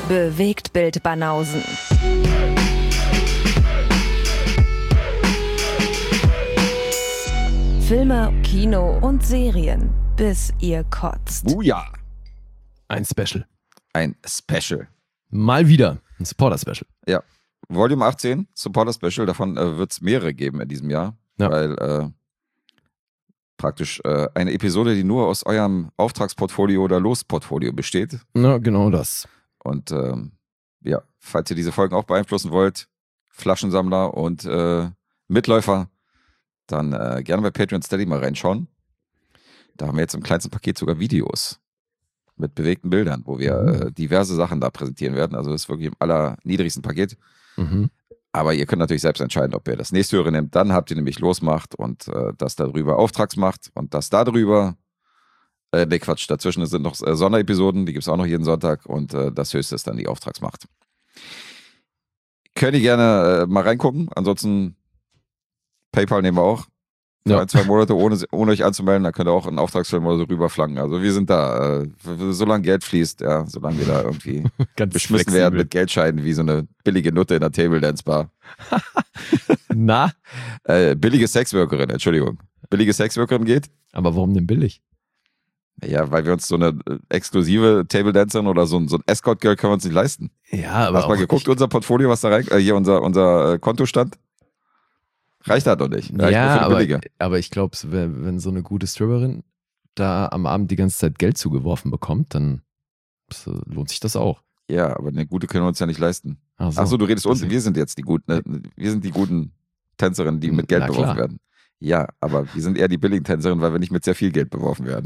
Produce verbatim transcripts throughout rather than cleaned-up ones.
Bewegtbild Banausen. Filme, Kino und Serien, bis ihr kotzt. Buja! Ein Special. Ein Special. Mal wieder ein Supporter-Special. Ja. Volume achtzehn, Supporter-Special. Davon äh, wird es mehrere geben in diesem Jahr. Ja. Weil äh, praktisch äh, eine Episode, die nur aus eurem Auftragsportfolio oder Losportfolio besteht. Ja, genau das. Und ähm, ja, falls ihr diese Folgen auch beeinflussen wollt, Flaschensammler und äh, Mitläufer, dann äh, gerne bei Patreon Steady mal reinschauen. Da haben wir jetzt im kleinsten Paket sogar Videos mit bewegten Bildern, wo wir Mhm. äh, diverse Sachen da präsentieren werden. Also das ist wirklich im allerniedrigsten Paket. Mhm. Aber ihr könnt natürlich selbst entscheiden, ob ihr das nächste höhere nehmt. Dann habt ihr nämlich Losmacht und äh, das darüber Auftragsmacht und das darüber. Äh, ne, Quatsch, dazwischen sind noch äh, Sonderepisoden, die gibt es auch noch jeden Sonntag und äh, das höchste ist dann die Auftragsmacht. Könnt ihr gerne äh, mal reingucken. Ansonsten PayPal nehmen wir auch. Für Ja. ein, zwei Monate ohne, ohne euch anzumelden, da könnt ihr auch einen Auftragsfilm oder so rüberflanken. Also wir sind da, äh, solange Geld fließt, ja, solange wir da irgendwie Ganz beschmissen flexibel. werden mit Geldscheinen wie so eine billige Nutte in der Table Dance Bar. Na, Äh, billige Sexworkerin, Entschuldigung. Billige Sexworkerin geht? aber warum denn billig? Ja, weil wir uns so eine äh, exklusive Table Dancerin oder so ein, so ein Escort Girl können wir uns nicht leisten. Ja, aber Hast du mal auch geguckt, ich, unser Portfolio, was da rein, äh, hier unser, unser äh, Kontostand? Reicht halt doch nicht. Reicht nur ja, für eine aber, billige. aber ich glaube, wenn, wenn so eine gute Stripperin da am Abend die ganze Zeit Geld zugeworfen bekommt, dann das, äh, lohnt sich das auch. Ja, aber eine gute können wir uns ja nicht leisten. Ach so, Achso, du redest uns, deswegen. wir sind jetzt die guten, ne? Wir sind die guten Tänzerinnen, die mit Geld Na beworfen klar. werden. Ja, aber wir sind eher die billigen Tänzerinnen, weil wir nicht mit sehr viel Geld beworfen werden.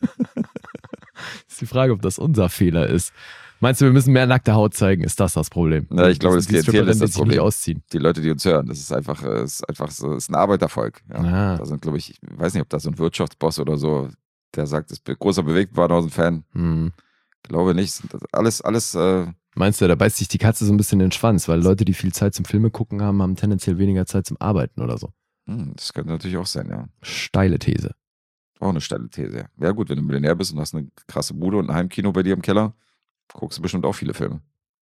Ist die Frage, ob das unser Fehler ist. Meinst du, wir müssen mehr nackte Haut zeigen? Ist das das Problem? Na, ich glaube, Wir das sind die Klientel ist Stripperinnen, das die sich nicht Problem. ausziehen. Die Leute, die uns hören, das ist einfach, äh, ist einfach so, ist ein Arbeitervolk. Ja. Ah. Da sind, glaube ich, ich weiß nicht, ob da so ein Wirtschaftsboss oder so, der sagt, ist großer Bewegtbanausen-Fan. Hm. Glaube nicht. Sind das alles, alles, äh, Meinst du, da beißt sich die Katze so ein bisschen in den Schwanz, weil Leute, die viel Zeit zum Filme gucken haben, haben tendenziell weniger Zeit zum Arbeiten oder so. hm, das könnte natürlich auch sein, ja. Steile These. Auch eine steile These. Ja gut, wenn du Millionär bist und hast eine krasse Bude und ein Heimkino bei dir im Keller, guckst du bestimmt auch viele Filme.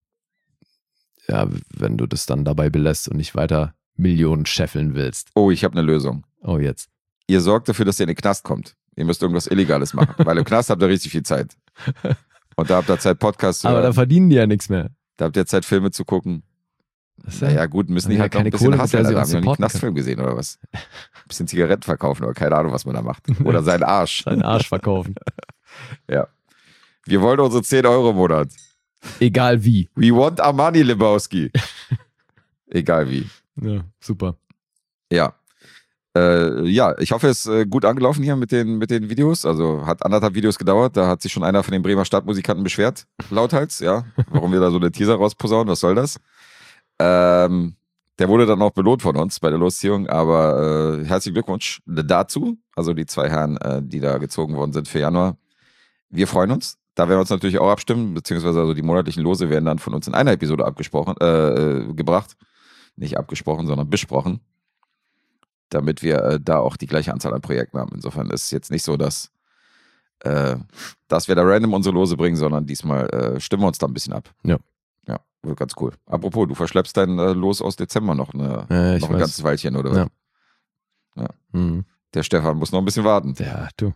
Ja, wenn du das dann dabei belässt und nicht weiter Millionen scheffeln willst. Oh, ich habe eine Lösung. Oh, jetzt. Ihr sorgt dafür, dass ihr in den Knast kommt. Ihr müsst irgendwas Illegales machen, weil im Knast habt ihr richtig viel Zeit. Und da habt ihr Zeit, Podcasts zu Aber da hören. verdienen die ja nichts mehr. Da habt ihr Zeit, Filme zu gucken. Das ist ja- Naja, gut, müssen haben die ja halt noch ein keine bisschen Kohle, mit hasseln. der sie Da uns haben wir noch nie einen supporten Knastfilm gesehen oder was? Ein bisschen Zigaretten verkaufen oder keine Ahnung, was man da macht. Oder seinen Arsch. Seinen Arsch verkaufen. Ja. Wir wollen unsere zehn Euro im Monat. Egal wie. We want our money, Lebowski. Egal wie. Ja, super. Ja. Äh, ja, ich hoffe, es ist äh, gut angelaufen hier mit den, mit den Videos. Also hat anderthalb Videos gedauert. Da hat sich schon einer von den Bremer Stadtmusikanten beschwert. Lauthals, ja. Warum wir da so eine Teaser rausposaunen, was soll das? Ähm, der wurde dann auch belohnt von uns bei der Losziehung. Aber äh, herzlichen Glückwunsch dazu. Also die zwei Herren, äh, die da gezogen worden sind für Januar. Wir freuen uns. Da werden wir uns natürlich auch abstimmen, beziehungsweise also die monatlichen Lose werden dann von uns in einer Episode abgesprochen, äh, äh, gebracht. Nicht abgesprochen, sondern besprochen. Damit wir äh, da auch die gleiche Anzahl an Projekten haben. Insofern ist es jetzt nicht so, dass, äh, dass wir da random unsere Lose bringen, sondern diesmal äh, stimmen wir uns da ein bisschen ab. Ja. Ja, wird ganz cool. Apropos, du verschleppst dein äh, Los aus Dezember noch, eine, Ja, ich noch ein weiß. ganzes Weilchen, oder? Ja. Ja. Mhm. Der Stefan muss noch ein bisschen warten. Ja, du.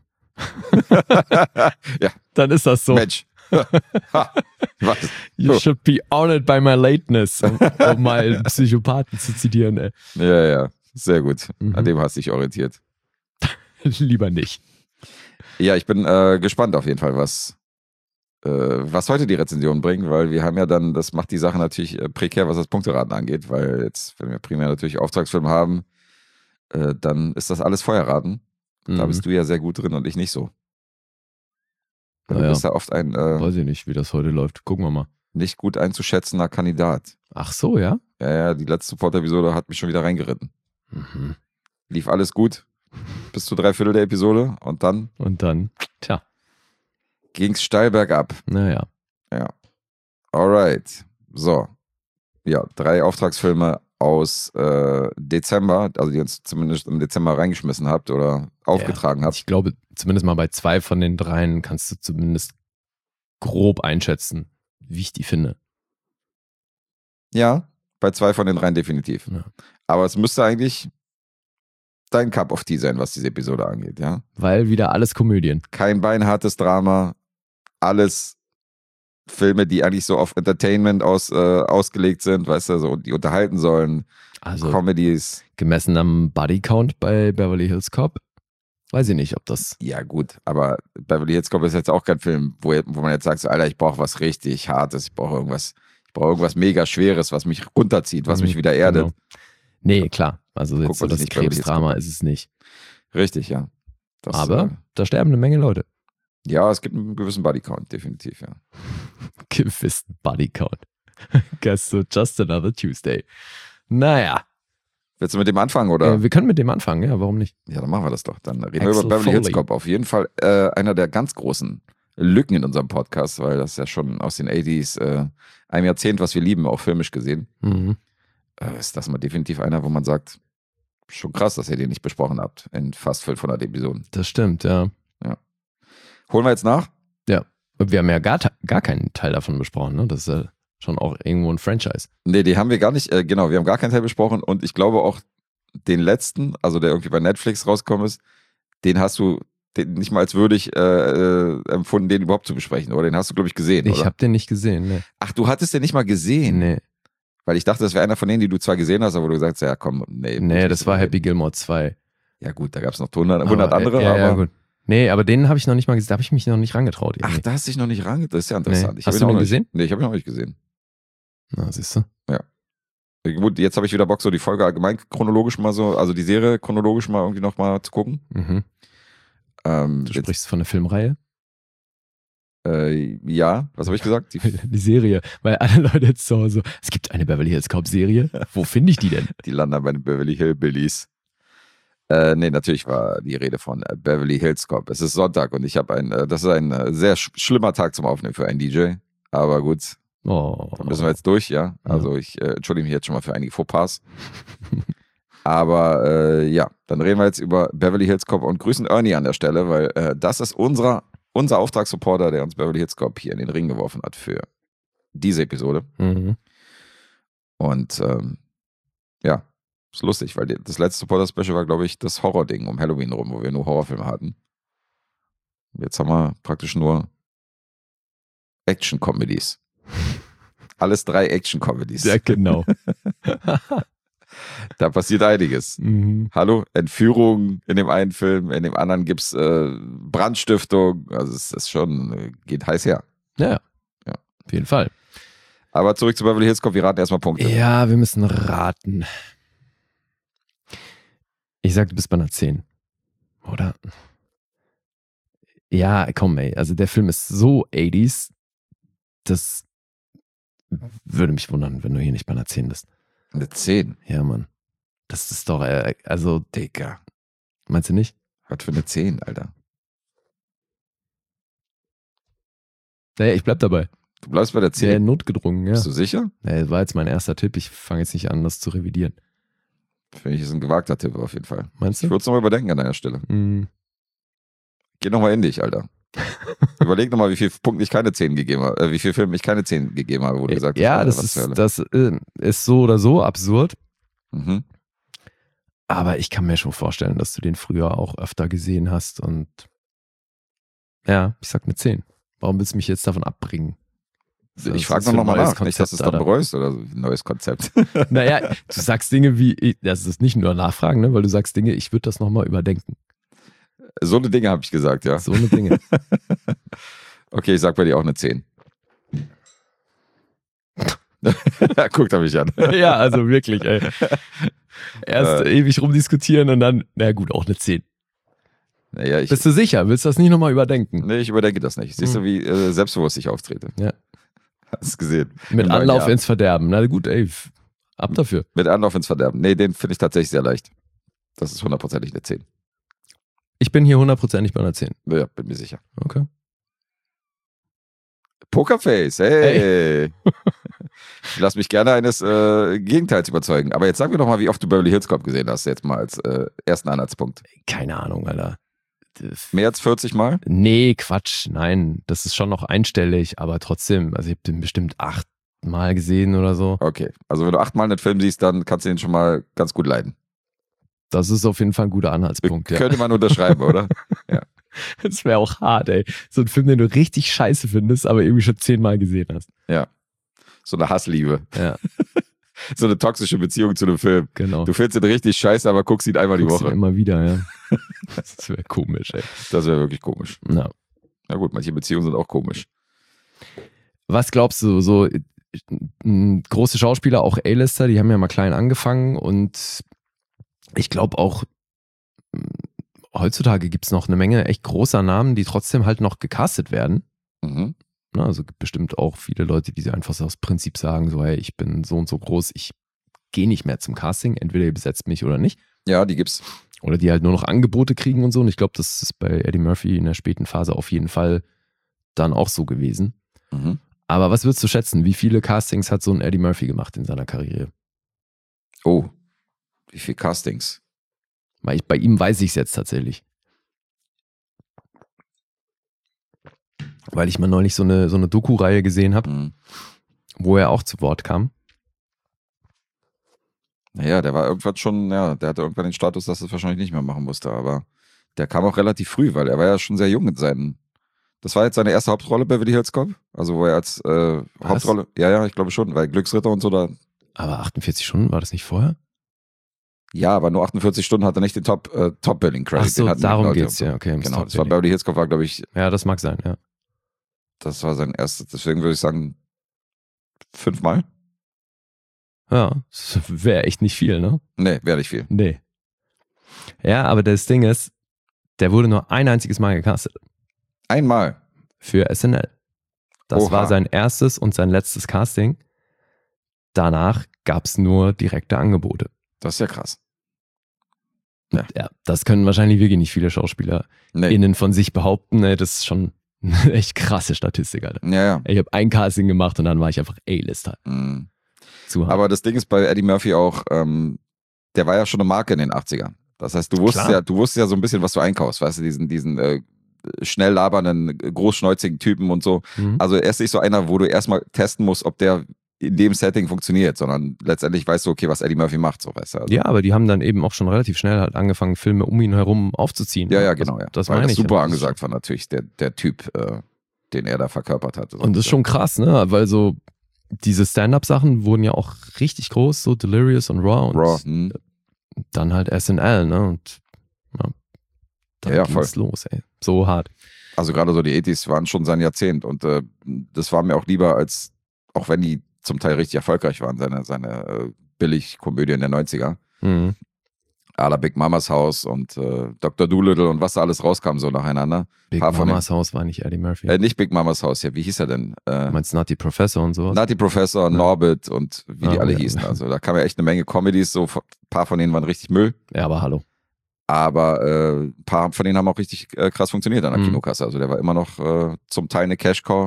Ja. Dann ist das so. Mensch. Ha. Was? You So. should be honored by my lateness, um, um mal einen Psychopathen zu zitieren. Ey. Ja, ja. Sehr gut. Mhm. An dem hast du dich orientiert. Lieber nicht. Ja, ich bin äh, gespannt auf jeden Fall, was, äh, was heute die Rezensionen bringen, weil wir haben ja dann, das macht die Sache natürlich äh, prekär, was das Punkteraten angeht, weil jetzt, wenn wir primär natürlich Auftragsfilme haben, äh, dann ist das alles Feuerraten. Da Mhm. bist du ja sehr gut drin und ich nicht so. Du Naja. bist da oft ein äh, Weiß ich nicht, wie das heute läuft. Gucken wir mal. nicht gut einzuschätzender Kandidat. Ach so, ja? Ja, ja, die letzte Support-Episode hat mich schon wieder reingeritten. Mhm. Lief alles gut bis zu drei Viertel der Episode und dann Und dann, tja, ging's steil bergab. naja. Ja. Alright. So. Ja, drei Auftragsfilme aus äh, Dezember, also die uns zumindest im Dezember reingeschmissen habt oder aufgetragen Ja, habt. ich glaube, zumindest mal bei zwei von den dreien kannst du zumindest grob einschätzen, wie ich die finde. Ja, bei zwei von den dreien definitiv. Ja. Aber es müsste eigentlich dein Cup of Tea sein, was diese Episode angeht, ja. Weil wieder alles Komödien. Kein beinhartes Drama, alles Filme, die eigentlich so auf Entertainment aus, äh, ausgelegt sind, weißt du, so, die unterhalten sollen. Also Comedies. gemessen am Bodycount bei Beverly Hills Cop, weiß ich nicht, ob das... Ja gut, aber Beverly Hills Cop ist jetzt auch kein Film, wo, wo man jetzt sagt, so, Alter, ich brauche was richtig Hartes, ich brauche irgendwas, ich brauche irgendwas mega Schweres, was mich runterzieht, was Mhm, mich wieder erdet. genau. Nee, klar. Also Guck jetzt mal, so das das nicht Beverly Hills Krebsdrama Cop. ist es nicht. Richtig, ja. Das, Aber äh, da sterben eine Menge Leute. ja, es gibt einen gewissen Bodycount, definitiv, ja. Gewissen Bodycount. Guess so, just another Tuesday. Naja, Willst du mit dem anfangen, oder? äh, wir können mit dem anfangen, ja, warum nicht? Ja, dann machen wir das doch. Dann reden wir Axel über Beverly Hills Foley. Cop. Auf jeden Fall äh, einer der ganz großen Lücken in unserem Podcast, weil das ja schon aus den achtziger, äh, einem Jahrzehnt, was wir lieben, auch filmisch gesehen, Mhm. äh, ist das mal definitiv einer, wo man sagt, schon krass, dass ihr den nicht besprochen habt in fast fünfhundert Episoden. Das stimmt, ja. Holen wir jetzt nach? Und wir haben ja gar, gar keinen Teil davon besprochen, ne? Das ist ja schon auch irgendwo ein Franchise. Nee, die haben wir gar nicht, äh, genau, wir haben gar keinen Teil besprochen und ich glaube auch den letzten, also der irgendwie bei Netflix rausgekommen ist, den hast du den nicht mal als würdig äh, äh, empfunden, den überhaupt zu besprechen, oder? Den hast du, glaube ich, gesehen, Ich oder? habe den nicht gesehen, ne. Ach, du hattest den nicht mal gesehen? Nee, Weil ich dachte, das wäre einer von denen, die du zwar gesehen hast, aber wo du sagst, ja komm, nee. muss nee nicht das so war reden. Happy Gilmore zwei. Ja gut, da gab es noch hundert, hundert Aber, äh, andere, ja, aber... ja, gut. Nee, aber den habe ich noch nicht mal gesehen, da habe ich mich noch nicht rangetraut. Ach, irgendwie. da hast du dich noch nicht range... Das ist ja interessant. Nee. Ich hab Hast ihn du auch den noch gesehen? Nicht, nee, ich habe ihn noch nicht gesehen. Na, siehst du? Gut, jetzt habe ich wieder Bock, so die Folge allgemein chronologisch mal so, also die Serie chronologisch mal irgendwie nochmal zu gucken. Mhm. Ähm, Du jetzt, sprichst von der Filmreihe? äh, ja, was habe ich gesagt? Die, Die Serie, weil alle Leute jetzt so, so es gibt eine Beverly Hills Cop Serie. Wo finde ich die denn? die landen bei den Beverly Hillbillies. Äh, nee, natürlich war die Rede von äh, Beverly Hills Cop. Es ist Sonntag und ich habe ein, äh, das ist ein äh, sehr sch schlimmer Tag zum Aufnehmen für einen D J. Aber gut, Oh. da müssen wir jetzt durch, ja. Also ich äh, entschuldige mich jetzt schon mal für einige Fauxpas. Aber äh, ja, dann reden wir jetzt über Beverly Hills Cop und grüßen Ernie an der Stelle, weil äh, das ist unser, unser Auftragssupporter, der uns Beverly Hills Cop hier in den Ring geworfen hat für diese Episode. Mhm. Und ähm, ja, ist lustig, weil die, das letzte Supporter-Special war, glaube ich, das Horror-Ding um Halloween rum, wo wir nur Horrorfilme hatten. Jetzt haben wir praktisch nur Action-Comedies. Alles drei Action-Comedies. Ja, genau. Da passiert einiges. Mhm. Hallo, Entführung in dem einen Film, in dem anderen gibt es äh, Brandstiftung. Also es ist schon, äh, geht heiß her. Ja, Ja. auf jeden Fall. Aber zurück zu Beverly Hills Cop, wir raten erstmal Punkte. Ja, wir müssen raten. Ich sag, du bist bei einer zehn. Oder? Ja, komm, ey. Also der Film ist so achtziger, das würde mich wundern, wenn du hier nicht bei einer zehn bist. Eine zehn. Ja, Mann. Das ist doch, äh, also, Digga. meinst du nicht? Was für eine zehn, Alter. Naja, ich bleib dabei. Du bleibst bei der Sehr zehn. notgedrungen, ja. Bist du sicher? Naja, das war jetzt mein erster Tipp. Ich fange jetzt nicht an, das zu revidieren. Finde ich, ist ein gewagter Tipp auf jeden Fall. Meinst Ich du? würde es nochmal überdenken an deiner Stelle. Mm, Geh nochmal in dich, Alter. Überleg nochmal, wie viel Punkte ich keine zehn gegeben habe, äh, wie viel Filme ich keine zehn gegeben habe, wo du gesagt hast, ja, Alter, das was ist, zur Hölle. das äh, ist so oder so absurd. Mhm. Aber ich kann mir schon vorstellen, dass du den früher auch öfter gesehen hast und ja, ich sag eine zehn. Warum willst du mich jetzt davon abbringen? Was Ich ist frage das noch für ein nochmal neues nach, nicht, dass du es dann Konzept, bereust oder so. Ein neues Konzept. Alter? Naja, du sagst Dinge wie, das ist nicht nur Nachfragen, ne, weil du sagst Dinge, ich würde das nochmal überdenken. So eine Dinge habe ich gesagt, ja. So eine Dinge. Okay, ich sag bei dir auch eine zehn. Guckt er mich an. Ja, also wirklich, ey. Erst Äh. ewig rumdiskutieren und dann, na gut, auch eine zehn. Naja, ich, Bist du sicher? Willst du das nicht nochmal überdenken? nee, ich überdenke das nicht. Siehst du, wie äh, selbstbewusst ich auftrete? Ja. Hast du gesehen? Mit Im neuen Anlauf Jahr. ins Verderben. Na gut, ey, f- ab dafür. Mit Anlauf ins Verderben. Nee, den finde ich tatsächlich sehr leicht. Das ist hundertprozentig eine zehn. Ich bin hier hundertprozentig bei einer zehn. Ja, bin mir sicher. Okay. Pokerface, hey. Ich lass mich gerne eines äh, Gegenteils überzeugen. Aber jetzt sag mir doch mal, wie oft du Beverly Hills Cop gesehen hast, jetzt mal als äh, ersten Anhaltspunkt. Keine Ahnung, Alter. Mehr als vierzig Mal? Nee, Quatsch, nein. Das ist schon noch einstellig, aber trotzdem, also ich habe den bestimmt acht achtmal gesehen oder so. Okay, also wenn du achtmal einen Film siehst, dann kannst du ihn schon mal ganz gut leiden. Das ist auf jeden Fall ein guter Anhaltspunkt. Ja. Könnte man unterschreiben, oder? Ja. Das wäre auch hart, ey. So ein Film, den du richtig scheiße findest, aber irgendwie schon zehnmal gesehen hast. Ja. So eine Hassliebe. Ja. So eine toxische Beziehung zu einem Film. Genau. Du findest ihn richtig scheiße, aber guckst ihn einmal die Guckst Woche. ihn immer wieder, ja. Das wäre komisch, ey. Das wäre wirklich komisch. Ja. Na gut, manche Beziehungen sind auch komisch. Was glaubst du, so äh, große Schauspieler, auch A-Lister, die haben ja mal klein angefangen und ich glaube auch äh, heutzutage gibt es noch eine Menge echt großer Namen, die trotzdem halt noch gecastet werden. Mhm. Na, also gibt bestimmt auch viele Leute, die einfach so aus Prinzip sagen, so hey, ich bin so und so groß, ich gehe nicht mehr zum Casting, entweder ihr besetzt mich oder nicht. Ja, die gibt's. Oder die halt nur noch Angebote kriegen und so. Und ich glaube, das ist bei Eddie Murphy in der späten Phase auf jeden Fall dann auch so gewesen. Mhm. Aber was würdest du schätzen? Wie viele Castings hat so ein Eddie Murphy gemacht in seiner Karriere? Oh, wie viele Castings? Weil ich, bei ihm weiß ich es jetzt tatsächlich. Weil ich mal neulich so eine, so eine Doku-Reihe gesehen habe, Mhm. wo er auch zu Wort kam. Naja, der war irgendwann schon, ja, der hatte irgendwann den Status, dass er es wahrscheinlich nicht mehr machen musste, aber der kam auch relativ früh, weil er war ja schon sehr jung in seinen. Das war jetzt seine erste Hauptrolle, Beverly Hills Cop? Also wo er als äh, Hauptrolle, ja, ja, ich glaube schon, weil Glücksritter und so da. Aber achtundvierzig Stunden, war das nicht vorher? Ja, aber nur achtundvierzig Stunden hat er nicht den Top, äh, Top-Billing-Credit. Ach so, Den hatten darum Leute. geht's, ja, okay. im Genau, Stop das war Billing. Beverly Hills Cop, war glaube ich, Ja, das mag sein, ja. das war sein erstes, deswegen würde ich sagen, fünfmal? Ja, das wäre echt nicht viel, ne? Nee, wäre nicht viel. Nee. Ja, aber das Ding ist, der wurde nur ein einziges Mal gecastet Einmal. für S N L. Das Oha. war sein erstes und sein letztes Casting. Danach gab es nur direkte Angebote. Das ist ja krass. Ja. Ja, das können wahrscheinlich wirklich nicht viele Schauspieler Nee. innen von sich behaupten. Ne? Das ist schon eine echt krasse Statistik, Alter. Ja, ja. Ich habe ein Casting gemacht und dann war ich einfach A-Lister. Mhm. Zu hart. Aber das Ding ist bei Eddie Murphy auch, ähm, der war ja schon eine Marke in den achtzigern. Das heißt, du wusstest Klar. ja, du wusstest ja so ein bisschen, was du einkaufst, weißt du, diesen, diesen äh, schnell labernden, großschnäuzigen Typen und so. Mhm. Also er ist nicht so einer, wo du erstmal testen musst, ob der in dem Setting funktioniert, sondern letztendlich weißt du, okay, was Eddie Murphy macht, so weißt du. Also, Ja, aber die haben dann eben auch schon relativ schnell halt angefangen, Filme um ihn herum aufzuziehen. ja, ja, Also, genau, ja. Das Weil meine das ich. super ja. angesagt war natürlich, der, der Typ, äh, den er da verkörpert hat. Und das ist schon krass, ne? Weil so diese Stand-Up-Sachen wurden ja auch richtig groß, so Delirious und Raw und Raw. Hm. dann halt S N L, ne? Und ja, dann Ja, ja, ging's los, ey. So hart. Also gerade so die achtziger waren schon sein Jahrzehnt und äh, das war mir auch lieber als, auch wenn die zum Teil richtig erfolgreich waren, seine, seine äh, Billigkomödien der neunziger. Mhm. À la Big Mamas Haus und äh, Doktor Dolittle und was da alles rauskam so nacheinander. Big Paar von Mamas Haus war nicht Eddie Murphy. Äh, nicht Big Mamas Haus, ja, wie hieß er denn? Äh, Du meinst Nutty Professor und sowas? Nutty Professor, Norbit und wie die Ah, alle ja. hießen. Also da kam ja echt eine Menge Comedies, so ein paar von denen waren richtig Müll, Ja, aber hallo. aber äh, ein paar von denen haben auch richtig äh, krass funktioniert an der Mhm. Kinokasse. Also der war immer noch äh, zum Teil eine Cash-Cow,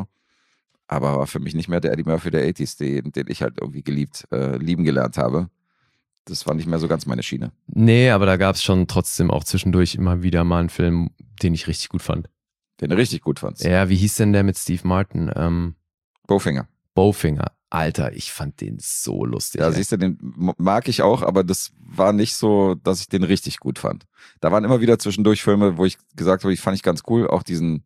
aber war für mich nicht mehr der Eddie Murphy der achtziger, den, den ich halt irgendwie geliebt, äh, lieben gelernt habe. Das war nicht mehr so ganz meine Schiene. Nee, aber da gab es schon trotzdem auch zwischendurch immer wieder mal einen Film, den ich richtig gut fand. Den du richtig gut fandst. Ja, wie hieß denn der mit Steve Martin? Ähm, Bowfinger. Bowfinger. Alter, ich fand den so lustig. Ja, ey. siehst du, den mag ich auch, aber das war nicht so, dass ich den richtig gut fand. Da waren immer wieder zwischendurch Filme, wo ich gesagt habe, die fand ich ganz cool. Auch diesen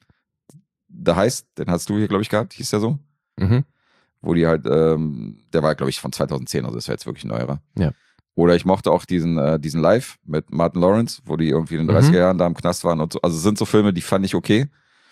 The Heist, den hast du hier, glaube ich, gehabt, hieß der so? Mhm. Wo die halt, ähm, der war, glaube ich, von zweitausendzehn, also das war jetzt wirklich ein neuerer. Ja. Oder ich mochte auch diesen, äh, diesen Live mit Martin Lawrence, wo die irgendwie in den Mhm. dreißiger Jahren da im Knast waren und so. Also es sind so Filme, die fand ich okay.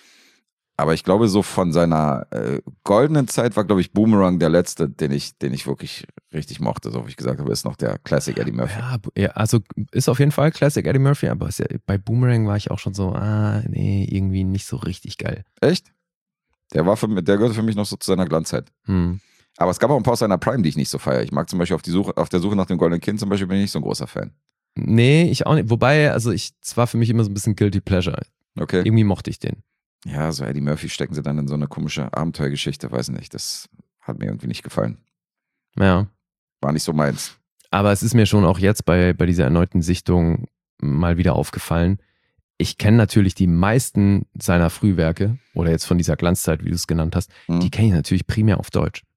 Aber ich glaube, so von seiner äh, goldenen Zeit war, glaube ich, Boomerang der letzte, den ich, den ich wirklich richtig mochte. So wie ich gesagt habe, ist noch der Classic Eddie Murphy. Ja, bu- ja, also ist auf jeden Fall Classic Eddie Murphy, aber ist ja, bei Boomerang war ich auch schon so, ah, nee, irgendwie nicht so richtig geil. Echt? Der war für mich, der gehörte für mich noch so zu seiner Glanzzeit. Hm. Aber es gab auch ein paar aus seiner Prime, die ich nicht so feiere. Ich mag zum Beispiel auf, die Suche, auf der Suche nach dem goldenen Kind zum Beispiel bin ich nicht so ein großer Fan. Nee, ich auch nicht. Wobei, also ich, es war für mich immer so ein bisschen Guilty Pleasure. Okay. Irgendwie mochte ich den. Ja, so Eddie Murphy stecken sie dann in so eine komische Abenteuergeschichte, weiß nicht. Das hat mir irgendwie nicht gefallen. Ja. War nicht so meins. Aber es ist mir schon auch jetzt bei, bei dieser erneuten Sichtung mal wieder aufgefallen. Ich kenne natürlich die meisten seiner Frühwerke oder jetzt von dieser Glanzzeit, wie du es genannt hast, Hm. die kenne ich natürlich primär auf Deutsch.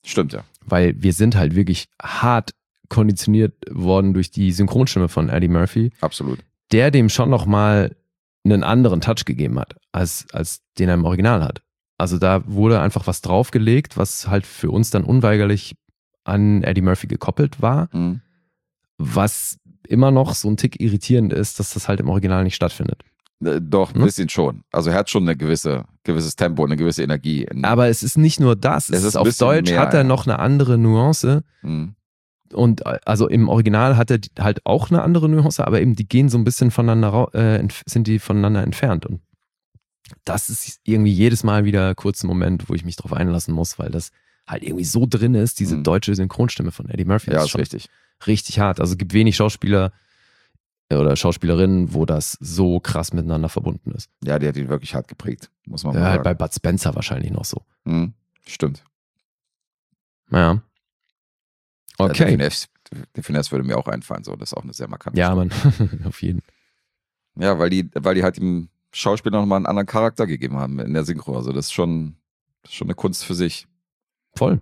Stimmt, ja. Weil wir sind halt wirklich hart konditioniert worden durch die Synchronstimme von Eddie Murphy, Absolut. der dem schon nochmal einen anderen Touch gegeben hat, als, als den er im Original hat. Also da wurde einfach was draufgelegt, was halt für uns dann unweigerlich an Eddie Murphy gekoppelt war, Mhm. was immer noch so ein Tick irritierend ist, dass das halt im Original nicht stattfindet. Äh, Doch, ein Hm? bisschen schon. Also er hat schon eine gewisse, gewisses Tempo, eine gewisse Energie. In, Aber es ist nicht nur das, es Es ist ist ein auf bisschen Deutsch mehr, hat er ja. noch eine andere Nuance. Mhm. Und äh, also im Original hat er die- halt auch eine andere Nuance, aber eben die gehen so ein bisschen voneinander, rau- äh, entf- sind die voneinander entfernt. Und das ist irgendwie jedes Mal wieder kurz ein Moment, wo ich mich drauf einlassen muss, weil das halt irgendwie so drin ist, diese Mhm. deutsche Synchronstimme von Eddie Murphy. Ja, Das ist schon richtig. richtig hart. Also es gibt wenig Schauspieler äh, oder Schauspielerinnen, wo das so krass miteinander verbunden ist. Ja, die hat ihn wirklich hart geprägt, muss man Ja, mal halt bei sagen. Bud Spencer wahrscheinlich noch so. Mhm. Stimmt. Ja. Der Okay. Finesse, der Finesse würde mir auch einfallen, so. Das ist auch eine sehr markante Ja, Stimme. Mann, auf jeden. Ja, weil die, weil die halt dem Schauspieler nochmal einen anderen Charakter gegeben haben in der Synchro. Also das ist schon, das ist schon eine Kunst für sich. Voll.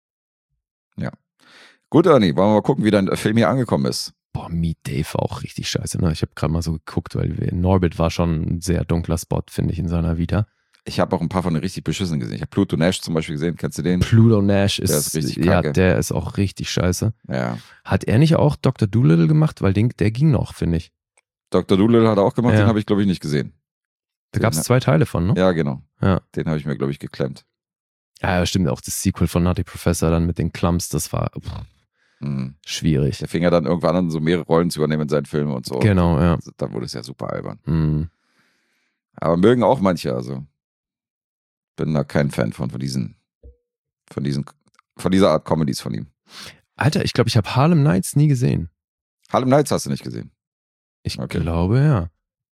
Gut, Ernie, wollen wir mal gucken, wie dein Film hier angekommen ist. Boah, Meet Dave war auch richtig scheiße. Ne? Ich habe gerade mal so geguckt, weil wir, Norbit war schon ein sehr dunkler Spot, finde ich, in seiner Vita. Ich habe auch ein paar von den richtig beschissen gesehen. Ich habe Pluto Nash zum Beispiel gesehen. Kennst du den? Pluto Nash ist, Der ist richtig ja, kacke. der ist auch richtig scheiße. Ja. Hat er nicht auch Doktor Dolittle gemacht? Weil den, der ging noch, finde ich. Doktor Dolittle hat er auch gemacht, Ja. den habe ich, glaube ich, nicht gesehen. Da gab es zwei Teile von, ne? Ja, genau. Ja. Den habe ich mir, glaube ich, geklemmt. Ja, ja, stimmt. Auch das Sequel von Nutty Professor dann mit den Clumps, das war pff, Mhm. schwierig. Der fing ja dann irgendwann an, so mehrere Rollen zu übernehmen in seinen Filmen und so. Genau, ja. Da wurde es ja super albern. Mhm. Aber mögen auch manche, also bin da kein Fan von, von diesen, von diesen, von dieser Art Comedies von ihm. Alter, ich glaube, ich habe Harlem Nights nie gesehen. Harlem Nights hast du nicht gesehen. Ich Okay. glaube, ja.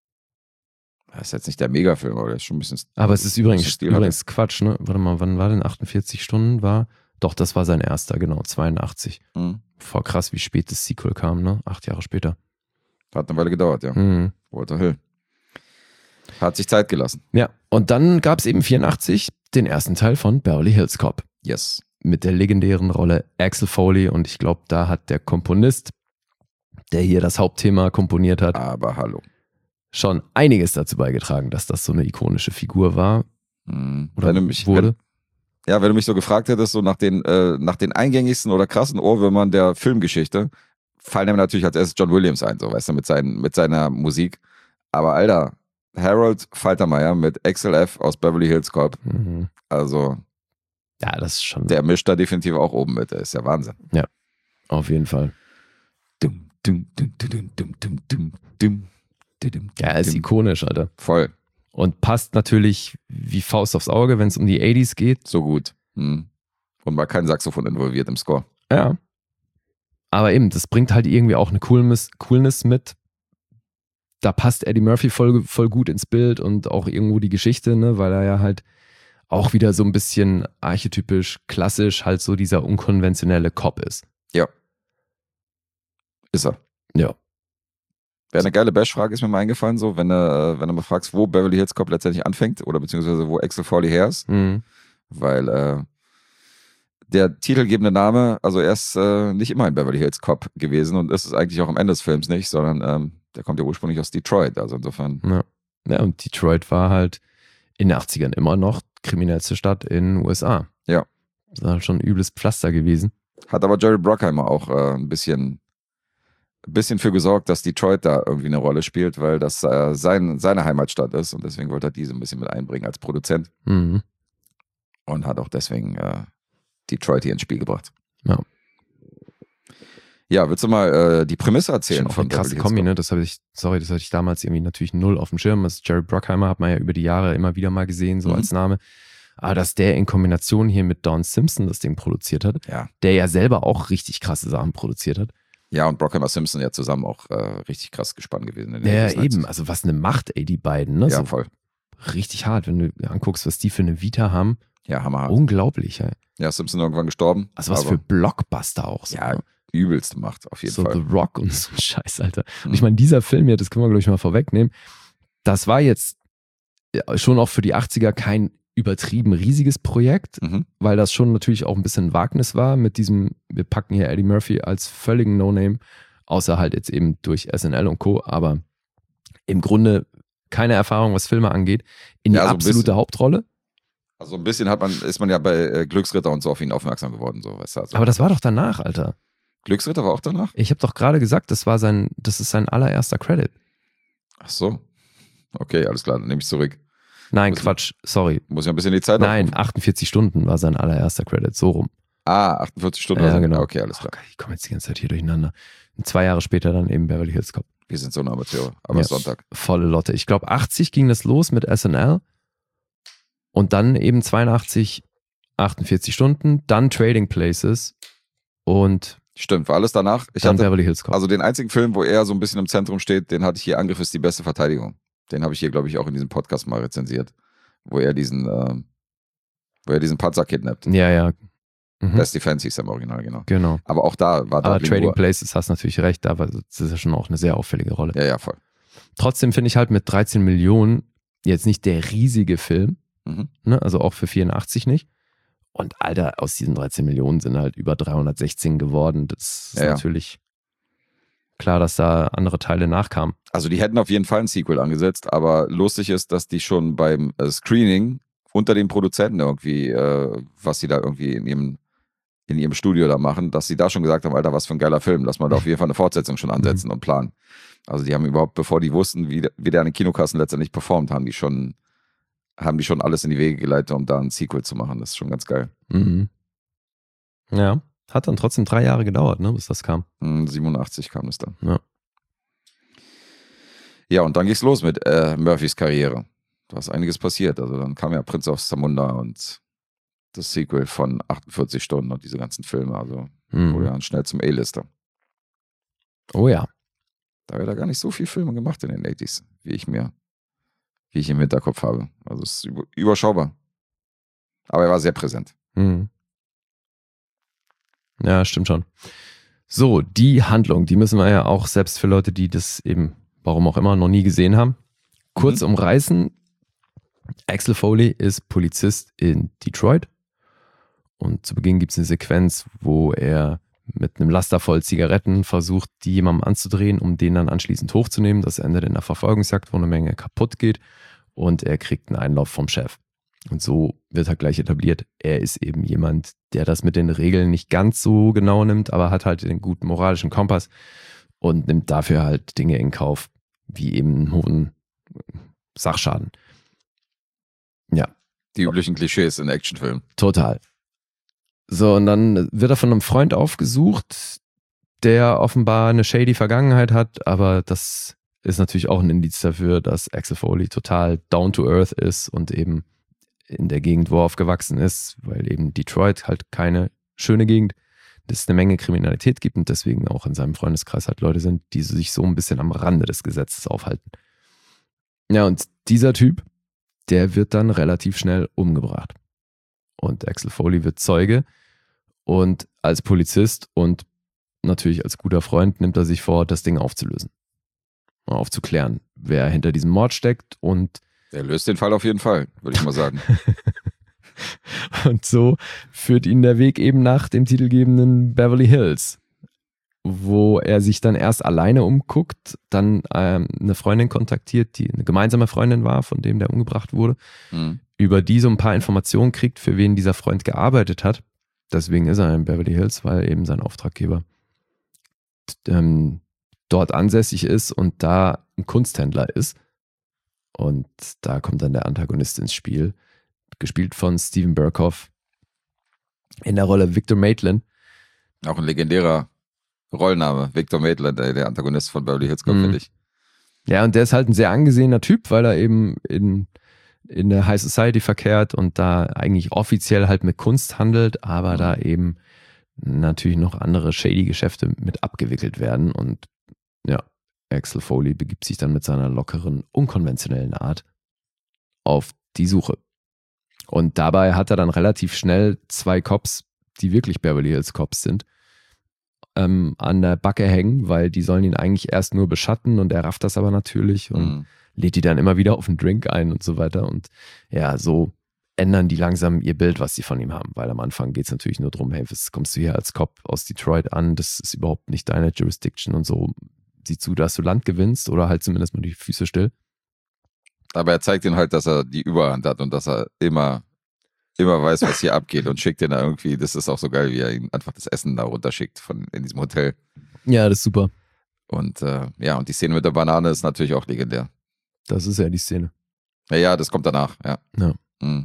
Das ist jetzt nicht der Megafilm, aber der ist schon ein bisschen. Aber es ist übrigens, bisschen Stil hat übrigens Quatsch, ne? Warte mal, wann war denn achtundvierzig Stunden? War, doch, das war sein erster, genau, zweiundachtzig. er. Mhm. Voll krass, wie spät das Sequel kam, ne? Acht Jahre später. Hat eine Weile gedauert, ja. Mhm. Walter Hill. Hat sich Zeit gelassen. Ja, und dann gab es eben vierundachtzig den ersten Teil von Beverly Hills Cop Yes. mit der legendären Rolle Axel Foley und ich glaube, da hat der Komponist, der hier das Hauptthema komponiert hat, Aber hallo. schon einiges dazu beigetragen, dass das so eine ikonische Figur war Mhm. oder Wenn du mich, wurde. Wenn, ja, wenn du mich so gefragt hättest, so nach den, äh, nach den eingängigsten oder krassen Ohrwürmern der Filmgeschichte, fallen mir natürlich als erstes John Williams ein, so, weißt du, mit, seinen, mit seiner Musik. Aber Alter, Harold Faltermeyer mit Axel F. aus Beverly Hills Cop, Mhm. also Ja, das ist schon der mischt da definitiv auch oben mit, der ist ja Wahnsinn. auf jeden Fall. Dum, dum, dum, dum, dum, dum, dum, dum, dum, dum, Ja, er ist dum. ikonisch, Alter. Voll, Und passt natürlich wie Faust aufs Auge, wenn es um die achtziger geht. so gut. Mhm. Und mal kein Saxophon involviert im Score. Ja. Aber eben, das bringt halt irgendwie auch eine Coolness, Coolness mit. Da passt Eddie Murphy voll, voll gut ins Bild und auch irgendwo die Geschichte, ne, weil er ja halt auch wieder so ein bisschen archetypisch, klassisch halt so dieser unkonventionelle Cop ist. Ist er. Ja. Wäre eine geile Bash-Frage, ist mir mal eingefallen, so, wenn du, äh, wenn du mal fragst, wo Beverly Hills Cop letztendlich anfängt oder beziehungsweise wo Axel Foley her ist, Mhm. weil äh, der titelgebende Name, also er ist äh, nicht immer ein Beverly Hills Cop gewesen und ist es eigentlich auch am Ende des Films nicht, sondern ähm, der kommt ja ursprünglich aus Detroit, also insofern, Ja. Ja, und Detroit war halt in den achtzigern immer noch kriminellste Stadt in den U S A. Ja. Das war halt schon ein übles Pflaster gewesen. hat aber Jerry Bruckheimer auch äh, ein bisschen, ein bisschen für gesorgt, dass Detroit da irgendwie eine Rolle spielt, weil das äh, sein, seine Heimatstadt ist und deswegen wollte er diese ein bisschen mit einbringen als Produzent Mhm. und hat auch deswegen äh, Detroit hier ins Spiel gebracht. Ja. Ja, willst du mal äh, die Prämisse erzählen? Schon auch eine krasse Beverly Hills Kombi, Cop? ne? Das habe ich, sorry, das hatte ich damals irgendwie natürlich null auf dem Schirm. Das Jerry Bruckheimer hat man ja über die Jahre immer wieder mal gesehen, so Mhm. als Name. Aber dass der in Kombination hier mit Don Simpson das Ding produziert hat, Ja. der ja selber auch richtig krasse Sachen produziert hat. Ja, und Bruckheimer Simpson ja zusammen auch äh, richtig krass gespannt gewesen. In den Ja, Disney. eben. Also was eine Macht, ey, die beiden, ne? Ja, so voll. richtig hart, wenn du dir anguckst, was die für eine Vita haben. Ja, hammerhart. Unglaublich, ey. Ja, Simpson irgendwann gestorben. Also was aber für Blockbuster auch. So, Ja, ne? übelste Macht, auf jeden so Fall. The Rock und so ein Scheiß, Alter. Und Mhm. ich meine, dieser Film hier, das können wir, glaube ich, mal vorwegnehmen, das war jetzt ja, schon auch für die achtziger kein übertrieben riesiges Projekt, Mhm. weil das schon natürlich auch ein bisschen Wagnis war mit diesem, wir packen hier Eddie Murphy als völligen No-Name, außer halt jetzt eben durch S N L und Co., aber im Grunde keine Erfahrung, was Filme angeht, in die Ja, so ein absolute bisschen. Hauptrolle. Also ein bisschen hat man, ist man ja bei äh, Glücksritter und so auf ihn aufmerksam geworden. So, weißt du, also. Aber das war doch danach, Alter. Glücksritter war auch danach? Ich habe doch gerade gesagt, das war sein, das ist sein allererster Credit. Ach so. Okay, alles klar, dann nehme ich zurück. Nein, Muss- Quatsch, sorry. Muss ja ein bisschen die Zeit Nein, aufrufen. achtundvierzig Stunden war sein allererster Credit, so rum. Ah, achtundvierzig Stunden. Ja, also- genau. Okay, alles klar. Oh, ich komme jetzt die ganze Zeit hier durcheinander. Und zwei Jahre später dann eben Beverly Hills Cop. Wir sind so ein Amateur, aber Ja. Sonntag. Volle Lotte. Ich glaube, achtzig ging das los mit S N L und dann eben zweiundachtzig, achtundvierzig Stunden, dann Trading Places und Stimmt, war alles danach. Ich dann hatte, Beverly Hills Cop. also den einzigen Film, wo er so ein bisschen im Zentrum steht, den hatte ich hier, Angriff ist die beste Verteidigung. Den habe ich hier, glaube ich, auch in diesem Podcast mal rezensiert. Wo er diesen, äh, wo er diesen Panzer kidnappt. ja, ja. Mhm. Best Defense hieß er im Original, genau. Genau. Aber auch da war Aber Dudley Trading Moore- Places hast natürlich recht, da war das ist ja schon auch eine sehr auffällige Rolle. Ja, ja, voll. Trotzdem finde ich halt mit dreizehn Millionen jetzt nicht der riesige Film, Mhm. ne? Also auch für vierundachtzig nicht. Und Alter, aus diesen dreizehn Millionen sind halt über dreihundertsechzehn geworden. Das ist Ja, ja. natürlich klar, dass da andere Teile nachkamen. Also die hätten auf jeden Fall ein Sequel angesetzt, aber lustig ist, dass die schon beim äh, Screening unter den Produzenten irgendwie, äh, was sie da irgendwie in ihrem, in ihrem Studio da machen, dass sie da schon gesagt haben, Alter, was für ein geiler Film, lass mal da auf jeden Fall eine Fortsetzung schon ansetzen und planen. Also die haben überhaupt, bevor die wussten, wie, wie der an den Kinokassen letztendlich performt, haben die schon, haben die schon alles in die Wege geleitet, um da ein Sequel zu machen. Das ist schon ganz geil. Mhm. Ja, hat dann trotzdem drei Jahre gedauert, ne, bis das kam. Hm, siebenundachtzig kam es dann. Ja. Ja, und dann ging's los mit äh, Murphys Karriere. Da ist einiges passiert. Also dann kam ja Prince of Zamunda und das Sequel von achtundvierzig Stunden und diese ganzen Filme. Also Mhm. wurde ja schnell zum A-Lister. Oh ja. Da hat er gar nicht so viel Filme gemacht in den achtziger, wie ich mir, wie ich im Hinterkopf habe. Also es ist über- überschaubar. Aber er war sehr präsent. Mhm. Ja, stimmt schon. So, die Handlung, die müssen wir ja auch selbst für Leute, die das eben, warum auch immer, noch nie gesehen haben, kurz Mhm. umreißen. Axel Foley ist Polizist in Detroit und zu Beginn gibt es eine Sequenz, wo er mit einem Laster voll Zigaretten versucht, die jemandem anzudrehen, um den dann anschließend hochzunehmen. Das endet in einer Verfolgungsjagd, wo eine Menge kaputt geht und er kriegt einen Einlauf vom Chef. Und so wird halt gleich etabliert, er ist eben jemand, der das mit den Regeln nicht ganz so genau nimmt, aber hat halt den guten moralischen Kompass und nimmt dafür halt Dinge in Kauf, wie eben einen hohen Sachschaden. Ja, Die üblichen Klischees in Actionfilmen. total. So, und dann wird er von einem Freund aufgesucht, der offenbar eine shady Vergangenheit hat, aber das ist natürlich auch ein Indiz dafür, dass Axel Foley total down to earth ist und eben in der Gegend, wo er aufgewachsen ist, weil eben Detroit halt keine schöne Gegend, dass es eine Menge Kriminalität gibt und deswegen auch in seinem Freundeskreis halt Leute sind, die sich so ein bisschen am Rande des Gesetzes aufhalten. Ja, und dieser Typ, der wird dann relativ schnell umgebracht. Und Axel Foley wird Zeuge und als Polizist und natürlich als guter Freund nimmt er sich vor, das Ding aufzulösen. Aufzuklären, wer hinter diesem Mord steckt und Der löst den Fall auf jeden Fall, würde ich mal sagen. Und so führt ihn der Weg eben nach dem titelgebenden Beverly Hills, wo er sich dann erst alleine umguckt, dann ähm, eine Freundin kontaktiert, die eine gemeinsame Freundin war, von dem der umgebracht wurde, Mhm. über die so ein paar Informationen kriegt, für wen dieser Freund gearbeitet hat. Deswegen ist er in Beverly Hills, weil eben sein Auftraggeber ähm, dort ansässig ist und da ein Kunsthändler ist. Und da kommt dann der Antagonist ins Spiel, gespielt von Steven Berkoff in der Rolle Victor Maitland. Auch ein legendärer Rollname. Victor Maitland, der, der Antagonist von Beverly Hills Cop, Mhm. finde ich. Ja, und der ist halt ein sehr angesehener Typ, weil er eben in, in der High Society verkehrt und da eigentlich offiziell halt mit Kunst handelt, aber Mhm. da eben natürlich noch andere shady Geschäfte mit abgewickelt werden. Und ja, Axel Foley begibt sich dann mit seiner lockeren, unkonventionellen Art auf die Suche. Und dabei hat er dann relativ schnell zwei Cops, die wirklich Beverly Hills Cops sind, ähm, an der Backe hängen, weil die sollen ihn eigentlich erst nur beschatten und er rafft das aber natürlich und Mhm. lädt die dann immer wieder auf einen Drink ein und so weiter. Und ja, so ändern die langsam ihr Bild, was sie von ihm haben. Weil am Anfang geht es natürlich nur darum, hey, was kommst du hier als Cop aus Detroit an? Das ist überhaupt nicht deine Jurisdiction und so. Sieh zu, dass du Land gewinnst oder halt zumindest mal die Füße still. Aber er zeigt ihnen halt, dass er die Überhand hat und dass er immer, immer weiß, was hier abgeht und schickt ihn da irgendwie. Das ist auch so geil, wie er ihm einfach das Essen da runterschickt von, in diesem Hotel. Ja, das ist super. Und äh, ja, und die Szene mit der Banane ist natürlich auch legendär. Das ist ja die Szene. Ja, ja, das kommt danach, ja. Ja. Mhm.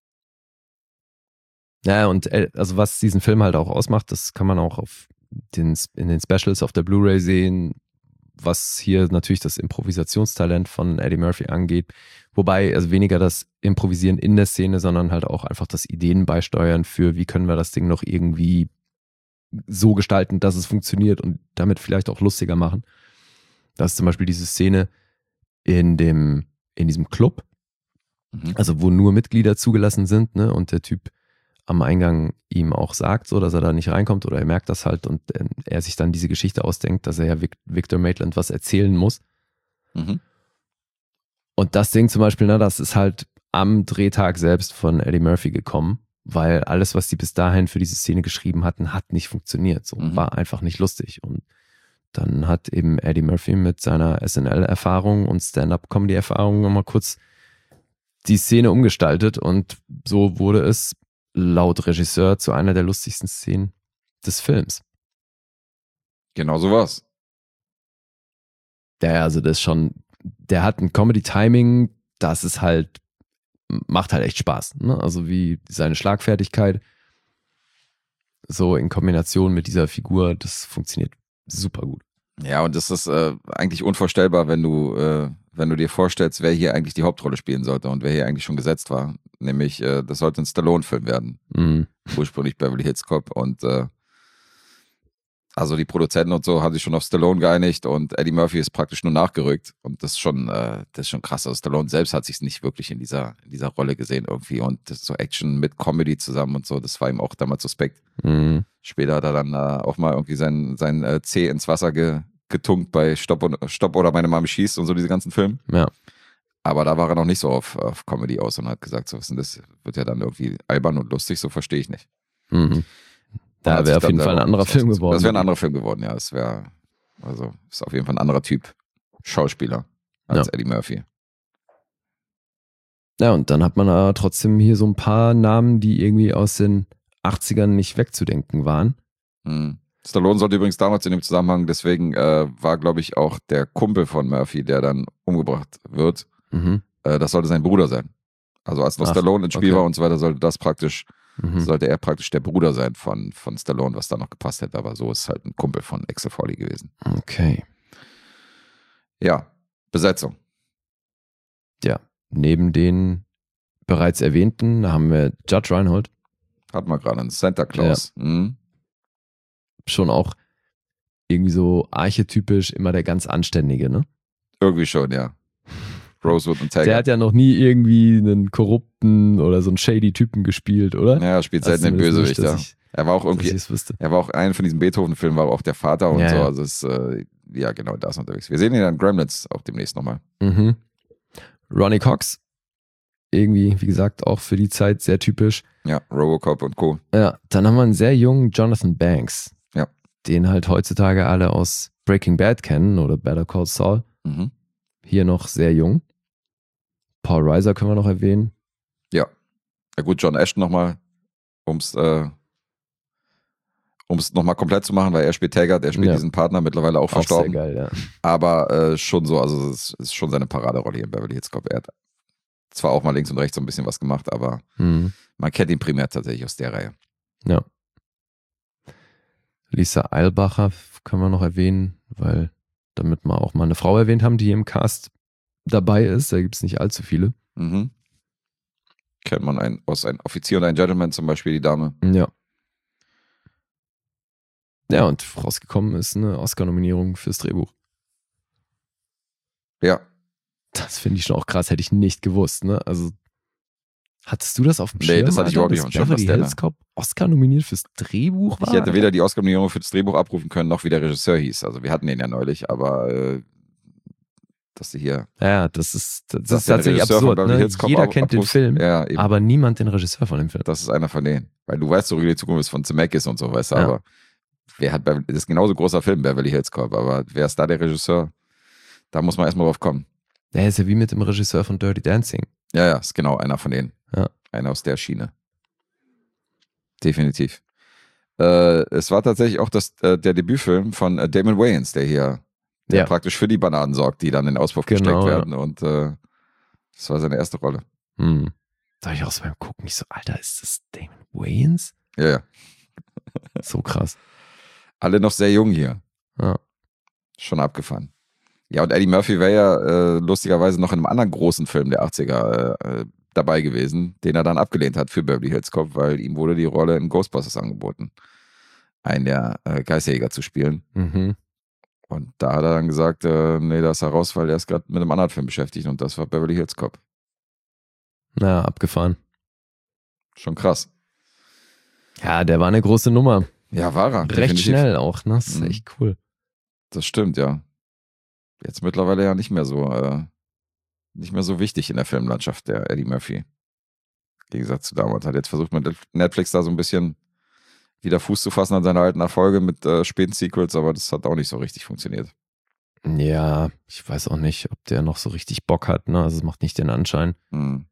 Ja, und äh, also was diesen Film halt auch ausmacht, das kann man auch auf den, in den Specials auf der Blu-ray sehen, was hier natürlich das Improvisationstalent von Eddie Murphy angeht. Wobei, also weniger das Improvisieren in der Szene, sondern halt auch einfach das Ideen beisteuern für, wie können wir das Ding noch irgendwie so gestalten, dass es funktioniert und damit vielleicht auch lustiger machen. Das ist zum Beispiel diese Szene in dem, in diesem Club, Mhm. also wo nur Mitglieder zugelassen sind, ne, und der Typ am Eingang ihm auch sagt, so, dass er da nicht reinkommt oder er merkt das halt und äh, er sich dann diese Geschichte ausdenkt, dass er ja Vic- Victor Maitland was erzählen muss. Mhm. Und das Ding zum Beispiel, ne, das ist halt am Drehtag selbst von Eddie Murphy gekommen, weil alles, was die bis dahin für diese Szene geschrieben hatten, hat nicht funktioniert. So, Mhm. war einfach nicht lustig. Und dann hat eben Eddie Murphy mit seiner S N L-Erfahrung und Stand-Up-Comedy-Erfahrung nochmal kurz die Szene umgestaltet und so wurde es laut Regisseur zu einer der lustigsten Szenen des Films. Genau so war's. Ja, also das ist schon, der hat ein Comedy-Timing, das ist halt, macht halt echt Spaß. Ne? Also wie seine Schlagfertigkeit, so in Kombination mit dieser Figur, das funktioniert super gut. Ja, und das ist äh, eigentlich unvorstellbar, wenn du, äh, wenn du dir vorstellst, wer hier eigentlich die Hauptrolle spielen sollte und wer hier eigentlich schon gesetzt war. Nämlich, äh, das sollte ein Stallone-Film werden. Mhm. Ursprünglich Beverly Hills Cop. Und äh, also die Produzenten und so haben sich schon auf Stallone geeinigt und Eddie Murphy ist praktisch nur nachgerückt. Und das ist schon, äh, das ist schon krass. Also Stallone selbst hat sich nicht wirklich in dieser, in dieser Rolle gesehen irgendwie. Und das ist so Action mit Comedy zusammen und so, das war ihm auch damals suspekt. Mhm. Später hat er dann äh, auch mal irgendwie sein, sein äh, Zeh ins Wasser ge, getunkt bei Stopp, und, Stopp oder Meine Mami schießt und so diese ganzen Filme. Ja. Aber da war er noch nicht so auf, auf Comedy aus und hat gesagt, so was denn das wird ja dann irgendwie albern und lustig, so verstehe ich nicht. Mhm. Und Da hat wäre sich auf dann jeden Fall ein darauf- anderer Film geworden. Das wäre ein anderer Film geworden, ja. Es wäre, also ist auf jeden Fall ein anderer Typ Schauspieler als Ja. Eddie Murphy. Ja, und dann hat man aber trotzdem hier so ein paar Namen, die irgendwie aus den achtzigern nicht wegzudenken waren. Hm. Stallone sollte übrigens damals in dem Zusammenhang, deswegen äh, war, glaube ich, auch der Kumpel von Murphy, der dann umgebracht wird, Mhm. äh, das sollte sein Bruder sein. Also als noch Ach, Stallone ins Spiel okay. war und so weiter, sollte das praktisch, Mhm. sollte er praktisch der Bruder sein von, von Stallone, was da noch gepasst hätte. Aber so ist halt ein Kumpel von Axel Foley gewesen. Okay. Ja, Besetzung. Ja, neben den bereits erwähnten haben wir Judge Reinhold, Hatten wir gerade einen Santa Claus. Mhm. schon auch irgendwie so archetypisch immer der ganz Anständige, ne? Irgendwie schon, ja. Rosewood und Der Taggart. hat ja noch nie irgendwie einen korrupten oder so einen shady Typen gespielt, oder? Ja, er spielt Also selten den zumindest nicht, Bösewicht, dass ja. ich- Er war auch dass ich irgendwie, es wüsste. er war auch einer von diesen Beethoven-Filmen, war auch der Vater und Ja, so. ja. Also ist, äh, ja, genau, da ist er unterwegs. Wir sehen ihn dann Gremlins auch demnächst nochmal. Mhm. Ronnie Cox, irgendwie, wie gesagt, auch für die Zeit sehr typisch. Ja, Robocop und Co. Ja, dann haben wir einen sehr jungen Jonathan Banks. Ja. Den halt heutzutage alle aus Breaking Bad kennen oder Better Call Saul. Mhm. Hier noch sehr jung. Paul Reiser können wir noch erwähnen. Ja. Ja gut, John Ashton nochmal, ums äh, ums nochmal komplett zu machen, weil er spielt Taggart, er spielt Ja. diesen Partner, mittlerweile auch Auch sehr verstorben. geil, ja. Aber äh, schon so, also es ist schon seine Paraderolle hier in Beverly Hills Cop. Er hat zwar auch mal links und rechts so ein bisschen was gemacht, aber Mhm. man kennt ihn primär tatsächlich aus der Reihe. Ja. Lisa Eilbacher können wir noch erwähnen, weil damit wir auch mal eine Frau erwähnt haben, die im Cast dabei ist. Da gibt es nicht allzu viele. Mhm. Kennt man ein, aus ein Offizier und ein Gentleman zum Beispiel, die Dame. Ja. Ja, und rausgekommen ist eine Oscar-Nominierung fürs Drehbuch. Ja, Das finde ich schon auch krass, hätte ich nicht gewusst, ne? Also, hattest du das auf dem Nee, Schirm? das hatte ich Alter, überhaupt nicht dass auf dem Schirm, Beverly was der Hills Cop Oscar nominiert fürs Drehbuch war? ich hätte Alter? weder die Oscar-Nominierung für das Drehbuch abrufen können, noch wie der Regisseur hieß. Also wir hatten den ja neulich, aber äh, dass sie hier. Ja, das ist, das dass ist der tatsächlich Regisseur von absurd. Beverly Ne? Hills Cop Jeder ab- kennt den abrufst. Film, Ja, eben. aber niemand den Regisseur von dem Film. Das ist einer von denen. Weil du weißt, Zurück in die Zukunft ist von Zemeckis und so, weißt du, Ja. aber wer hat, Beverly- das ist genauso großer Film, Beverly Hills Cop, aber wer ist da der Regisseur? Da muss man erstmal drauf kommen. Der ist ja wie mit dem Regisseur von Dirty Dancing. Ja, ja, ist genau einer von denen. Ja. Einer aus der Schiene. Definitiv. Äh, es war tatsächlich auch das, äh, der Debütfilm von äh, Damon Wayans, der hier der Ja. praktisch für die Bananen sorgt, die dann in den Auspuff Genau, gesteckt ja. werden. Und äh, das war seine erste Rolle. Hm. Da habe ich auch so beim Gucken nicht so, Alter, ist das Damon Wayans? Ja, ja. So krass. Alle noch sehr jung hier. Ja. Schon abgefahren. Ja, und Eddie Murphy wäre ja äh, lustigerweise noch in einem anderen großen Film der achtziger äh, dabei gewesen, den er dann abgelehnt hat für Beverly Hills Cop, weil ihm wurde die Rolle in Ghostbusters angeboten, einen der äh, Geisterjäger zu spielen. Mhm. Und da hat er dann gesagt, äh, nee, da ist er raus, weil er ist gerade mit einem anderen Film beschäftigt und das war Beverly Hills Cop. Na, abgefahren. Schon krass. Ja, der war eine große Nummer. Ja, war er. Recht definitiv. schnell auch, ne? Das ist Mhm. echt cool. Das stimmt, ja. Jetzt mittlerweile ja nicht mehr so, äh, nicht mehr so wichtig in der Filmlandschaft, der Eddie Murphy. Im Gegensatz zu damals. Hat jetzt versucht, mit Netflix da so ein bisschen wieder Fuß zu fassen an seine alten Erfolge mit äh, späten Sequels, aber das hat auch nicht so richtig funktioniert. Ja, ich weiß auch nicht, ob der noch so richtig Bock hat, ne? Also es macht nicht den Anschein. Hm.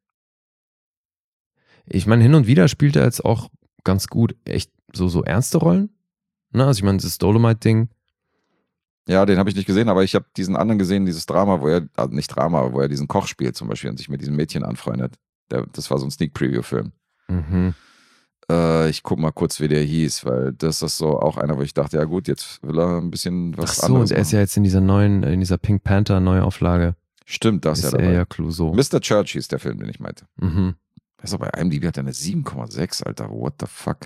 Ich meine, hin und wieder spielt er jetzt auch ganz gut echt so, so ernste Rollen. Ne? Also ich meine, das Dolomite-Ding. Ja, den habe ich nicht gesehen, aber ich habe diesen anderen gesehen, dieses Drama, wo er, also nicht Drama, aber wo er diesen Koch spielt zum Beispiel und sich mit diesem Mädchen anfreundet. Der, das war so ein Sneak-Preview-Film. Mhm. Äh, ich guck mal kurz, wie der hieß, weil das ist so auch einer, wo ich dachte, ja gut, jetzt will er ein bisschen Ach was so, anderes und er ist machen. ja jetzt in dieser neuen, in dieser Pink Panther Neuauflage. Stimmt, das ist ist ja er dabei. ja Clouseau. Mister Church hieß der Film, den ich meinte. Mhm. Also bei I M D B hat er eine sieben Komma sechs, Alter. What the fuck?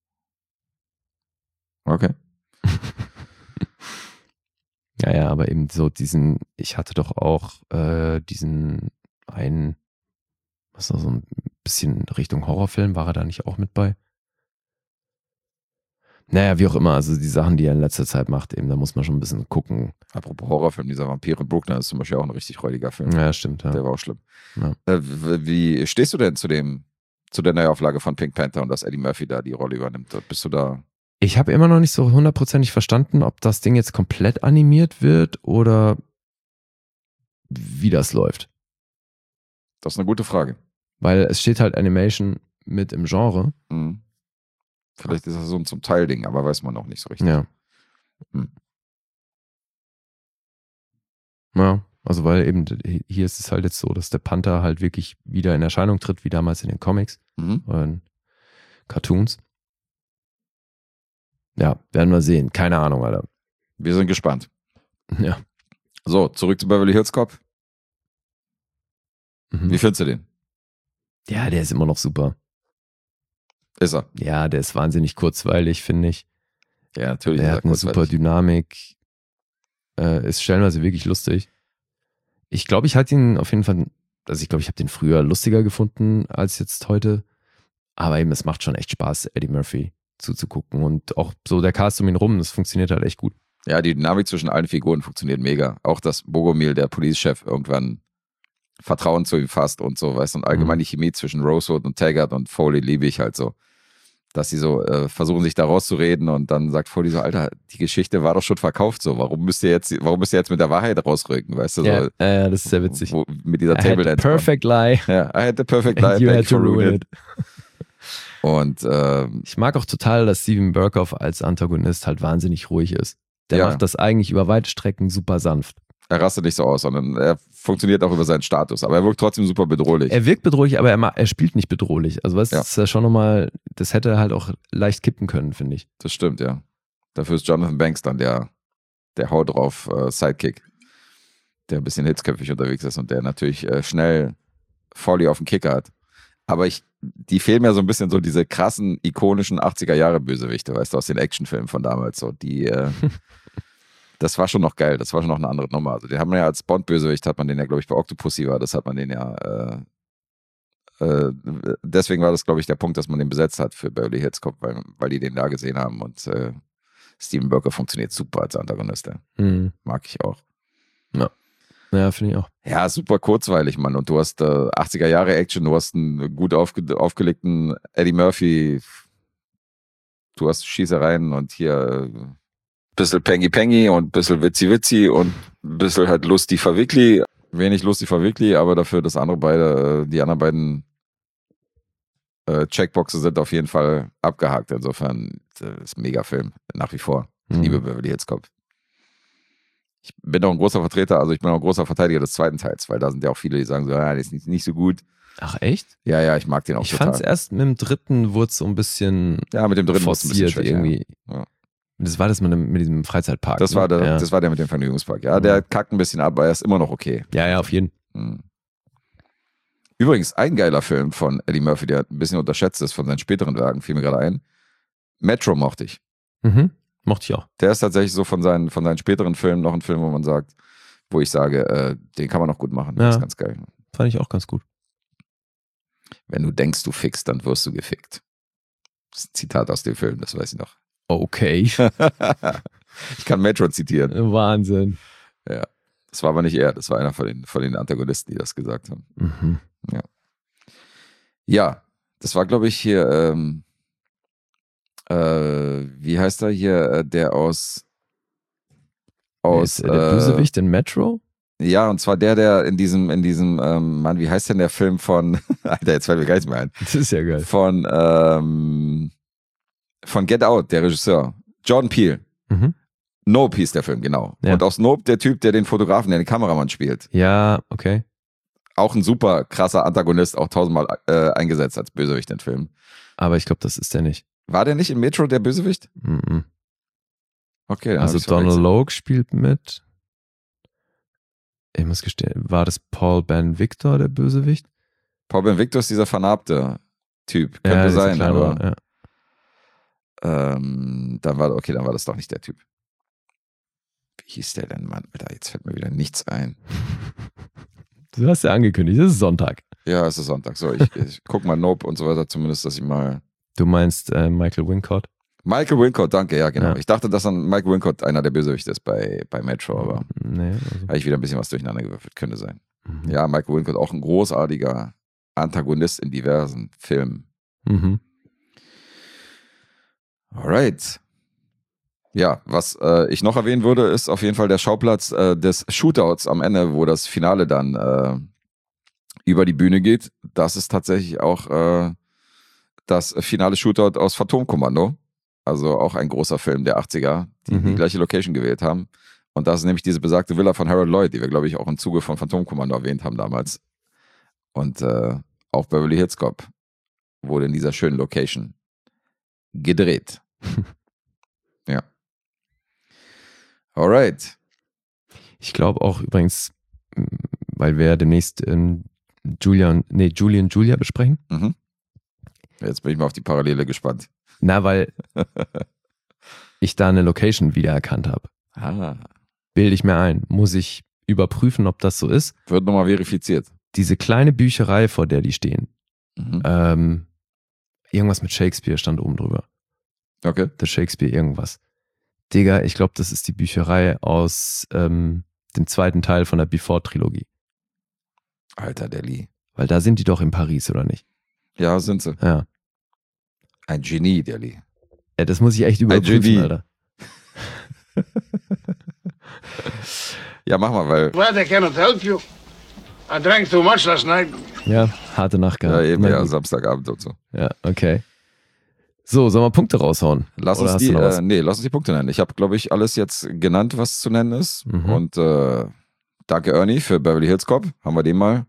Okay. Ja, ja, aber eben so diesen, ich hatte doch auch äh, diesen einen, was war so ein bisschen Richtung Horrorfilm, war er da nicht auch mit bei? Naja, wie auch immer, also die Sachen, die er in letzter Zeit macht, eben, da muss man schon ein bisschen gucken. Apropos Horrorfilm, dieser Vampir in Brooklyn ist zum Beispiel auch ein richtig räudiger Film. Ja, stimmt, ja. Der war auch schlimm. Ja. Äh, w- wie stehst du denn zu dem, zu der Neuauflage von Pink Panther und dass Eddie Murphy da die Rolle übernimmt? Bist du da? Ich habe immer noch nicht so hundertprozentig verstanden, ob das Ding jetzt komplett animiert wird oder wie das läuft. Das ist eine gute Frage. Weil es steht halt Animation mit im Genre. Mhm. Vielleicht ist das so ein zum Teil Ding, aber weiß man noch nicht so richtig. Ja. Hm. Ja, also weil eben hier ist es halt jetzt so, dass der Panther halt wirklich wieder in Erscheinung tritt, wie damals in den Comics Mhm. oder in Cartoons. Ja, werden wir sehen. Keine Ahnung, Alter. Wir sind gespannt. Ja. So, zurück zu Beverly Hills Cop. Mhm. Wie findest du den? Ja, der ist immer noch super. Ist er? Ja, der ist wahnsinnig kurzweilig, finde ich. Ja, natürlich. Der ist hat er eine super kurzweilig. Dynamik. Äh, ist stellenweise wirklich lustig. Ich glaube, ich hatte ihn auf jeden Fall, also ich glaube, ich habe den früher lustiger gefunden als jetzt heute. Aber eben, es macht schon echt Spaß, Eddie Murphy zuzugucken. Und auch so der Cast um ihn rum, das funktioniert halt echt gut. Ja, die Dynamik zwischen allen Figuren funktioniert mega. Auch dass Bogomil, der Police-Chef, irgendwann Vertrauen zu ihm fasst und so, weißt du, und allgemein Mhm. die Chemie zwischen Rosewood und Taggart und Foley liebe ich halt so. Dass sie so äh, versuchen, sich da rauszureden und dann sagt Foley so, Alter, die Geschichte war doch schon verkauft so, warum müsst ihr jetzt, warum müsst ihr jetzt mit der Wahrheit rausrücken, weißt du, Ja, so, äh, das ist sehr witzig. wo, mit dieser I had Table the Dance. perfect lie. Ja, I had the perfect And lie, you thank had you to for ruin ruining it. it. Und ähm, Ich mag auch total, dass Steven Berkoff als Antagonist halt wahnsinnig ruhig ist. Der Ja. macht das eigentlich über weite Strecken super sanft. er rastet nicht so aus, sondern er funktioniert auch über seinen Status, aber er wirkt trotzdem super bedrohlich. Er wirkt bedrohlich, aber er, ma- er spielt nicht bedrohlich. Also weißt du, Ja. das ist ja schon nochmal, das hätte er halt auch leicht kippen können, finde ich. Das stimmt, ja. Dafür ist Jonathan Banks dann der, der Hau drauf äh, Sidekick, der ein bisschen hitzköpfig unterwegs ist und der natürlich äh, schnell Foley auf den Kicker hat. Aber ich, die fehlen mir so ein bisschen so diese krassen, ikonischen achtziger-Jahre-Bösewichte, weißt du, aus den Actionfilmen von damals. So, die, äh, das war schon noch geil, das war schon noch eine andere Nummer. Also den hat man ja als Bond-Bösewicht, hat man den ja, glaube ich, bei Octopussy war, das hat man den ja, äh, äh, deswegen war das, glaube ich, der Punkt, dass man den besetzt hat für Beverly Hills Cop, weil, weil die den da gesehen haben und äh, Steven Berkoff funktioniert super als Antagonist, ja. Mhm. Mag ich auch. Ja, Ja, finde ich auch. Ja, super kurzweilig, Mann. Und du hast äh, achtziger Jahre Action, du hast einen gut aufge aufgelegten Eddie Murphy, du hast Schießereien und hier ein bisschen Pengi Pengi und ein bisschen Witzi Witzi und ein bisschen halt Lustig Verwickli. Wenig Lustig Verwickli, aber dafür das andere beide, die anderen beiden äh, Checkboxen sind auf jeden Fall abgehakt. Insofern das ist ein Megafilm, nach wie vor. Ich Mhm. liebe Beverly Hills Cop. Ich bin auch ein großer Vertreter, also ich bin auch ein großer Verteidiger des zweiten Teils, weil da sind ja auch viele, die sagen so, ja, der ist nicht, nicht so gut. Ach, echt? Ja, ja, ich mag den auch Ich total. fand's erst mit dem dritten wurde so ein bisschen Ja, mit dem dritten wurde es ein bisschen forciert schwächer. irgendwie. Ja. Das war das mit, dem, mit diesem Freizeitpark. Das ne? war der, ja. das war der mit dem Vergnügungspark. Ja, der kackt ein bisschen ab, aber er ist immer noch okay. ja, ja, auf jeden. Hm. Übrigens, ein geiler Film von Eddie Murphy, der ein bisschen unterschätzt ist von seinen späteren Werken, fiel mir gerade ein. Metro mochte ich. Mhm. Mochte ich auch. Der ist tatsächlich so von seinen, von seinen späteren Filmen noch ein Film, wo man sagt, wo ich sage, äh, den kann man noch gut machen. Ja. Das ist ganz geil. Fand ich auch ganz gut. Wenn du denkst, du fickst, dann wirst du gefickt. Das ist ein Zitat aus dem Film, das weiß ich noch. Okay. Ich kann Metro zitieren. Wahnsinn. Ja. Das war aber nicht er, das war einer von den, von den Antagonisten, die das gesagt haben. Mhm. Ja, das war, glaube ich, hier, ähm, äh, wie heißt er hier, äh, der aus, aus, Ist der, der äh, Bösewicht in Metro? ja, und zwar der, der in diesem, in diesem, ähm, Mann, wie heißt denn der Film von, Alter, jetzt fällt mir gar nichts mehr ein, Das ist ja geil. von, ähm, von Get Out, der Regisseur, Jordan Peele. Mhm. Nope hieß der Film, genau. Ja. Und aus Nope der Typ, der den Fotografen, der den Kameramann spielt. Ja, okay. Auch ein super krasser Antagonist, auch tausendmal äh, eingesetzt als Bösewicht in Film. Aber ich glaube, das ist der nicht. War der nicht in Metro der Bösewicht? Mhm. Okay, dann Also hab ich's Donald verwechselt. Logue spielt mit. Ich muss gestehen, war das Paul Ben Victor, der Bösewicht? Paul Ben Victor ist dieser vernarbte Typ. Könnte dieser sein, kleine, aber ja. ähm, dann war, okay, dann war das doch nicht der Typ. Wie hieß der denn, Mann? Alter, jetzt fällt mir wieder nichts ein. Du hast ja angekündigt, es ist Sonntag. Ja, es ist Sonntag. So, ich, ich guck mal Nope und so weiter, zumindest, dass ich mal. Du meinst äh, Michael Wincott? Michael Wincott, danke, ja, genau. Ja. Ich dachte, dass dann Michael Wincott einer der Bösewichte ist bei, bei Metro, aber Nee. Also, habe ich wieder ein bisschen was durcheinander gewürfelt, könnte sein. mhm. Ja, Michael Wincott, auch ein großartiger Antagonist in diversen Filmen. Mhm. Alright. Ja, was äh, ich noch erwähnen würde, ist auf jeden Fall der Schauplatz äh, des Shootouts am Ende, wo das Finale dann äh, über die Bühne geht. Das ist tatsächlich auch äh, das finale Shootout aus Phantomkommando. Also auch ein großer Film der achtziger, die Mhm. die gleiche Location gewählt haben. Und das ist nämlich diese besagte Villa von Harold Lloyd, die wir, glaube ich, auch im Zuge von Phantomkommando erwähnt haben damals. Und äh, auch Beverly Hills Cop wurde in dieser schönen Location gedreht. Ja. Alright. Ich glaube auch übrigens, m, weil wir ja demnächst ähm, Julian, nee, Julian Julia besprechen. Mhm. Jetzt bin ich mal auf die Parallele gespannt. Na, weil ich da eine Location wiedererkannt habe. Ah. Bilde ich mir ein. Muss ich überprüfen, ob das so ist. Wird nochmal verifiziert. Diese kleine Bücherei, vor der die stehen, Mhm. ähm, irgendwas mit Shakespeare stand oben drüber. Okay. The Shakespeare irgendwas. Digga, ich glaube, das ist die Bücherei aus ähm, dem zweiten Teil von der Before-Trilogie. Alter, der Lee. Weil da sind die doch in Paris, oder nicht? Ja, sind sie. Ja. Ein Genie, der Lee. ja das muss ich echt Genie. überprüfen, Alter. Ja, mach mal, weil. Glad I cannot help you. I drank too much last night. Ja, harte Nacht Ja, gehabt. eben, Na ja, gut. Samstagabend und so. Ja, okay. So, sollen wir Punkte raushauen? Lass Oder uns hast die, du noch was? äh, nee, lass uns die Punkte nennen. Ich habe, glaube ich, alles jetzt genannt, was zu nennen ist. Mhm. Und äh, danke, Ernie, für Beverly Hills Cop. Haben wir den mal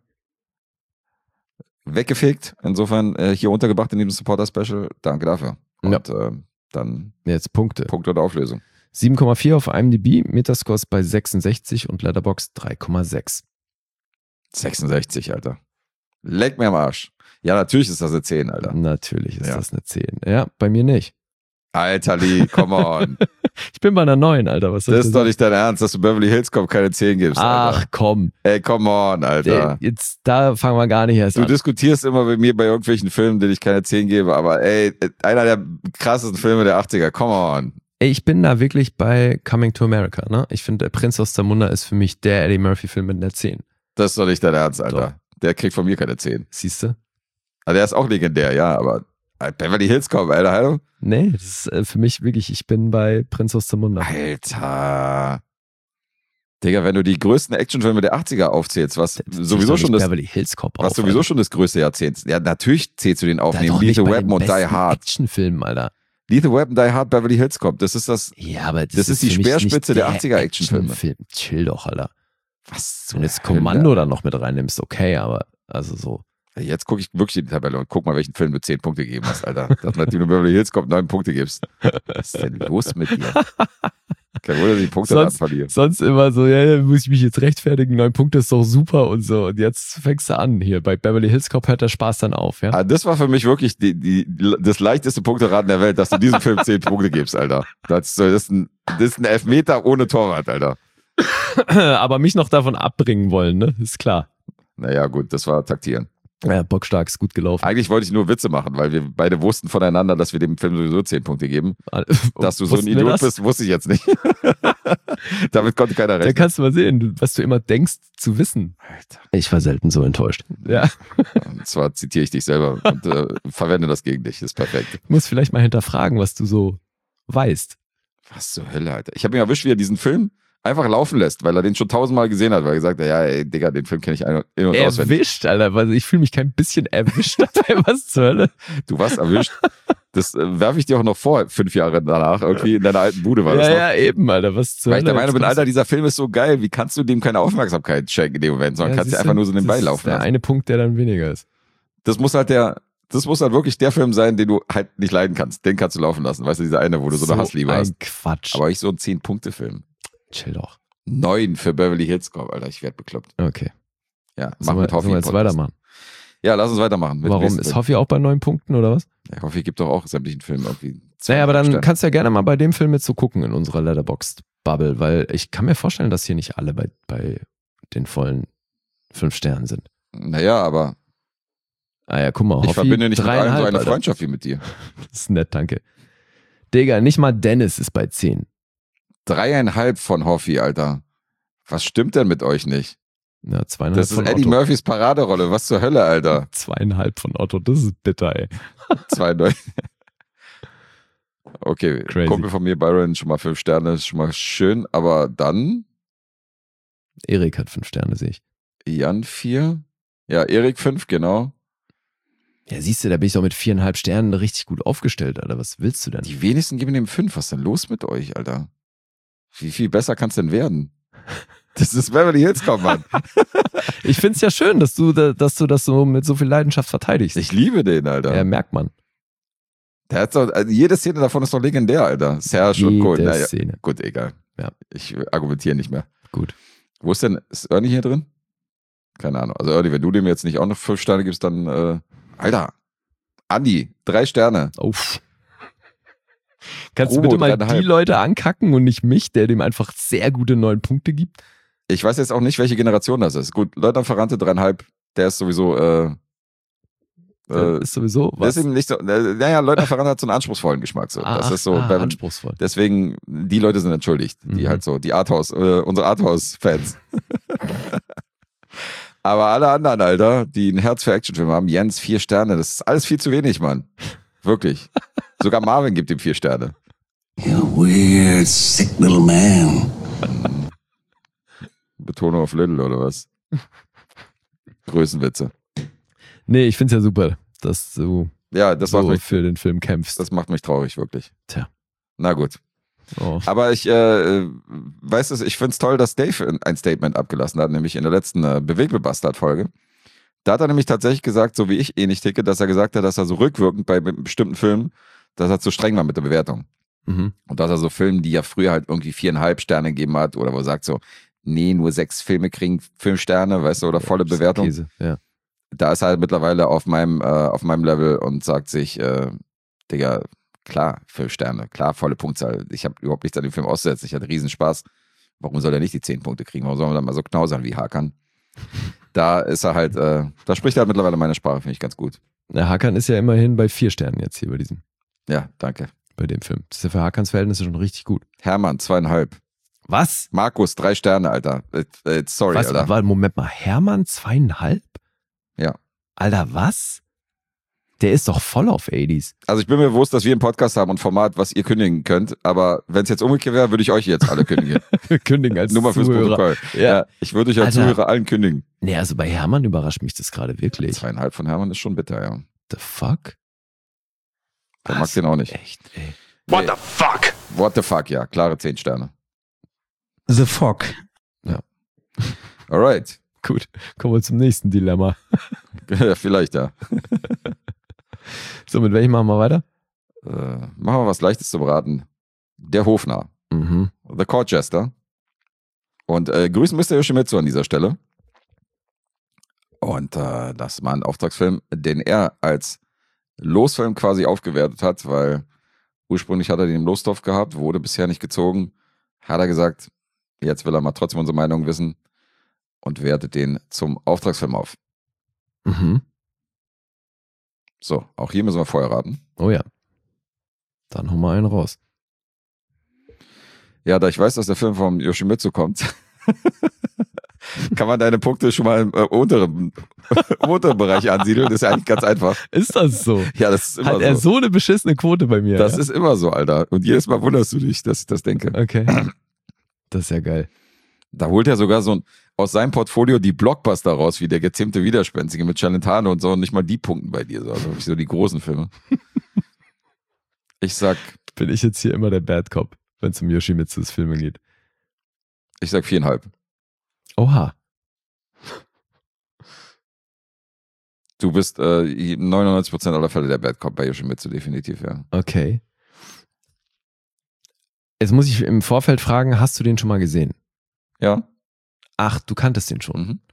weggefegt. Insofern äh, hier untergebracht in diesem Supporter-Special. Danke dafür. Und äh, dann Jetzt Punkte. Punkt oder Auflösung. sieben Komma vier auf IMDb, Metascore bei sechsundsechzig und Letterboxd drei Komma sechs. sechsundsechzig, Alter. Leck mir am Arsch. Ja, natürlich ist das eine zehn, Alter. Natürlich ist Ja. das eine zehn. Ja, bei mir nicht. Alter Lee, come on. Ich bin bei einer neun, Alter. Was soll Das ich ist denn doch nicht dein Ernst, dass du Beverly Hills Cop keine zehn gibst, Ach Alter. komm. Ey, come on, Alter. Ey, Jetzt, da fangen wir gar nicht erst Du an. diskutierst immer mit mir bei irgendwelchen Filmen, denen ich keine zehn gebe, aber ey, einer der krassesten Filme der achtziger, come on. Ey, ich bin da wirklich bei Coming to America, ne? Ich finde, der Prinz aus Zamunda ist für mich der Eddie Murphy-Film mit einer zehn. Das ist doch nicht dein Ernst, Alter. Doch. Der kriegt von mir keine zehn. Siehst du? Also der ist auch legendär, ja, aber Beverly Hills Cop, Alter, hallo? Nee, das ist äh, für mich wirklich, ich bin bei Prinz aus Zamunda. Alter. Digga, wenn du die größten Actionfilme der achtziger aufzählst, was Das sowieso schon das, Beverly Hills Cop was auf, sowieso Alter. schon das größte Jahrzehnt. Ja, natürlich zählst du den auf, Da neben doch nicht Lethal bei Weapon den und Die besten Hard. Actionfilmen, Alter. Lethal Weapon, Die Hard, Beverly Hills Cop. Das ist das. Ja, aber das, Das ist die für mich Speerspitze nicht der achtziger Actionfilme. Actionfilm. Chill doch, Alter. Was? Wenn du jetzt Kommando da noch mit reinnimmst, okay, aber also so. Jetzt gucke ich wirklich in die Tabelle und guck mal, welchen Film du zehn Punkte gegeben hast, Alter. Dass nachdem du Beverly Hills Cop neun Punkte gibst. Was ist denn los mit dir? Kein Wunder, dass ich die Punkte dann Sonst, verliere. sonst immer so, ja, ja, muss ich mich jetzt rechtfertigen, neun Punkte ist doch super und so. Und jetzt fängst du an hier. Bei Beverly Hills Cop hört der Spaß dann auf, ja? Ah, das war für mich wirklich die, die, das leichteste Punkteraten der Welt, dass du diesem Film zehn Punkte gibst, Alter. Das ist, das, ist ein, das ist ein Elfmeter ohne Torwart, Alter. Aber mich noch davon abbringen wollen, ne? Ist klar. Naja, gut, das war Taktieren. Ja, bockstark, ist gut gelaufen. Eigentlich wollte ich nur Witze machen, weil wir beide wussten voneinander, dass wir dem Film sowieso zehn Punkte geben. Dass du so ein Wussten wir Idiot das? bist, wusste ich jetzt nicht. Damit konnte keiner Da rechnen. kannst du mal sehen, was du immer denkst zu wissen. Alter. Ich war selten so enttäuscht. Ja. Und zwar zitiere ich dich selber und äh, verwende das gegen dich. Ist perfekt. Ich muss vielleicht mal hinterfragen, was du so weißt. Was zur Hölle, Alter. Ich habe mich erwischt, wie er diesen Film einfach laufen lässt, weil er den schon tausendmal gesehen hat, weil er gesagt hat, ja, ey, Digga, den Film kenne ich ein- in- und auswendig. Erwischt, Alter. Also ich fühle mich kein bisschen erwischt dabei. Was zur Hölle? Du warst erwischt. Das äh, werfe ich dir auch noch vor, fünf Jahre danach, irgendwie in deiner alten Bude war das Ja, noch. ja, eben, Alter. Was zur Weil ich Hölle? der Meinung Jetzt bin, kommst Alter, dieser Film ist so geil, wie kannst du dem keine Aufmerksamkeit schenken in dem Moment, sondern Ja, kannst dir siehst einfach du, nur so nebenbei das ist laufen der lassen. eine Punkt, der dann weniger ist. Das muss halt der, das muss halt wirklich der Film sein, den du halt nicht leiden kannst. Den kannst du laufen lassen. Weißt du, dieser eine, wo du so eine Hassliebe ein hast. Quatsch. Aber ich so ein zehn-Punkte-Film. Chill doch. Neun für Beverly Hills Cop, Alter, ich werd bekloppt. Okay. Ja, mach Sollen wir, mit Hoffi sollen wir einen jetzt Podcast. weitermachen? Ja, lass uns weitermachen. Mit dem Warum? nächsten Ist Film. Hoffi auch bei neun Punkten oder was? Ja, Hoffi gibt doch auch sämtlichen Filmen irgendwie. Naja, aber dann Sterne. kannst du ja gerne mal bei dem Film jetzt so gucken in unserer Letterboxd-Bubble, weil ich kann mir vorstellen, dass hier nicht alle bei, bei den vollen fünf Sternen sind. Naja, aber Ah ja, guck mal, ich Hoffi, verbinde nicht mit allen so dreieinhalb, eine Alter. Freundschaft wie mit dir. Das ist nett, danke. Digga, nicht mal Dennis ist bei zehn. Dreieinhalb von Hoffi, Alter. Was stimmt denn mit euch nicht? Ja, zweieinhalb Das ist von Eddie Otto. Murphys Paraderolle. Was zur Hölle, Alter? Zweieinhalb von Otto, das ist bitter, ey. Zwei Neu. Okay, Crazy. Kumpel von mir, Byron, schon mal fünf Sterne, ist schon mal schön. Aber dann Erik hat fünf Sterne, sehe ich. Jan vier. Ja, Erik fünf, genau. Ja, siehst du, da bin ich doch mit viereinhalb Sternen richtig gut aufgestellt, Alter. Was willst du denn? Die wenigsten geben dem fünf. Was ist denn los mit euch, Alter? Wie viel besser kann's denn werden? Das ist Beverly Hills Cop, Mann. Ich find's ja schön, dass du, da- dass du das so mit so viel Leidenschaft verteidigst. Ich liebe den, Alter. Ja, merkt man. Der hat doch, also jede Szene davon ist doch legendär, Alter. Serge und Co. Jede Naja, Szene. gut, egal. Ja. Ich argumentiere nicht mehr. Gut. Wo ist denn, ist Ernie hier drin? Keine Ahnung. Also Ernie, wenn du dem jetzt nicht auch noch fünf Sterne gibst, dann, äh, Alter, Andi, drei Sterne. Uff. Kannst Promo du bitte mal dreieinhalb. die Leute ankacken und nicht mich, der dem einfach sehr gute neun Punkte gibt? Ich weiß jetzt auch nicht, welche Generation das ist. Gut, Leutnant Ferrante, dreieinhalb, der ist sowieso, äh, Das äh, ist sowieso der was. ist eben nicht so, äh, naja, Leutnant Ferrante hat so einen anspruchsvollen Geschmack, so. Das Ach, ist so, ah, wenn- anspruchsvoll. deswegen, die Leute sind entschuldigt, die Mhm. halt so, die Arthouse, äh, unsere Arthouse-Fans. Aber alle anderen, Alter, die ein Herz für Actionfilme haben, Jens, vier Sterne, das ist alles viel zu wenig, Mann. Wirklich. Sogar Marvin gibt ihm vier Sterne. You weird, sick little man. Betonung auf Little, oder was? Größenwitze. Nee, ich find's ja super, dass du Ja, das macht so mich, für den Film kämpfst. das macht mich traurig, wirklich. Tja. Na gut. Oh. Aber ich, äh, weißt du, ich find's toll, dass Dave ein Statement abgelassen hat, nämlich in der letzten äh, Bewegtbastard-Folge. Da hat er nämlich tatsächlich gesagt, so wie ich eh nicht ticke, dass er gesagt hat, dass er so rückwirkend bei be- bestimmten Filmen, dass er zu streng war mit der Bewertung. Mhm. Und dass er so Filmen, die ja früher halt irgendwie viereinhalb Sterne gegeben hat, oder wo er sagt so, nee, nur sechs Filme kriegen fünf Sterne, weißt du, oder volle Das ist Bewertung. Käse, ja. Da ist er halt mittlerweile auf meinem, äh, auf meinem Level und sagt sich, äh, Digga, klar, fünf Sterne, klar, volle Punktzahl. Ich habe überhaupt nichts an dem Film auszusetzen. Ich hatte Riesenspaß. Warum soll er nicht die zehn Punkte kriegen? Warum soll man dann mal so knausern wie Hakan? Da ist er halt, äh, da spricht er halt mittlerweile meine Sprache, finde ich ganz gut. Der Hakan ist ja immerhin bei vier Sternen jetzt hier bei diesem. Ja, danke. bei dem Film. Das ist ja für Hakans Verhältnisse schon richtig gut. Hermann, zweieinhalb. Was? Markus, drei Sterne, Alter. Äh, äh, sorry, was, Alter. Warte, Moment mal. Hermann, zweieinhalb? Ja. Alter, was? Der ist doch voll auf achtziger. Also ich bin mir bewusst, dass wir einen Podcast haben und Format, was ihr kündigen könnt, aber wenn es jetzt umgekehrt wäre, würde ich euch jetzt alle kündigen. Kündigen als Nur mal fürs Zuhörer. Protokoll. Ja. Ja, ich würde euch als Alter. Zuhörer allen kündigen. Nee, also bei Hermann überrascht mich das gerade wirklich. Zweieinhalb von Hermann ist schon bitter, ja. The fuck? Der mag den auch nicht. Echt, ey. What the fuck? What the fuck, ja. Klare zehn Sterne. The Fuck. Alright. Gut, kommen wir zum nächsten Dilemma. Ja, vielleicht, ja. So, mit welchem machen wir weiter? Äh, machen wir was Leichtes zum Raten. Der Hofnarr. Mhm. The Court Jester. Und äh, grüßen Mister Yoshimitsu an dieser Stelle. Und äh, das war ein Auftragsfilm, den er als Losfilm quasi aufgewertet hat, weil ursprünglich hat er den im Lostopf gehabt, wurde bisher nicht gezogen. Hat er gesagt, jetzt will er mal trotzdem unsere Meinung wissen und wertet den zum Auftragsfilm auf. Mhm. So, auch hier müssen wir vorher raten. Oh ja. Dann hauen wir einen raus. Ja, da ich weiß, dass der Film vom Yoshimitsu kommt, kann man deine Punkte schon mal im äh, unteren, im unteren Bereich ansiedeln. Das ist ja eigentlich ganz einfach. Ist das so? Ja, das ist immer Hat er so. so eine beschissene Quote bei mir? Das ja? ist immer so, Alter. Und jedes Mal wunderst du dich, dass ich das denke. Okay. Das ist ja geil. Da holt er sogar so ein, aus seinem Portfolio die Blockbuster raus, wie der gezähmte Widerspenstige mit Celentano und so, und nicht mal die punkten bei dir, so, also wirklich so die großen Filme. Ich sag, Bin ich jetzt hier immer der Bad Cop, wenn es um Yoshimitsus Filme geht. ich sag viereinhalb. Oha. Du bist äh, neunundneunzig Prozent aller Fälle der Bad Cop bei Yoshimitsu, definitiv, ja. Okay. Jetzt muss ich im Vorfeld fragen, hast du den schon mal gesehen? Ja? Ach, du kanntest den schon. Mhm.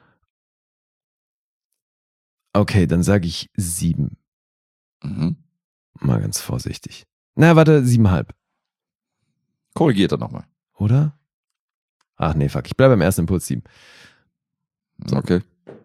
Okay, dann sage ich sieben. Mhm. Mal ganz vorsichtig. Na, warte, siebenhalb. Korrigiert er nochmal. Oder? Ach nee, fuck. Ich bleibe beim ersten Impuls sieben. Okay.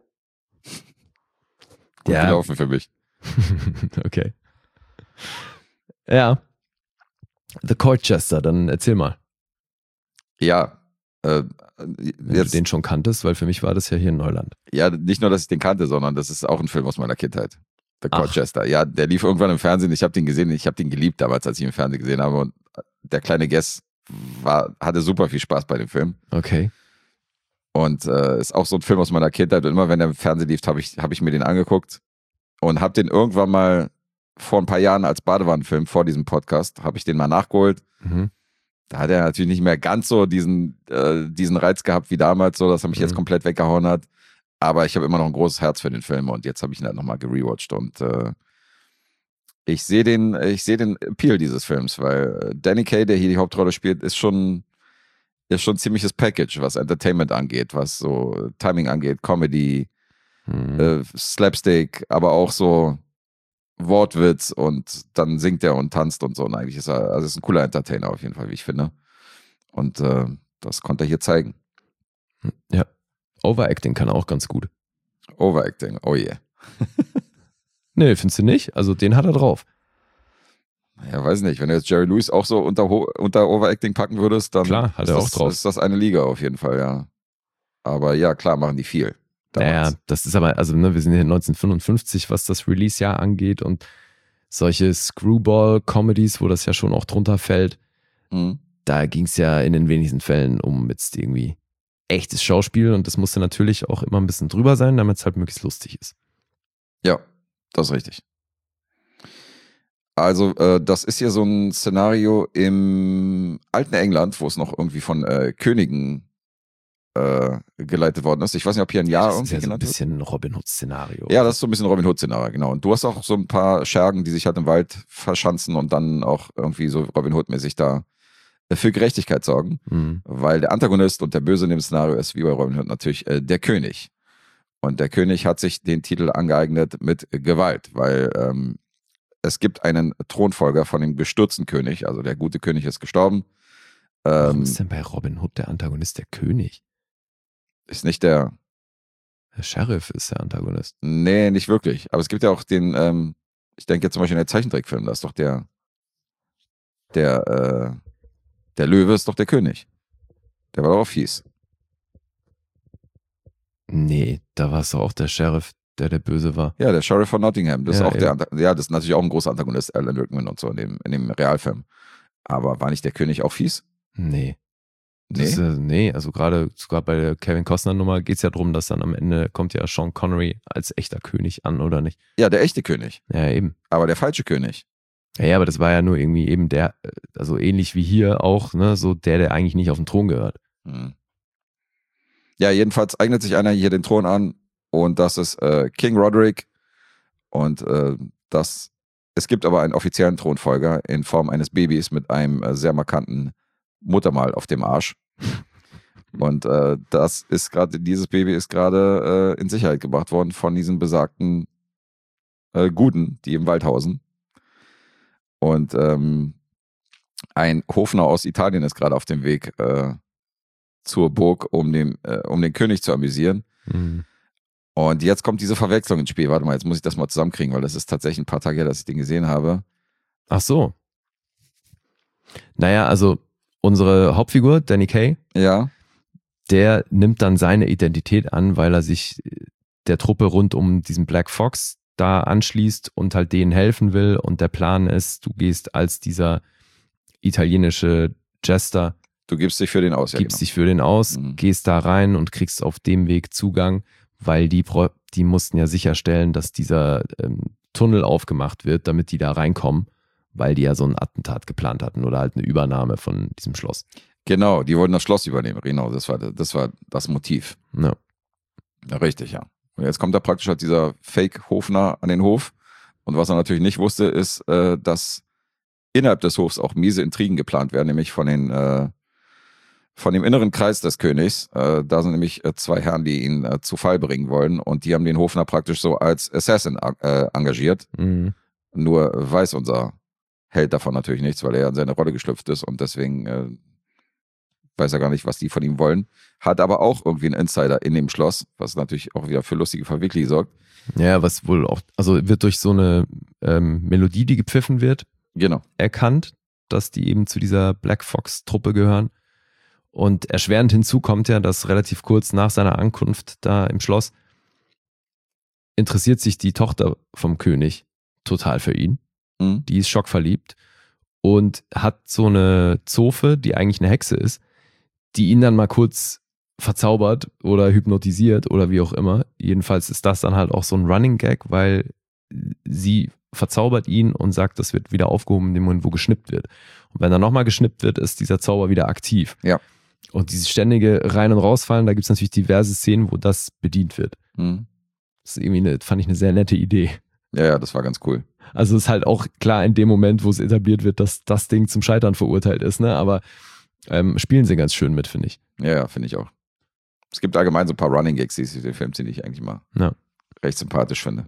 Gut Ja. gelaufen für mich. Okay. Ja. The Court Jester, dann erzähl mal. Ja. Äh, Wenn jetzt, du den schon kanntest, weil für mich war das ja hier in Neuland. ja, nicht nur, dass ich den kannte, sondern das ist auch ein Film aus meiner Kindheit. The Court Ach. Jester. Ja, der lief irgendwann im Fernsehen. Ich habe den gesehen. Ich habe den geliebt damals, als ich ihn im Fernsehen gesehen habe. Und der kleine Guess war, hatte super viel Spaß bei dem Film. Okay. Und äh, ist auch so ein Film aus meiner Kindheit. Und immer wenn der im Fernsehen lief, habe ich, hab ich mir den angeguckt und habe den irgendwann mal vor ein paar Jahren als Badewannenfilm vor diesem Podcast, habe ich den mal nachgeholt. Mhm. Da hat er natürlich nicht mehr ganz so diesen, äh, diesen Reiz gehabt wie damals, so dass er mich Mhm. jetzt komplett weggehauen hat. Aber ich habe immer noch ein großes Herz für den Film und jetzt habe ich ihn halt nochmal gerewatcht. Und äh, ich sehe den, ich sehe den Appeal dieses Films, weil Danny Kaye, der hier die Hauptrolle spielt, ist schon, ist schon ein ziemliches Package, was Entertainment angeht, was so Timing angeht, Comedy, Mhm. äh, Slapstick, aber auch so Wortwitz und dann singt er und tanzt und so. Und eigentlich ist er, also ist ein cooler Entertainer auf jeden Fall, wie ich finde. Und äh, das konnte er hier zeigen. Ja. Overacting kann er auch ganz gut. Overacting, oh yeah. Nee, findest du nicht? Also den hat er drauf. Ja, weiß nicht, wenn du jetzt Jerry Lewis auch so unter, unter Overacting packen würdest, dann Klar, hat ist, er das, auch drauf. ist das eine Liga auf jeden Fall, ja. Aber ja, klar, machen die viel. Naja, damals. das ist aber, also ne, wir sind hier neunzehnhundertfünfundfünfzig, was das Release-Jahr angeht und solche Screwball-Comedies, wo das ja schon auch drunter fällt, Mhm. da ging es ja in den wenigsten Fällen um jetzt irgendwie echtes Schauspiel und das musste natürlich auch immer ein bisschen drüber sein, damit es halt möglichst lustig ist. Ja, das ist richtig. Also, äh, das ist hier so ein Szenario im alten England, wo es noch irgendwie von äh, Königen äh, geleitet worden ist. Ich weiß nicht, ob hier ein Jahr das ist irgendwie ja so ein genannt wird. bisschen ein Robin Hood-Szenario. Ja, das ist so ein bisschen Robin Hood-Szenario, genau. Und du hast auch so ein paar Schergen, die sich halt im Wald verschanzen und dann auch irgendwie so Robin Hood-mäßig da äh, für Gerechtigkeit sorgen. Mhm. Weil der Antagonist und der Böse in dem Szenario ist, wie bei Robin Hood natürlich, äh, der König. Und der König hat sich den Titel angeeignet mit Gewalt, weil ähm, es gibt einen Thronfolger von dem gestürzten König, also der gute König ist gestorben. Warum Ähm, ist denn bei Robin Hood der Antagonist der König? ist nicht der, Der Sheriff ist der Antagonist. nee, nicht wirklich. Aber es gibt ja auch den, ähm, ich denke jetzt zum Beispiel in der Zeichentrickfilm, da ist doch der, der, äh, der Löwe ist doch der König. Der war doch auch fies. Nee, da war es doch auch der Sheriff, der der Böse war. Ja, der Sheriff von Nottingham. Das Ja, ist auch der, Anta- ja, das ist natürlich auch ein großer Antagonist, Alan Rickman und so in dem, in dem Realfilm. Aber war nicht der König auch fies? Nee. Nee. Das, äh, nee, also gerade sogar bei der Kevin Costner Nummer geht es ja darum, dass dann am Ende kommt ja Sean Connery als echter König an, oder nicht? Ja, der echte König. Ja, eben. Aber der falsche König. Ja, ja, aber das war ja nur irgendwie eben der, äh, also ähnlich wie hier auch, ne, so der, der eigentlich nicht auf den Thron gehört. Hm. Ja, jedenfalls eignet sich einer hier den Thron an und das ist äh, King Roderick und äh, das, es gibt aber einen offiziellen Thronfolger in Form eines Babys mit einem äh, sehr markanten Muttermal auf dem Arsch. Und äh, das ist gerade, dieses Baby ist gerade äh, in Sicherheit gebracht worden von diesen besagten äh, Guten, die im Wald hausen. Und ähm, ein Hofner aus Italien ist gerade auf dem Weg äh, zur Burg, um den, äh, um den König zu amüsieren. Mhm. Und jetzt kommt diese Verwechslung ins Spiel. Warte mal, jetzt muss ich das mal zusammenkriegen, weil das ist tatsächlich ein paar Tage her, dass ich den gesehen habe. Ach so. Naja, also unsere Hauptfigur, Danny Kaye, Ja, der nimmt dann seine Identität an, weil er sich der Truppe rund um diesen Black Fox da anschließt und halt denen helfen will. Und der Plan ist, du gehst als dieser italienische Jester, du gibst dich für den aus. Ja, gibst genau. dich für den aus, Mhm. gehst da rein und kriegst auf dem Weg Zugang, weil die, Pro- die mussten ja sicherstellen, dass dieser ähm, Tunnel aufgemacht wird, damit die da reinkommen, weil die ja so ein Attentat geplant hatten oder halt eine Übernahme von diesem Schloss. Genau, die wollten das Schloss übernehmen. Genau, das war das, war das Motiv. Ja. Ja, richtig, ja. Und jetzt kommt da praktisch halt dieser Fake-Hofner an den Hof. Und was er natürlich nicht wusste, ist, äh, dass innerhalb des Hofs auch miese Intrigen geplant werden, nämlich von den äh, von dem inneren Kreis des Königs. Äh, da sind nämlich äh, zwei Herren, die ihn äh, zu Fall bringen wollen. Und die haben den Hofner praktisch so als Assassin äh, engagiert. Mhm. Nur weiß unser Held davon natürlich nichts, weil er in seine Rolle geschlüpft ist und deswegen äh, weiß er gar nicht, was die von ihm wollen. Hat aber auch irgendwie einen Insider in dem Schloss, was natürlich auch wieder für lustige Verwicklungen sorgt. Ja, was wohl auch, also wird durch so eine ähm, Melodie, die gepfiffen wird, Genau. erkannt, dass die eben zu dieser Black Fox-Truppe gehören. Und erschwerend hinzu kommt ja, dass relativ kurz nach seiner Ankunft da im Schloss interessiert sich die Tochter vom König total für ihn. Mhm. Die ist schockverliebt und hat so eine Zofe, die eigentlich eine Hexe ist, die ihn dann mal kurz verzaubert oder hypnotisiert oder wie auch immer. Jedenfalls ist das dann halt auch so ein Running Gag, weil sie verzaubert ihn und sagt, das wird wieder aufgehoben in dem Moment, wo geschnippt wird. Und wenn dann nochmal geschnippt wird, ist dieser Zauber wieder aktiv. Ja. Und dieses ständige Rein- und Rausfallen, da gibt es natürlich diverse Szenen, wo das bedient wird. Mhm. Das ist irgendwie eine, fand ich eine sehr nette Idee. Ja, ja, das war ganz cool. Also ist halt auch klar in dem Moment, wo es etabliert wird, dass das Ding zum Scheitern verurteilt ist, ne? Aber ähm, spielen sie ganz schön mit, finde ich. Ja, ja, finde ich auch. Es gibt allgemein so ein paar Running Gags, die ich den Film ziehen, die ich eigentlich mal Ja. recht sympathisch finde.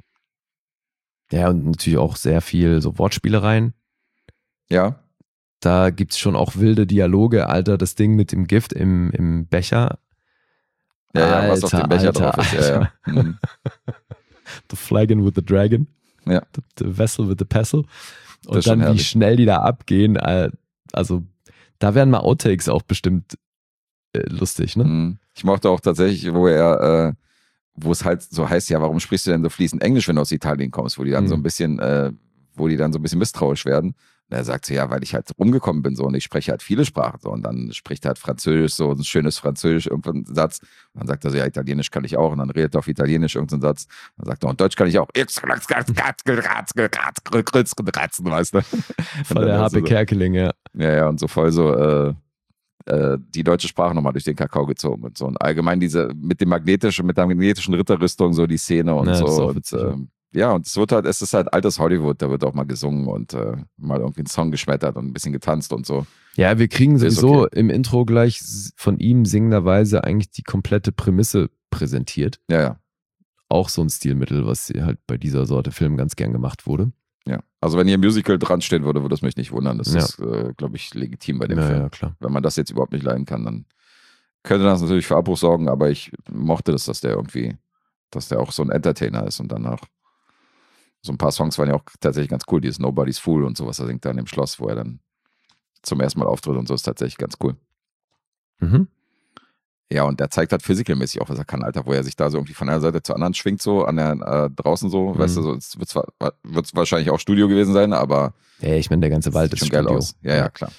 Ja, und natürlich auch sehr viel so Wortspielereien. Ja, Da gibt es schon auch wilde Dialoge. Alter, das Ding mit dem Gift im, im Becher. ja, ja, was auf dem Becher Alter, drauf ist. Ja, ja. Mhm. The Flagon with the Dragon. Ja. The, the Vessel with the Pestle. Das Und ist schon dann, wie herrlich. schnell die da abgehen. äh, Also, da werden mal Outtakes auch bestimmt äh, lustig, ne? Mhm. Ich mochte auch tatsächlich, wo er, äh, wo es halt so heißt, ja, warum sprichst du denn so fließend Englisch, wenn du aus Italien kommst, wo die dann Mhm. so ein bisschen, äh, wo die dann so ein bisschen misstrauisch werden. Und er sagt so, ja, weil ich halt rumgekommen bin so und ich spreche halt viele Sprachen so und dann spricht er halt Französisch, so ein schönes Französisch, irgendein Satz. Und dann sagt er so, ja, Italienisch kann ich auch und dann redet er auf Italienisch irgendeinen Satz. Dann sagt er, und Deutsch kann ich auch. Weißt du? Voll der H P so, Kerkeling, ja. ja, ja, und so voll so äh, äh, die deutsche Sprache nochmal durch den Kakao gezogen und so. Und allgemein diese mit dem magnetischen, mit der magnetischen Ritterrüstung, so die Szene und Ja, das ist so. auch Und, witzig, ja. ähm, ja, und es wird halt, es ist halt altes Hollywood, da wird auch mal gesungen und äh, mal irgendwie ein Song geschmettert und ein bisschen getanzt und so. Ja, wir kriegen Ist sowieso okay. im Intro gleich s- von ihm singenderweise eigentlich die komplette Prämisse präsentiert. Ja, ja, Auch so ein Stilmittel, was halt bei dieser Sorte Film ganz gern gemacht wurde. ja. Also wenn hier ein Musical dran stehen würde, würde das mich nicht wundern. Das Ja. ist, äh, glaube ich, legitim bei dem Ja, Film. ja, klar. Wenn man das jetzt überhaupt nicht leiden kann, dann könnte das natürlich für Abbruch sorgen, aber ich mochte das, dass der irgendwie, dass der auch so ein Entertainer ist und danach so ein paar Songs waren ja auch tatsächlich ganz cool, dieses Nobody's Fool und sowas, er singt da in dem Schloss, wo er dann zum ersten Mal auftritt und so, ist tatsächlich ganz cool. Mhm. Ja, und der zeigt halt physikalmäßig auch, was er kann, Alter, wo er sich da so irgendwie von einer Seite zur anderen schwingt, so an der äh, draußen so, Mhm. weißt du, so, es wird zwar wird's wahrscheinlich auch Studio gewesen sein, aber Ja, ich meine, der ganze Wald sieht ist schon geil Studio. aus. Ja, ja, klar.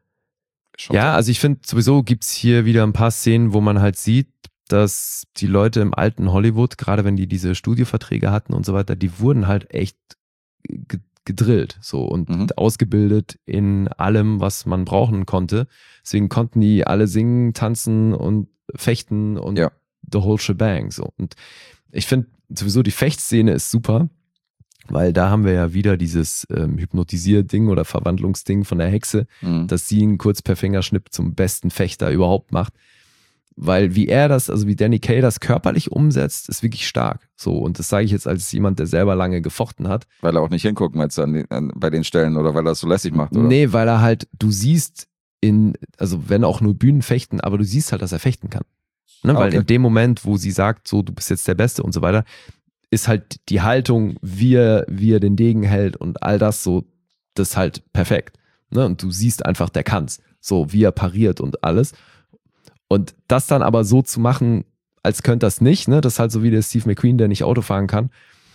Schon Ja, also ich finde sowieso gibt's hier wieder ein paar Szenen, wo man halt sieht, dass die Leute im alten Hollywood, gerade wenn die diese Studioverträge hatten und so weiter, die wurden halt echt ge- gedrillt so und Mhm. ausgebildet in allem, was man brauchen konnte. Deswegen konnten die alle singen, tanzen und fechten und Ja. the whole shebang so. Und ich finde sowieso die Fechtszene ist super, weil da haben wir ja wieder dieses ähm, Hypnotisier-Ding oder Verwandlungsding von der Hexe, Mhm. dass sie ihn kurz per Fingerschnipp zum besten Fechter überhaupt macht. Weil wie er das, also wie Danny Kaye das körperlich umsetzt, ist wirklich stark. So, und das sage ich jetzt als jemand, der selber lange gefochten hat. Weil er auch nicht hinguckt, meinst du, an den, an, bei den Stellen oder weil er es so lässig macht, oder? Nee, weil er halt, du siehst in, also wenn auch nur Bühnen fechten, aber du siehst halt, dass er fechten kann. Ne? Ah, Weil okay. in dem Moment, wo sie sagt, so, du bist jetzt der Beste und so weiter, ist halt die Haltung, wie er, wie er den Degen hält und all das so, das ist halt perfekt. Ne? Und du siehst einfach, der kann's. So, wie er pariert und alles. Und das dann aber so zu machen, als könnte das nicht, ne? Das ist halt so wie der Steve McQueen, der nicht Auto fahren kann.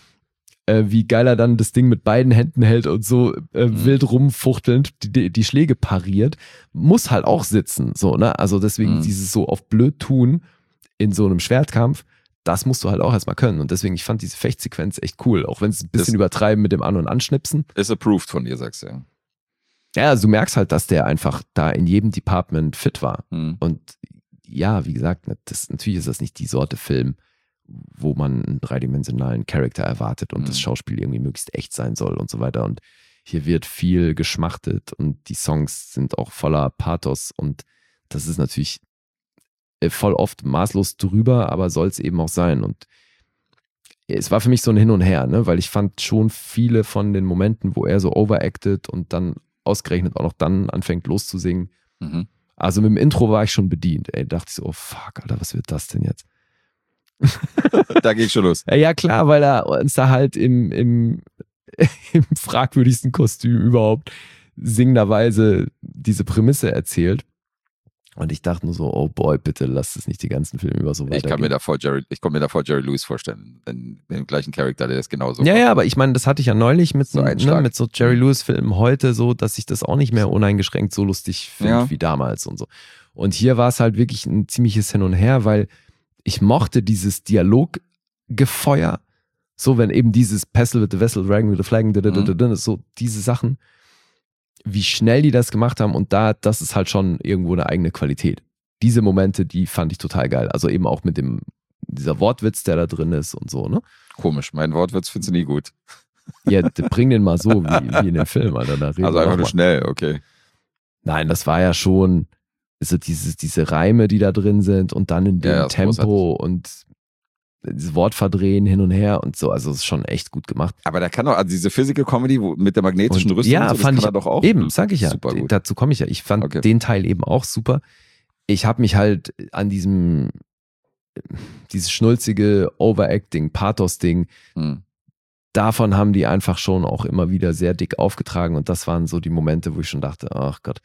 Äh, wie geil er dann das Ding mit beiden Händen hält und so äh, Mhm. wild rumfuchtelnd die, die, die Schläge pariert, muss halt auch sitzen. So, ne? Also deswegen Mhm. dieses so auf blöd tun in so einem Schwertkampf, das musst du halt auch erstmal können. Und deswegen, ich fand diese Fechtsequenz echt cool, auch wenn es ein bisschen Das- übertreiben mit dem An- und Anschnipsen. Ist approved von dir, sagst du, ja. Ja, also du merkst halt, dass der einfach da in jedem Department fit war. Mhm. Und ja, wie gesagt, das, natürlich ist das nicht die Sorte Film, wo man einen dreidimensionalen Charakter erwartet und Mhm. das Schauspiel irgendwie möglichst echt sein soll und so weiter. Und hier wird viel geschmachtet und die Songs sind auch voller Pathos und das ist natürlich äh, voll oft maßlos drüber, aber soll es eben auch sein. Und es war für mich so ein Hin und Her, ne? Weil ich fand schon viele von den Momenten, wo er so overacted und dann ausgerechnet auch noch dann anfängt loszusingen. Mhm. Also mit dem Intro war ich schon bedient. Ey, dachte ich so, oh fuck, Alter, was wird das denn jetzt? Da geht's schon los. Ja, ja, klar, weil er uns da halt im, im, im fragwürdigsten Kostüm überhaupt singenderweise diese Prämisse erzählt. Und ich dachte nur so, oh boy, bitte lass es nicht die ganzen Filme über so weitergehen. Ich kann mir da voll Jerry, ich kann mir da voll Jerry Lewis vorstellen. Den, den gleichen Charakter, der ist genauso. Ja, ja, aber ich meine, das hatte ich ja neulich mit So so, ein ne, Schlag. mit so Jerry Lewis-Filmen heute so, dass ich das auch nicht mehr uneingeschränkt so lustig finde Ja. wie damals und so. Und hier war es halt wirklich ein ziemliches Hin und Her, weil ich mochte dieses Dialoggefeuer, so wenn eben dieses Pestle with the Vessel, Dragon with the Flag, Mhm. so diese Sachen, wie schnell die das gemacht haben und da, das ist halt schon irgendwo eine eigene Qualität. Diese Momente, die fand ich total geil. Also eben auch mit dem, dieser Wortwitz, der da drin ist und so, ne? Komisch, mein Wortwitz findest du nie gut. Ja, d- bring den mal so wie, wie in dem Film, Alter. Da reden Also wir einfach noch nur mal. schnell, okay. Nein, das war ja schon, also dieses, diese Reime, die da drin sind und dann in dem Ja, ja, ist Tempo und das Wort verdrehen hin und her und so. Also es ist schon echt gut gemacht. Aber der kann doch, also diese Physical Comedy wo, mit der magnetischen Und, Rüstung, ja, und so, das fand kann ich er doch auch. eben, sag ich ja. Super gut. Dazu komme ich ja. Ich fand Okay. den Teil eben auch super. Ich habe mich halt an diesem, dieses schnulzige Overacting, Pathos-Ding, Hm. davon haben die einfach schon auch immer wieder sehr dick aufgetragen und das waren so die Momente, wo ich schon dachte, ach Gott.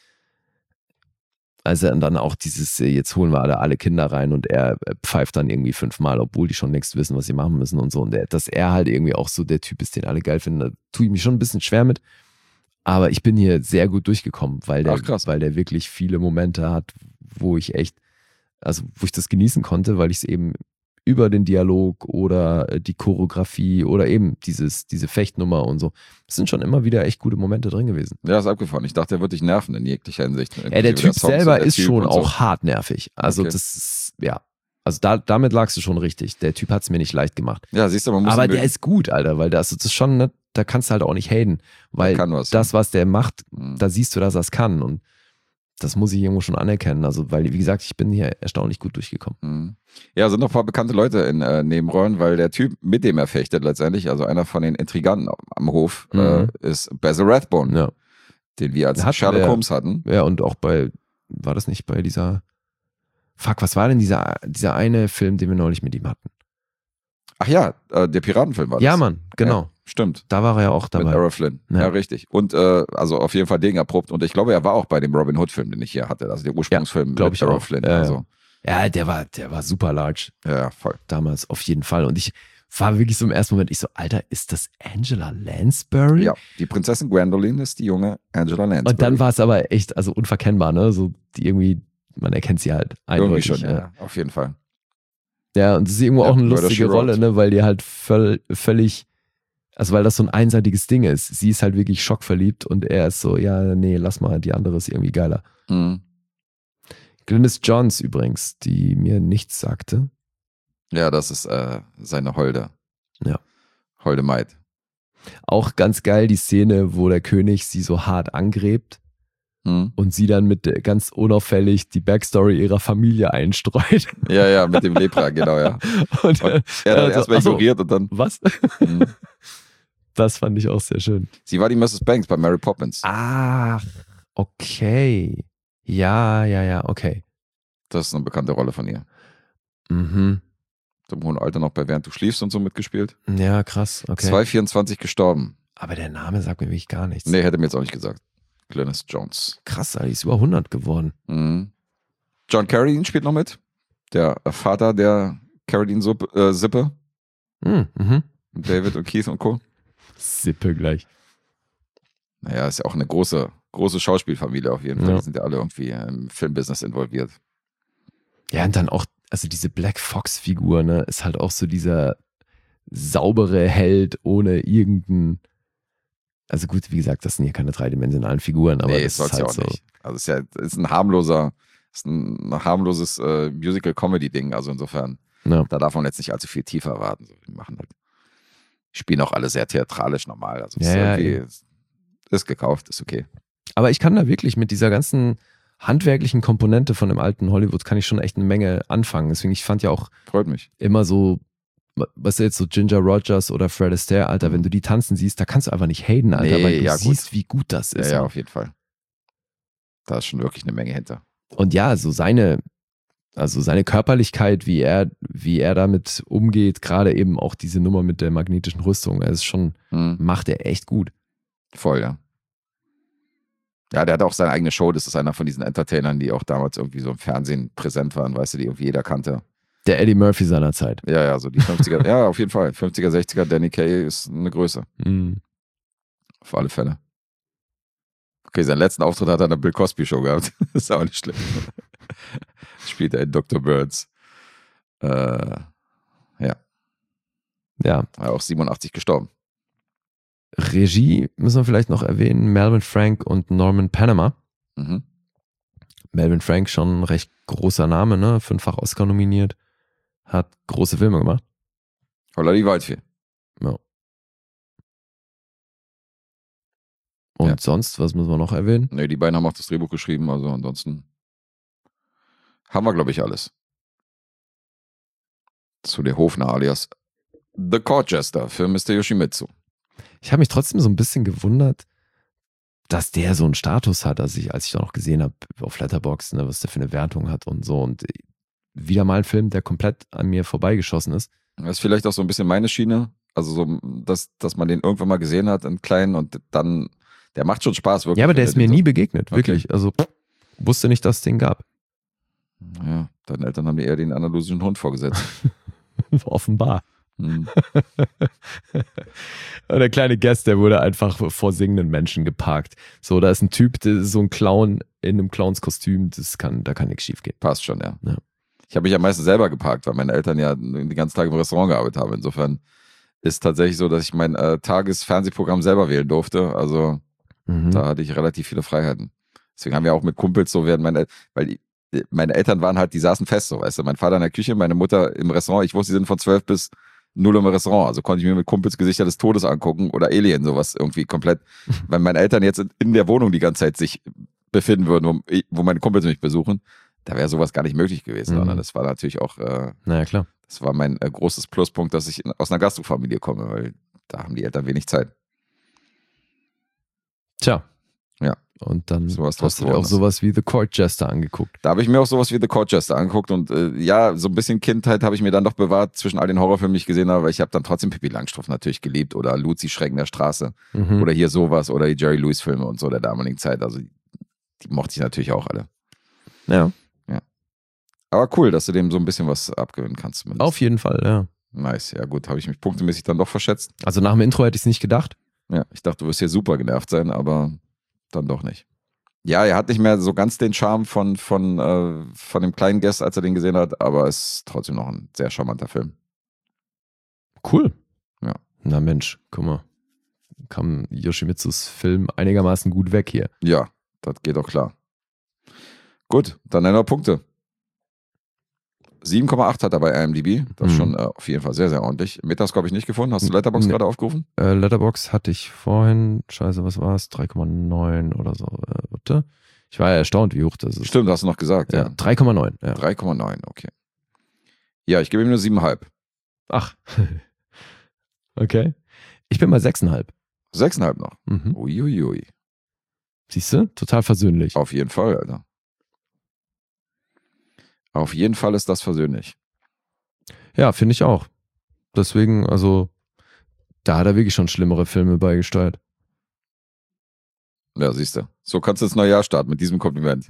Also und dann auch dieses, äh, jetzt holen wir alle, alle Kinder rein und er äh, pfeift dann irgendwie fünfmal, obwohl die schon längst wissen, was sie machen müssen und so. Und der, dass er halt irgendwie auch so der Typ ist, den alle geil finden, da tue ich mich schon ein bisschen schwer mit. Aber ich bin hier sehr gut durchgekommen, weil der, Ach, krass. weil der wirklich viele Momente hat, wo ich echt, also wo ich das genießen konnte, weil ich es eben über den Dialog oder äh, die Choreografie oder eben dieses, diese Fechtnummer und so. Es sind schon immer wieder echt gute Momente drin gewesen. Ja, ist abgefahren. Ich dachte, er wird dich nerven in jeglicher Hinsicht. Ja, der Inklusive Typ Songs und selber der ist Typ schon und so. auch hart nervig. Also Okay. das ist, ja. Also da, damit lagst du schon richtig. Der Typ hat es mir nicht leicht gemacht. Ja, siehst du, man muss Aber ihn der mögen. ist gut, Alter, weil das, das ist schon, ne, da kannst du halt auch nicht haten. Weil kann was, das, was der macht, Mhm. da siehst du, dass er es kann. Und das muss ich irgendwo schon anerkennen. Also, weil, wie gesagt, ich bin hier erstaunlich gut durchgekommen. Mhm. Ja, sind noch ein paar bekannte Leute in äh, Nebenrollen, weil der Typ, mit dem er fechtet letztendlich, also einer von den Intriganten am Hof, Mhm. äh, ist Basil Rathbone, Ja. den wir als Hatten Sherlock wir- Holmes hatten. Ja, und auch bei, war das nicht bei dieser, fuck, was war denn dieser, dieser eine Film, den wir neulich mit ihm hatten? Ach ja, äh, der Piratenfilm war das. Ja, Mann, genau. stimmt. Da war er ja auch dabei. Mit Errol Flynn. Ja, Ja. richtig. Und äh, also auf jeden Fall Ding erprobt. Und ich glaube, er war auch bei dem Robin Hood-Film, den ich hier hatte. Also der Ursprungsfilm glaub mit ich Errol auch. Flynn. Ja, ja. Also, Ja, der war, der war super large ja, ja, voll. damals, auf jeden Fall. Und ich war wirklich so im ersten Moment, ich so, Alter, ist das Angela Lansbury? Ja, die Prinzessin Gwendoline ist die junge Angela Lansbury. Und dann war es aber echt, also unverkennbar, ne? So, die irgendwie, man erkennt sie halt irgendwie eindeutig. schon, ja, ja. ja, auf jeden Fall. Ja, und es ist irgendwo Ja, auch eine Murder, lustige She Wrote. Rolle, ne? Weil die halt völ, völlig, also weil das so ein einseitiges Ding ist. Sie ist halt wirklich schockverliebt und er ist so, ja, nee, lass mal, die andere ist irgendwie geiler. Mhm. Glynis Johns übrigens, die mir nichts sagte. Ja, das ist äh, seine Holde. Ja. Holde Maid. Auch ganz geil die Szene, wo der König sie so hart angräbt Mhm. und sie dann mit äh, ganz unauffällig die Backstory ihrer Familie einstreut. Ja, ja, mit dem Lepra, genau, ja. Und, Und äh, er dann also, erstmal ach so, ignoriert und dann. was? Mhm. Das fand ich auch sehr schön. Sie war die Missus Banks bei Mary Poppins. Ach, okay. Ja, ja, ja, okay. Das ist eine bekannte Rolle von ihr. Mhm. Im hohen Alter noch bei Während du schliefst und so mitgespielt. Ja, krass, okay. zwei vierundzwanzig gestorben. Aber der Name sagt mir wirklich gar nichts. Nee, hätte mir jetzt auch nicht gesagt. Glynis Jones. Krass, Alter, die ist über hundert geworden. Mhm. John Carradine spielt noch mit. Der Vater der Carradine-Sippe. Mhm. Mhm. Mit David und Keith und Co. Sippe gleich. Naja, ist ja auch eine große, große Schauspielfamilie auf jeden Fall. Ja. Die sind ja alle irgendwie im Filmbusiness involviert. Ja, und dann auch, also diese Black Fox-Figur, ne, ist halt auch so dieser saubere Held ohne irgendein. Also gut, wie gesagt, das sind hier keine dreidimensionalen Figuren, aber nee, das soll's ist halt ja auch so. nicht. Also es ist ja ist ein harmloser, ist ein harmloses äh, Musical-Comedy-Ding. Also insofern, Ja. da darf man jetzt nicht allzu viel tiefer erwarten. So, die machen halt, die spielen auch alle sehr theatralisch normal. Also es Ja, ist, ja, irgendwie, ist, ist gekauft, ist okay. Aber ich kann da wirklich mit dieser ganzen handwerklichen Komponente von dem alten Hollywood kann ich schon echt eine Menge anfangen. Deswegen, ich fand ja auch Freut mich. immer so, was jetzt so Ginger Rogers oder Fred Astaire, Alter, wenn du die tanzen siehst, da kannst du einfach nicht haten, Alter, Nee, weil du ja, gut. siehst, wie gut das Ja, ist. ja, Mann. auf jeden Fall. Da ist schon wirklich eine Menge hinter. Und ja, so seine, also seine Körperlichkeit, wie er, wie er damit umgeht, gerade eben auch diese Nummer mit der magnetischen Rüstung, das ist schon, Mhm. macht er echt gut. Voll, ja. Ja, der hat auch seine eigene Show. Das ist einer von diesen Entertainern, die auch damals irgendwie so im Fernsehen präsent waren, weißt du, die irgendwie jeder kannte. Der Eddie Murphy seiner Zeit. Ja, ja, so die fünfziger. Ja, auf jeden Fall. fünfziger, sechziger, Danny Kaye ist eine Größe. Mhm. Auf alle Fälle. Okay, seinen letzten Auftritt hat er in der Bill Cosby Show gehabt. ist auch nicht schlimm. Spielt er in Doktor Birds. Äh, ja, Ja, war auch siebenundachtzig gestorben. Regie müssen wir vielleicht noch erwähnen, Melvin Frank und Norman Panama. Mhm. Melvin Frank schon ein recht großer Name, ne? Fünffach Oscar nominiert. Hat große Filme gemacht. Holla die Waldfee. Ja. Und Ja. sonst, was müssen wir noch erwähnen? Ne, die beiden haben auch das Drehbuch geschrieben, also ansonsten haben wir, glaube ich, alles. Zu der Hofner alias The Court Jester für Mister Yoshimitsu. Ich habe mich trotzdem so ein bisschen gewundert, dass der so einen Status hat, als ich, als ich da noch gesehen habe auf Letterboxd, ne, was der für eine Wertung hat und so. Und wieder mal ein Film, der komplett an mir vorbeigeschossen ist. Das ist vielleicht auch so ein bisschen meine Schiene. Also so, dass, dass man den irgendwann mal gesehen hat in kleinen und dann, der macht schon Spaß, wirklich. Ja, aber der ist mir nie begegnet, Okay. wirklich. Also wusste nicht, dass es den gab. Ja, deine Eltern haben dir eher den andalusischen Hund vorgesetzt. Offenbar. Hm. Und der kleine Guest, der wurde einfach vor singenden Menschen geparkt. So, da ist ein Typ, der ist so ein Clown in einem Clownskostüm, das kann, da kann nichts schief gehen. Passt schon, ja. Ja. Ich habe mich ja meistens selber geparkt, weil meine Eltern ja den ganzen Tag im Restaurant gearbeitet haben. Insofern ist tatsächlich so, dass ich mein äh, Tagesfernsehprogramm selber wählen durfte. Also Mhm. da hatte ich relativ viele Freiheiten. Deswegen haben wir auch mit Kumpels so werden meine, El- weil die, meine Eltern waren halt, die saßen fest so, weißt du, mein Vater in der Küche, meine Mutter im Restaurant. Ich wusste, die sind von zwölf bis null im Restaurant. Also konnte ich mir mit Kumpels Gesichter des Todes angucken oder Alien, sowas irgendwie komplett. Wenn meine Eltern jetzt in, in der Wohnung die ganze Zeit sich befinden würden, wo, wo meine Kumpels mich besuchen, da wäre sowas gar nicht möglich gewesen. Mhm. Sondern das war natürlich auch, äh, Naja, klar. das war mein äh, großes Pluspunkt, dass ich in, aus einer Gastrofamilie komme, weil da haben die Eltern wenig Zeit. Tja. Ja. Und dann Sowas hast du dir geworden auch ist. sowas wie The Court Jester angeguckt. Da habe ich mir auch sowas wie The Court Jester angeguckt und äh, ja, so ein bisschen Kindheit habe ich mir dann doch bewahrt zwischen all den Horrorfilmen, die ich gesehen habe, weil ich habe dann trotzdem Pippi Langstrumpf natürlich geliebt oder Luzi Schrecken der Straße Mhm. oder hier sowas oder die Jerry Lewis Filme und so der damaligen Zeit. Also die mochte ich natürlich auch alle. Ja. Aber cool, dass du dem so ein bisschen was abgewinnen kannst. Zumindest. Auf jeden Fall, ja. Nice, ja gut, habe ich mich punktemäßig dann doch verschätzt. Also nach dem Intro hätte ich es nicht gedacht. Ja, ich dachte, du wirst hier super genervt sein, aber dann doch nicht. Ja, er hat nicht mehr so ganz den Charme von, von, äh, von dem kleinen Guest, als er den gesehen hat, aber es ist trotzdem noch ein sehr charmanter Film. Cool. Ja. Na Mensch, guck mal. Kam Yoshimitsus Film einigermaßen gut weg hier. Ja, das geht doch klar. Gut, dann nennen wir Punkte. sieben Komma acht hat er bei I M D B. Das ist Mhm. schon äh, auf jeden Fall sehr, sehr ordentlich. Metascope habe ich nicht gefunden. Hast du Letterboxd Nee. gerade aufgerufen? Äh, Letterboxd hatte ich vorhin, scheiße, was war es? drei Komma neun oder so. Äh, warte. Ich war ja erstaunt, wie hoch das ist. Stimmt, hast du noch gesagt. Ja, Ja. drei Komma neun. Ja. drei Komma neun, okay. Ja, ich gebe ihm nur sieben Komma fünf. Ach. Okay. Ich bin bei sechs Komma fünf. sechs Komma fünf noch. Mhm. Uiuiui. Siehst du? Total versöhnlich. Auf jeden Fall, Alter. Auf jeden Fall ist das versöhnlich. Ja, finde ich auch. Deswegen, also, da hat er wirklich schon schlimmere Filme beigesteuert. Ja, siehst du. So kannst du das neue Jahr starten mit diesem Kompliment.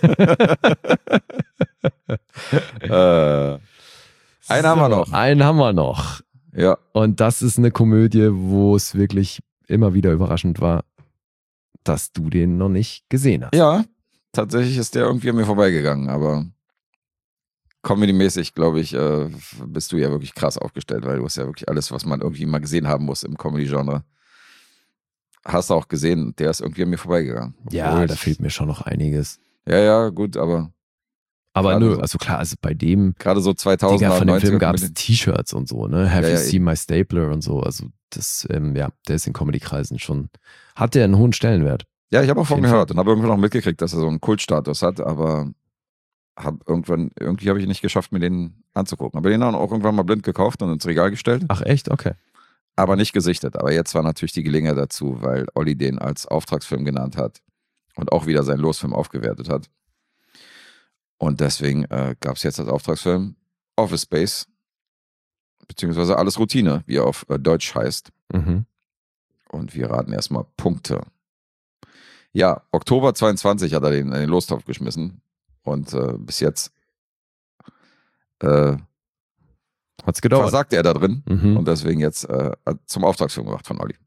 äh, einen haben wir noch. Einen haben wir noch. Ja, Und das ist eine Komödie, wo es wirklich immer wieder überraschend war, dass du den noch nicht gesehen hast. ja, tatsächlich ist der irgendwie an mir vorbeigegangen, aber comedy-mäßig, glaube ich, äh, bist du ja wirklich krass aufgestellt, weil du hast ja wirklich alles, was man irgendwie mal gesehen haben muss im Comedy-Genre. Hast du auch gesehen, der ist irgendwie an mir vorbeigegangen. Ja, Obwohl da ich- fehlt mir schon noch einiges. Ja, ja, gut, aber Aber Gerade nö, so. also klar, also bei dem, gerade so zweitausender, Digga, von dem Film neunziger gab es Comedy- T-Shirts und so, ne? Have Ja, you ja, seen my stapler und so. Also das, ähm, ja, der ist in Comedy-Kreisen schon, hat der einen hohen Stellenwert. Ja, ich habe auch von jeden gehört Fall. und habe irgendwann noch mitgekriegt, dass er so einen Kultstatus hat, aber hab irgendwann, irgendwie habe ich nicht geschafft, mir den anzugucken. Aber den dann auch irgendwann mal blind gekauft und ins Regal gestellt, Ach echt? Okay. aber nicht gesichtet. Aber jetzt war natürlich die Gelegenheit dazu, weil Olli den als Auftragsfilm genannt hat und auch wieder seinen Losfilm aufgewertet hat. Und deswegen äh, gab es jetzt als Auftragsfilm Office Space, beziehungsweise Alles Routine, wie er auf äh, Deutsch heißt. Mhm. Und wir raten erstmal Punkte. Ja, Oktober zweiundzwanzig hat er den in den Lostopf geschmissen. Und äh, bis jetzt äh, Hat's gedauert. versagt er da drin. Mhm. Und deswegen jetzt äh, zum Auftragsfilm gemacht von Olli.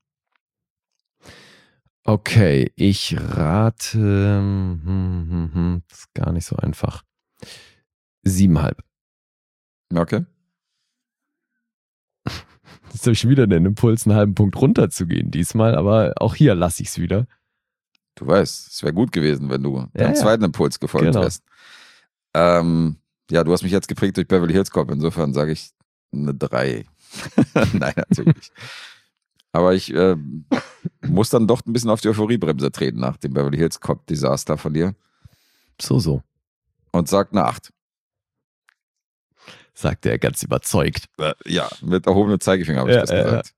Okay, ich rate, hm, hm, hm, das ist gar nicht so einfach. Siebenhalb. Okay. Jetzt habe ich schon wieder den Impuls, einen halben Punkt runterzugehen diesmal, aber auch hier lasse ich es wieder. Du weißt, es wäre gut gewesen, wenn du deinem ja. zweiten Impuls gefolgt Genau. wärst. Ähm, ja, du hast mich jetzt geprägt durch Beverly Hills Cop. Insofern sage ich eine drei. Nein, natürlich nicht. Aber ich äh, muss dann doch ein bisschen auf die Euphoriebremse treten nach dem Beverly Hills Cop Desaster von dir So, so, und sag eine acht. sagte er ganz überzeugt. Äh, ja, mit erhobenem Zeigefinger habe ich Ja, das ja, gesagt.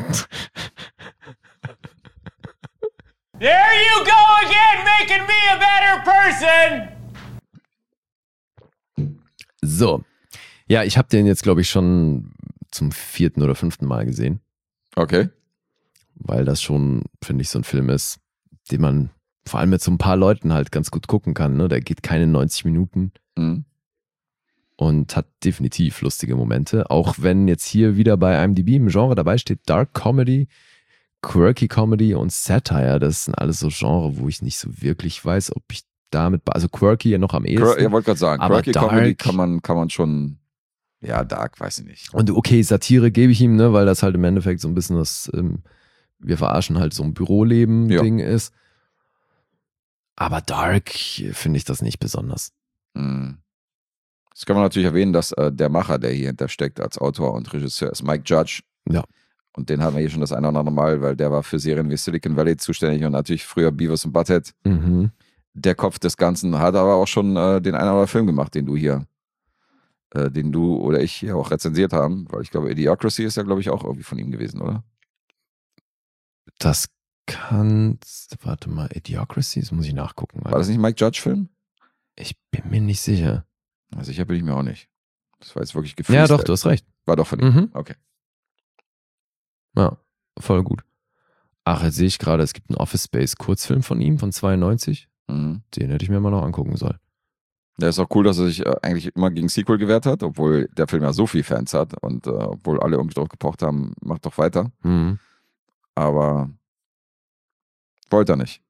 There you go again, making me a better person! So, ja, ich habe den jetzt, glaube ich, schon zum vierten oder fünften Mal gesehen, Okay. weil das schon, finde ich, so ein Film ist, den man vor allem mit so ein paar Leuten halt ganz gut gucken kann. Ne? Der geht keine neunzig Minuten. Mhm. Und hat definitiv lustige Momente. Auch wenn jetzt hier wieder bei I M D B im Genre dabei steht Dark Comedy, Quirky Comedy und Satire. Das sind alles so Genre, wo ich nicht so wirklich weiß, ob ich damit, also Quirky ja noch am ehesten. Quir- ja, wollte gerade sagen, aber Quirky Dark- Comedy kann man, kann man schon, ja, Dark, weiß ich nicht. Und okay, Satire gebe ich ihm, ne, weil das halt im Endeffekt so ein bisschen das, ähm, wir verarschen halt so ein Büroleben-Ding ist. Aber Dark finde ich das nicht besonders. Mhm. Jetzt kann man natürlich erwähnen, dass äh, der Macher, der hier hintersteckt als Autor und Regisseur, ist Mike Judge. Ja. Und den haben wir hier schon das eine oder andere Mal, weil der war für Serien wie Silicon Valley zuständig und natürlich früher Beavis und Butthead. Mhm. Der Kopf des Ganzen hat aber auch schon äh, den einen oder anderen Film gemacht, den du hier, äh, den du oder ich hier auch rezensiert haben, weil ich glaube, Idiocracy ist ja, glaube ich, auch irgendwie von ihm gewesen, oder? Das bekannt. Warte mal, Idiocracy, das muss ich nachgucken. War das nicht ein Mike Judge-Film? Ich bin mir nicht sicher. Na, sicher bin ich mir auch nicht. Das war jetzt wirklich Ja, gefreestylt. doch, du hast recht. War doch von ihm. Mhm. Okay. Ja, voll gut. Ach, jetzt sehe ich gerade, es gibt einen Office Space Kurzfilm von ihm, von zweiundneunzig. Mhm. Den hätte ich mir mal noch angucken sollen. Ja, ist auch cool, dass er sich äh, eigentlich immer gegen Sequel gewehrt hat, obwohl der Film ja so viel Fans hat und äh, obwohl alle irgendwie drauf gepocht haben, macht doch weiter. Mhm. Aber wollte er nicht.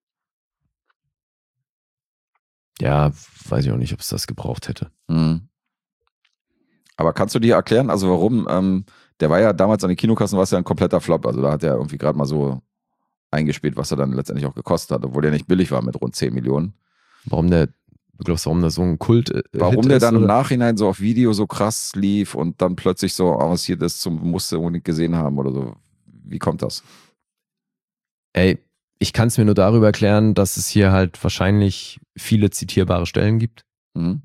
Ja, weiß ich auch nicht, ob es das gebraucht hätte. Mhm. Aber kannst du dir erklären, also warum, ähm, der war ja damals an den Kinokassen, war es ja ein kompletter Flop, also da hat er irgendwie gerade mal so eingespielt, was er dann letztendlich auch gekostet hat, obwohl der nicht billig war mit rund zehn Millionen. Warum der, du glaubst, warum das so ein Kult äh, Warum Hit der ist, dann im oder? Nachhinein so auf Video so krass lief und dann plötzlich so avanciert ist, zum musste unbedingt gesehen haben oder so. Wie kommt das? Ey, ich kann es mir nur darüber erklären, dass es hier halt wahrscheinlich viele zitierbare Stellen gibt, Mhm.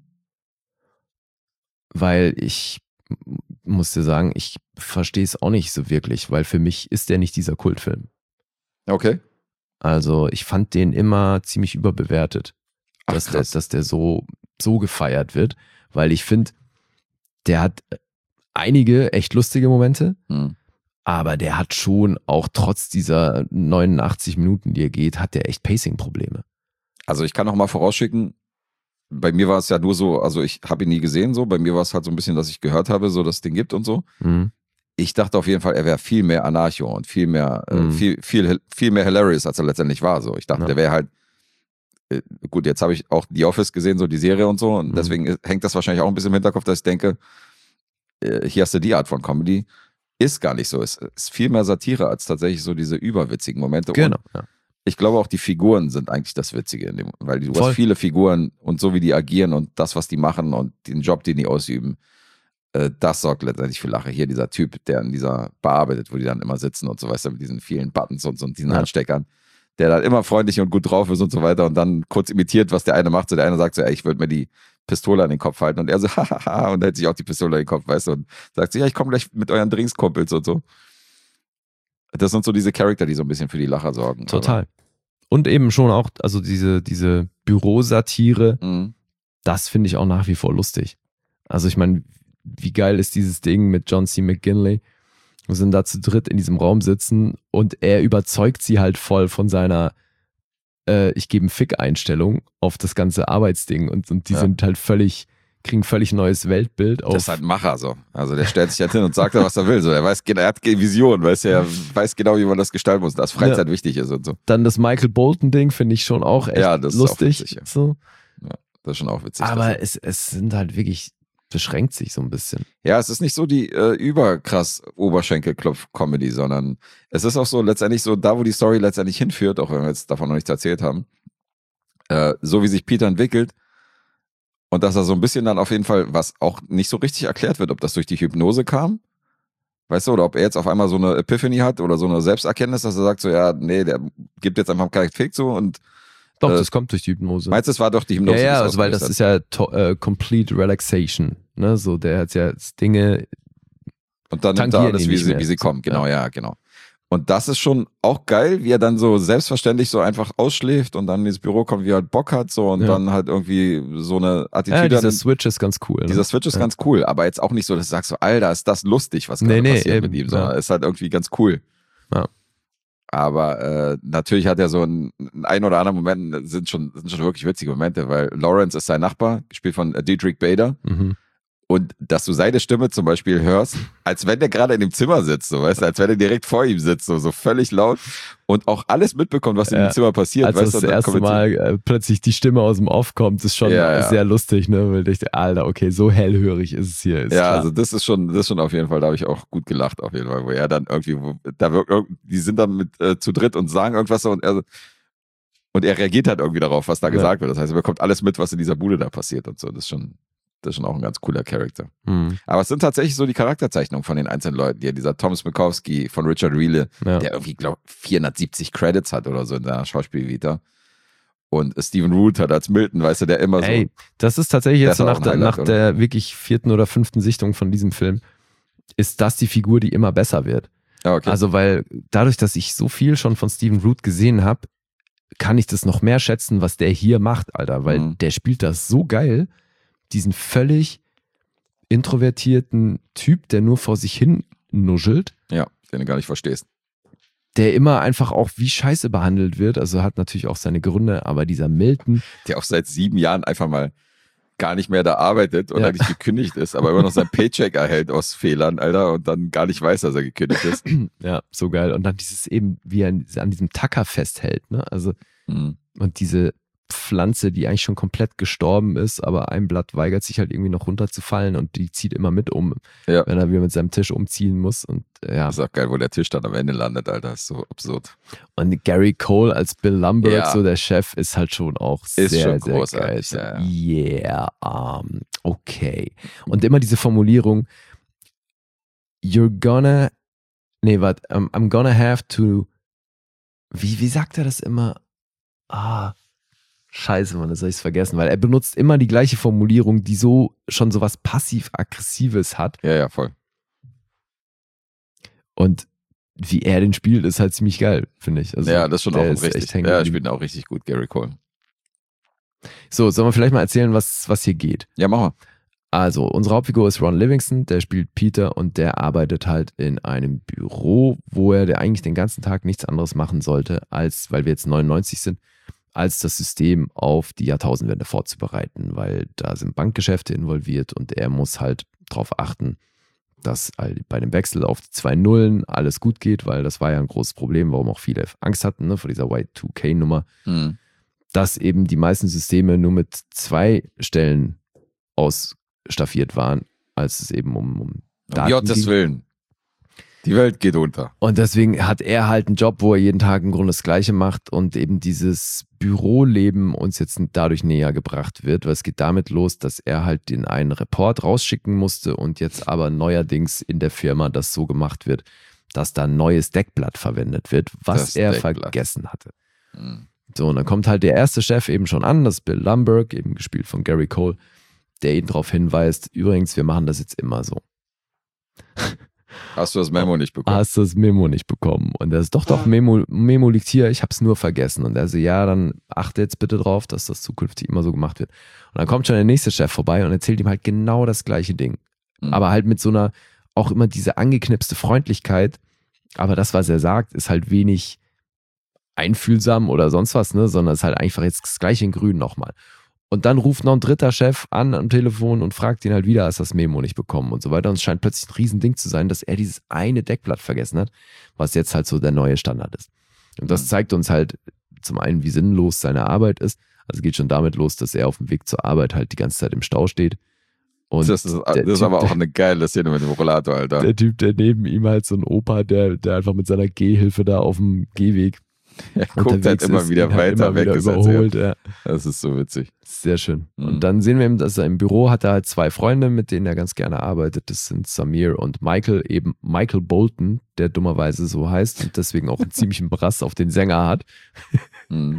weil ich m- muss dir sagen, ich verstehe es auch nicht so wirklich, weil für mich ist der nicht dieser Kultfilm. Okay. Also ich fand den immer ziemlich überbewertet, Ach, dass, der, krass. dass der so, so gefeiert wird, weil ich finde, der hat einige echt lustige Momente, Mhm. aber der hat schon auch trotz dieser neunundachtzig Minuten, die er geht, hat der echt Pacing-Probleme. Also ich kann noch mal vorausschicken, bei mir war es ja nur so, also ich habe ihn nie gesehen so, bei mir war es halt so ein bisschen, dass ich gehört habe, so dass es den gibt und so. Mhm. Ich dachte auf jeden Fall, er wäre viel mehr Anarcho und viel mehr, Mhm. äh, viel, viel, viel mehr hilarious, als er letztendlich war. So, ich dachte, Ja. der wäre halt, äh, gut, jetzt habe ich auch The Office gesehen, so die Serie und so, und Mhm. deswegen ist- hängt das wahrscheinlich auch ein bisschen im Hinterkopf, dass ich denke, äh, hier hast du die Art von Comedy. Ist gar nicht so. Es ist viel mehr Satire als tatsächlich so diese überwitzigen Momente. Genau. Und Ja. ich glaube auch, die Figuren sind eigentlich das Witzige, in dem, weil du Voll. hast viele Figuren und so wie die agieren und das, was die machen und den Job, den die ausüben, äh, das sorgt letztendlich für Lache. Hier dieser Typ, der in dieser Bar arbeitet, wo die dann immer sitzen und so, weißt du, mit diesen vielen Buttons und, so und diesen Ja. Ansteckern, der dann immer freundlich und gut drauf ist und so weiter und dann kurz imitiert, was der eine macht. So der eine sagt so, ey, ich würde mir die Pistole an den Kopf halten und er so, hahaha, und hält sich auch die Pistole an den Kopf, weißt du, und sagt so, ja, ich komme gleich mit euren Drinks-Kumpels und so. Das sind so diese Charakter, die so ein bisschen für die Lacher sorgen. Total. Und eben schon auch, also diese, diese Bürosatire, Aber, mhm. das finde ich auch nach wie vor lustig. Also ich meine, wie geil ist dieses Ding mit John C. McGinley? Wir sind da zu dritt in diesem Raum sitzen und er überzeugt sie halt voll von seiner äh, ich gebe einen Fick-Einstellung auf das ganze Arbeitsding und, und die Ja. sind halt völlig, kriegen völlig neues Weltbild auf. Das ist halt ein Macher so. Also der stellt sich halt hin und sagt da, was er will. So, er weiß, er hat Vision, weißt du, er weiß genau, wie man das gestalten muss, dass Freizeit Ja. wichtig ist und so. Dann das Michael Bolton-Ding finde ich schon auch echt Ja, das ist auch lustig. witzig, ja. So. Das ist schon auch witzig. Aber das- es, es sind halt wirklich, beschränkt sich so ein bisschen. Ja, es ist nicht so die äh, überkrass Oberschenkelklopf-Comedy, sondern es ist auch so letztendlich so, da wo die Story letztendlich hinführt, auch wenn wir jetzt davon noch nichts erzählt haben, äh, so wie sich Peter entwickelt und dass er so ein bisschen dann auf jeden Fall, was auch nicht so richtig erklärt wird, ob das durch die Hypnose kam, weißt du, oder ob er jetzt auf einmal so eine Epiphany hat oder so eine Selbsterkenntnis, dass er sagt so, ja, nee, der gibt jetzt einfach keinen Fick so und Doch, Äh, das kommt durch die Hypnose. meinst du, es war doch die Hypnose? ja, ja, die also weil das ist ja to- äh, Complete Relaxation. Ne? So, der hat ja jetzt Dinge. Und dann nimmt er tangieren alles, ihn wie nicht sie, mehr. wie sie kommen. Genau, Ja. ja. genau. Und das ist schon auch geil, wie er dann so selbstverständlich so einfach ausschläft und dann ins Büro kommt, wie er halt Bock hat, so und Ja. dann halt irgendwie so eine Attitüde. Ja, dieser dann- Switch ist ganz cool. Ne? dieser Switch ist Ja. ganz cool, aber jetzt auch nicht so, dass du sagst so, Alter, ist das lustig, was gerade Nee, nee, passiert eben, mit ihm, sondern ja. ist halt irgendwie ganz cool. Ja. Aber äh, natürlich hat er so ein, ein oder anderen Moment, sind schon, sind schon wirklich witzige Momente, weil Lawrence ist sein Nachbar, gespielt von äh, Dietrich Bader. Mhm. Und dass du seine Stimme zum Beispiel hörst, als wenn der gerade in dem Zimmer sitzt, so weißt du, als wenn er direkt vor ihm sitzt, so, so völlig laut und auch alles mitbekommt, was in Ja. dem Zimmer passiert. Als weißt das du, und dann erste kommentiert- Mal äh, plötzlich die Stimme aus dem Off kommt, ist schon Ja, ja. sehr lustig, ne? Weil ich dachte, Alter, okay, so hellhörig ist es hier. Ist Ja, klar. also das ist schon, das ist schon auf jeden Fall, da habe ich auch gut gelacht, auf jeden Fall, wo er dann irgendwie, wo, da wirkt, irg- die sind dann mit äh, zu dritt und sagen irgendwas so und er, und er reagiert halt irgendwie darauf, was da Ja. gesagt wird. Das heißt, er bekommt alles mit, was in dieser Bude da passiert und so. Das ist schon, das ist schon auch ein ganz cooler Charakter. Mhm. Aber es sind tatsächlich so die Charakterzeichnungen von den einzelnen Leuten. Hier dieser Thomas Mikowski von Richard Riele, Ja. der irgendwie, glaube ich, vierhundertsiebzig Credits hat oder so in seiner Schauspielvita. Und Stephen Root hat als Milton, weißt du, der immer so. Ey, das ist tatsächlich Der jetzt ist auch nach, ein der, Highlight, nach der wirklich vierten oder fünften Sichtung von diesem Film, ist das die Figur, die immer besser wird. Ja, okay. Also, weil dadurch, dass ich so viel schon von Stephen Root gesehen habe, kann ich das noch mehr schätzen, was der hier macht, Alter. Weil Mhm. der spielt das so geil, diesen völlig introvertierten Typ, der nur vor sich hin nuschelt, Ja, den du gar nicht verstehst. der immer einfach auch wie Scheiße behandelt wird. Also hat natürlich auch seine Gründe, aber dieser Milton, Der auch seit sieben Jahren einfach mal gar nicht mehr da arbeitet und Ja. eigentlich gekündigt ist, aber immer noch sein Paycheck erhält aus Fehlern, Alter, und dann gar nicht weiß, dass er gekündigt ist. ja, so geil. Und dann dieses eben, wie er an diesem Tacker festhält, ne? Also, Mhm. und diese Pflanze, die eigentlich schon komplett gestorben ist, aber ein Blatt weigert sich halt irgendwie noch runterzufallen und die zieht immer mit um, Ja. wenn er wieder mit seinem Tisch umziehen muss. Und äh, ja, Das ist auch geil, wo der Tisch dann am Ende landet, Alter. Das ist so absurd. und Gary Cole als Bill Lumbergh, Ja. so der Chef, ist halt schon auch sehr, schon sehr großartig, geil. ja, Yeah, um, okay. Und immer diese Formulierung, you're gonna, nee, warte, I'm, I'm gonna have to, wie, wie sagt er das immer? Ah, scheiße, Mann, das habe ich vergessen, weil er benutzt immer die gleiche Formulierung, die so schon so was passiv-aggressives hat. Ja, ja, voll. Und wie er den spielt, ist halt ziemlich geil, finde ich. Also, ja, das ist schon auch der ein ist richtig. echt hängen Ja, er geblieben. spielt auch richtig gut, Gary Cole. So, sollen wir vielleicht mal erzählen, was, was hier geht? Ja, mach mal. Also, unsere Hauptfigur ist Ron Livingston, der spielt Peter und der arbeitet halt in einem Büro, wo er der eigentlich den ganzen Tag nichts anderes machen sollte, als, weil wir jetzt neunundneunzig sind, als das System auf die Jahrtausendwende vorzubereiten, weil da sind Bankgeschäfte involviert und er muss halt darauf achten, dass halt bei dem Wechsel auf die zwei Nullen alles gut geht, weil das war ja ein großes Problem, warum auch viele Angst hatten, ne, vor dieser Y zwei K-Nummer, Mhm. dass eben die meisten Systeme nur mit zwei Stellen ausstaffiert waren, als es eben um, um Um Daten Gottes ging. Willen. Die Welt geht unter. Und deswegen hat er halt einen Job, wo er jeden Tag im Grunde das Gleiche macht und eben dieses Büroleben uns jetzt dadurch näher gebracht wird, weil es geht damit los, dass er halt den einen Report rausschicken musste und jetzt aber neuerdings in der Firma das so gemacht wird, dass da ein neues Deckblatt verwendet wird, was Das er Deckblatt. vergessen hatte. Mhm. So, und dann kommt halt der erste Chef eben schon an, das ist Bill Lumbergh, eben gespielt von Gary Cole, der ihn darauf hinweist, übrigens, wir machen das jetzt immer so. Hast du das Memo nicht bekommen? Hast du das Memo nicht bekommen? Und er ist doch, doch, Memo, Memo liegt hier, ich hab's nur vergessen. Und er so, ja, dann achte jetzt bitte drauf, dass das zukünftig immer so gemacht wird. Und dann kommt schon der nächste Chef vorbei und erzählt ihm halt genau das gleiche Ding. Mhm. Aber halt mit so einer, auch immer diese angeknipste Freundlichkeit. Aber das, was er sagt, ist halt wenig einfühlsam oder sonst was, ne, sondern es ist halt einfach jetzt das gleiche in grün nochmal. Und dann ruft noch ein dritter Chef an am Telefon und fragt ihn halt wieder, hast das Memo nicht bekommen und so weiter. Und es scheint plötzlich ein Riesending zu sein, dass er dieses eine Deckblatt vergessen hat, was jetzt halt so der neue Standard ist. Und das zeigt uns halt zum einen, wie sinnlos seine Arbeit ist. Also es geht schon damit los, dass er auf dem Weg zur Arbeit halt die ganze Zeit im Stau steht. Und das ist, das der ist Typ, aber auch eine geile Szene mit dem Rollator, Alter. der Typ, der neben ihm halt so ein Opa, der, der einfach mit seiner Gehhilfe da auf dem Gehweg Er guckt halt unterwegs immer ist, wieder ihn halt weiter immer weg. wieder ist als überholt. er. Ja. Das ist so witzig. Sehr schön. Mhm. Und dann sehen wir eben, dass er im Büro hat er halt zwei Freunde, mit denen er ganz gerne arbeitet. Das sind Samir und Michael, eben Michael Bolton, der dummerweise so heißt und deswegen auch einen ziemlichen Brass auf den Sänger hat. Mhm.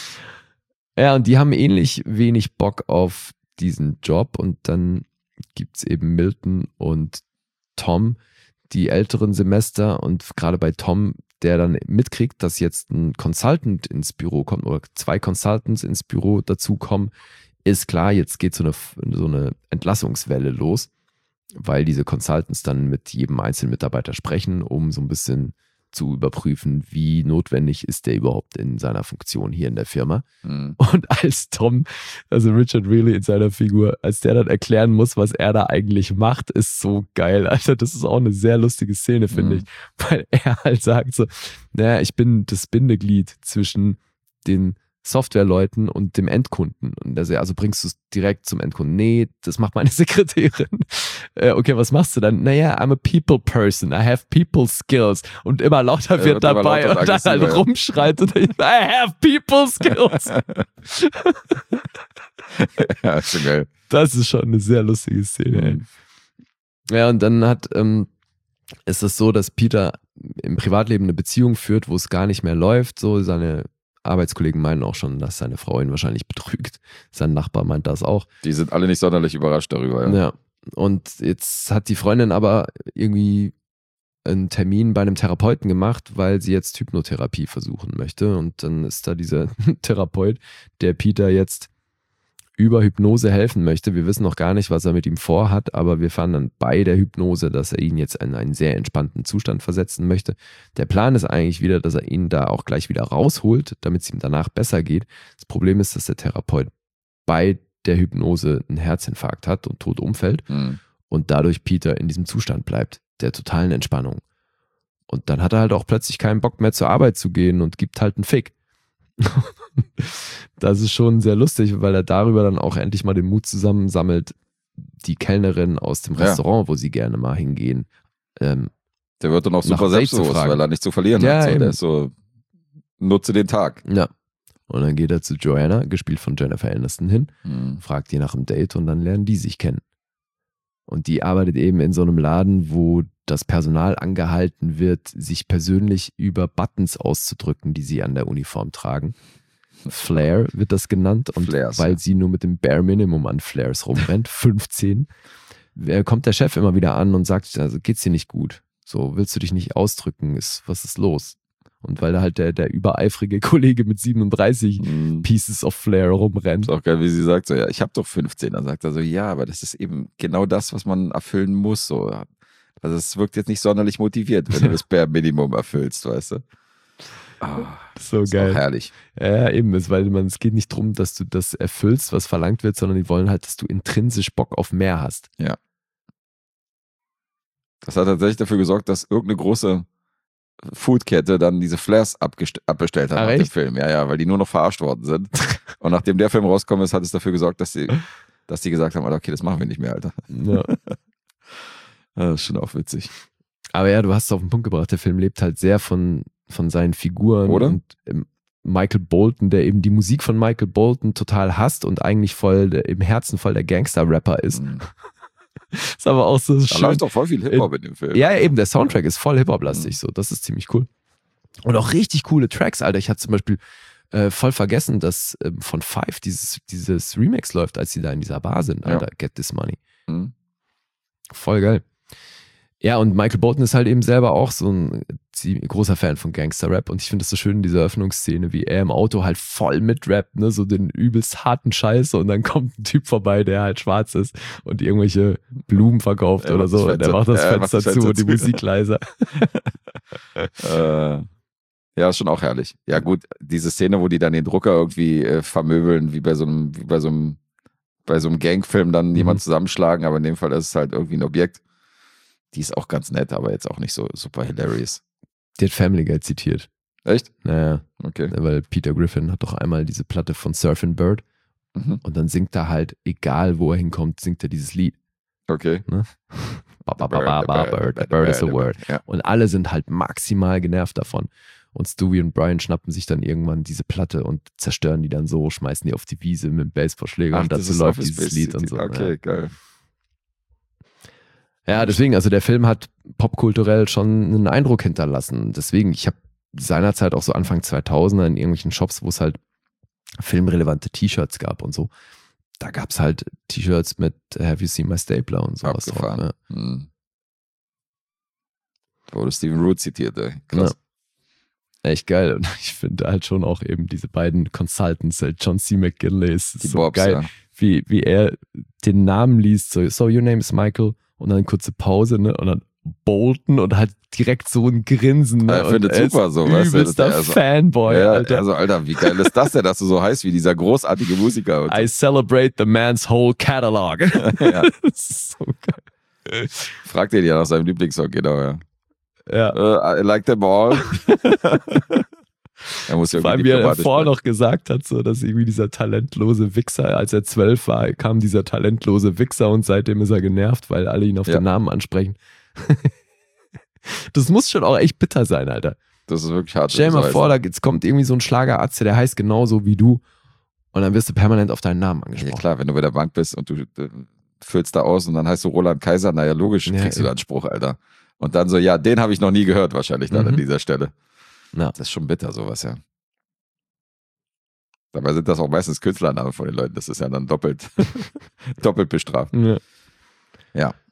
Ja, und die haben ähnlich wenig Bock auf diesen Job und dann gibt's eben Milton und Tom, die älteren Semester und gerade bei Tom, der dann mitkriegt, dass jetzt ein Consultant ins Büro kommt oder zwei Consultants ins Büro dazukommen, ist klar, jetzt geht so eine, so eine Entlassungswelle los, weil diese Consultants dann mit jedem einzelnen Mitarbeiter sprechen, um so ein bisschen zu überprüfen, wie notwendig ist der überhaupt in seiner Funktion hier in der Firma. Mhm. Und als Tom, also Richard Reilly in seiner Figur, als der dann erklären muss, was er da eigentlich macht, ist so geil. Also das ist auch eine sehr lustige Szene, finde Mhm. ich, weil er halt sagt so, naja, ich bin das Bindeglied zwischen den Softwareleuten und dem Endkunden. Und also, also bringst du es direkt zum Endkunden. Nee, das macht meine Sekretärin. Äh, okay, was machst du dann? Naja, I'm a people person. I have people skills. Und immer lauter Er wird wird immer dabei lauter und und dann halt aggressiver, ja. rumschreit und ich, I have people skills. Ja, ist schon geil. Das ist schon eine sehr lustige Szene. Ey. Mhm. Ja, und dann hat, ähm, ist es so, dass Peter im Privatleben eine Beziehung führt, wo es gar nicht mehr läuft. So, seine Arbeitskollegen meinen auch schon, dass seine Frau ihn wahrscheinlich betrügt. Sein Nachbar meint das auch. Die sind alle nicht sonderlich überrascht darüber. Ja. Ja. Und jetzt hat die Freundin aber irgendwie einen Termin bei einem Therapeuten gemacht, weil sie jetzt Hypnotherapie versuchen möchte. Und dann ist da dieser Therapeut, der Peter jetzt über Hypnose helfen möchte. Wir wissen noch gar nicht, was er mit ihm vorhat, aber wir fahren dann bei der Hypnose, dass er ihn jetzt in einen sehr entspannten Zustand versetzen möchte. Der Plan ist eigentlich wieder, dass er ihn da auch gleich wieder rausholt, damit es ihm danach besser geht. Das Problem ist, dass der Therapeut bei der Hypnose einen Herzinfarkt hat und tot umfällt Mhm. und dadurch Peter in diesem Zustand bleibt, der totalen Entspannung. Und dann hat er halt auch plötzlich keinen Bock mehr zur Arbeit zu gehen und gibt halt einen Fick. Das ist schon sehr lustig, weil er darüber dann auch endlich mal den Mut zusammensammelt, die Kellnerin aus dem Ja. Restaurant, wo sie gerne mal hingehen. Ähm, Der wird dann auch Nach super Date zu selbstbewusst, fragen. weil er nichts zu verlieren Ja, hat. So, eben. der ist so, nutze den Tag. ja. Und dann geht er zu Joanna, gespielt von Jennifer Aniston, hin, Mhm. fragt die nach einem Date und dann lernen die sich kennen. Und die arbeitet eben in so einem Laden, wo das Personal angehalten wird, sich persönlich über Buttons auszudrücken, die sie an der Uniform tragen. Flair wird das genannt und Flares, weil ja. sie nur mit dem Bare Minimum an Flares rumrennt, fünfzehn, wer- kommt der Chef immer wieder an und sagt, also geht's dir nicht gut? So, willst du dich nicht ausdrücken? Ist, was ist los? Und weil da halt der, der übereifrige Kollege mit siebenunddreißig Mhm. Pieces of Flair rumrennt. Ist auch geil, wie sie sagt, so, ja, ich habe doch fünfzehn. Dann sagt er so, ja, aber das ist eben genau das, was man erfüllen muss. So. Also es wirkt jetzt nicht sonderlich motiviert, wenn du das Bare Minimum erfüllst, weißt du. Ah, So ist auch geil. herrlich. Ja, eben, ist, weil man, es geht nicht darum, dass du das erfüllst, was verlangt wird, sondern die wollen halt, dass du intrinsisch Bock auf mehr hast. Das hat tatsächlich dafür gesorgt, dass irgendeine große Foodkette dann diese Flares abgest- abbestellt hat Ah, nach dem echt? Film. Ja, ja, weil die nur noch verarscht worden sind. Und nachdem der Film rausgekommen ist, hat es dafür gesorgt, dass sie, dass die gesagt haben, Alter, okay, das machen wir nicht mehr, Alter. Ja. Das ist schon auch witzig. Aber ja, du hast es auf den Punkt gebracht, der Film lebt halt sehr von, von seinen Figuren. Oder? Und ähm, Michael Bolton, der eben die Musik von Michael Bolton total hasst und eigentlich voll der, im Herzen voll der Gangster-Rapper ist. Mhm. Ist aber auch so Da schön. läuft doch voll viel Hip-Hop in dem Film. Ja, eben, der Soundtrack ist voll Hip-Hop-lastig, Mhm. so, das ist ziemlich cool. Und auch richtig coole Tracks, Alter. Ich hatte zum Beispiel äh, voll vergessen, dass ähm, von Five dieses, dieses Remix läuft, als sie da in dieser Bar sind, Alter. Ja. Get This Money. Mhm. Voll geil. Ja, und Michael Bolton ist halt eben selber auch so ein ziemlich großer Fan von Gangster-Rap und ich finde das so schön in dieser Eröffnungsszene, wie er im Auto halt voll mitrappt, ne, so den übelst harten Scheiß und dann kommt ein Typ vorbei, der halt schwarz ist und irgendwelche Blumen verkauft Er oder macht das so und der Fenster- macht das er macht Fenster das zu Fenster und die zu. Musik leiser. Äh, ja, ist schon auch herrlich. Ja, gut, diese Szene, wo die dann den Drucker irgendwie äh, vermöbeln, wie bei so einem, wie bei so einem, bei so einem Gangfilm dann Mhm. jemand zusammenschlagen, aber in dem Fall ist es halt irgendwie ein Objekt. Die ist auch ganz nett, aber jetzt auch nicht so super hilarious. Die hat Family Guy zitiert. Echt? Naja, Okay. weil Peter Griffin hat doch einmal diese Platte von Surfin' Bird Mhm. und dann singt er halt, egal wo er hinkommt, singt er dieses Lied. Okay. Ba, ba, ba, ba, ba, bird, the bird is a word. Ja. Und alle sind halt maximal genervt davon. Und Stewie und Brian schnappen sich dann irgendwann diese Platte und zerstören die dann so, schmeißen die auf die Wiese mit dem Baseballschläger Ach, und das dazu ist läuft Office dieses Space Lied und City. so. Okay, geil. Ja. ja, deswegen, also der Film hat popkulturell schon einen Eindruck hinterlassen. Deswegen, ich habe seinerzeit auch so Anfang zweitausender in irgendwelchen Shops, wo es halt filmrelevante T-Shirts gab und so. Da gab es halt T-Shirts mit Have You Seen My Stapler und sowas drauf. Abgefahren. Ja. Hm. Wurde Steven Root zitiert, ey. Krass. Echt geil. Und ich finde halt schon auch eben diese beiden Consultants, halt John C. McGinley, ist Die so Bobs, geil, ja. wie, wie er den Namen liest, so, so your name is Michael und dann eine kurze Pause, ne, und dann Bolton und halt direkt so ein Grinsen, ne, Er und findet er ist super so, weißt du, übelster dass er so- Fanboy, ja, Alter. Also, Alter, wie geil ist das denn, dass du so heißt wie dieser großartige Musiker? Und I celebrate the man's whole catalog. Ja. Das ist so geil. Fragt ihn ja nach seinem Lieblingssong, genau, ja. Ja. Uh, I like them all. Er muss ja Vor allem, irgendwie wie er diplomatisch vorher bleiben. noch gesagt hat, so, dass irgendwie dieser talentlose Wichser, als er zwölf war, kam dieser talentlose Wichser und seitdem ist er genervt, weil alle ihn auf Ja. den Namen ansprechen. Das muss schon auch echt bitter sein, Alter. Das ist wirklich hart. Stell dir mal das vor, da jetzt kommt irgendwie so ein Schlagerarzt, der heißt genauso wie du und dann wirst du permanent auf deinen Namen Ja angesprochen. klar, wenn du bei der Bank bist und du äh, füllst da aus und dann heißt du Roland Kaiser, naja logisch, Ja, kriegst du eben. da einen Spruch, Alter. Und dann so, ja, den habe ich noch nie gehört wahrscheinlich dann Mhm. an dieser Stelle. Ja. Das ist schon bitter, sowas, ja. Dabei sind das auch meistens Künstlernamen von den Leuten. Das ist ja dann doppelt, doppelt bestraft. Ja. Ja.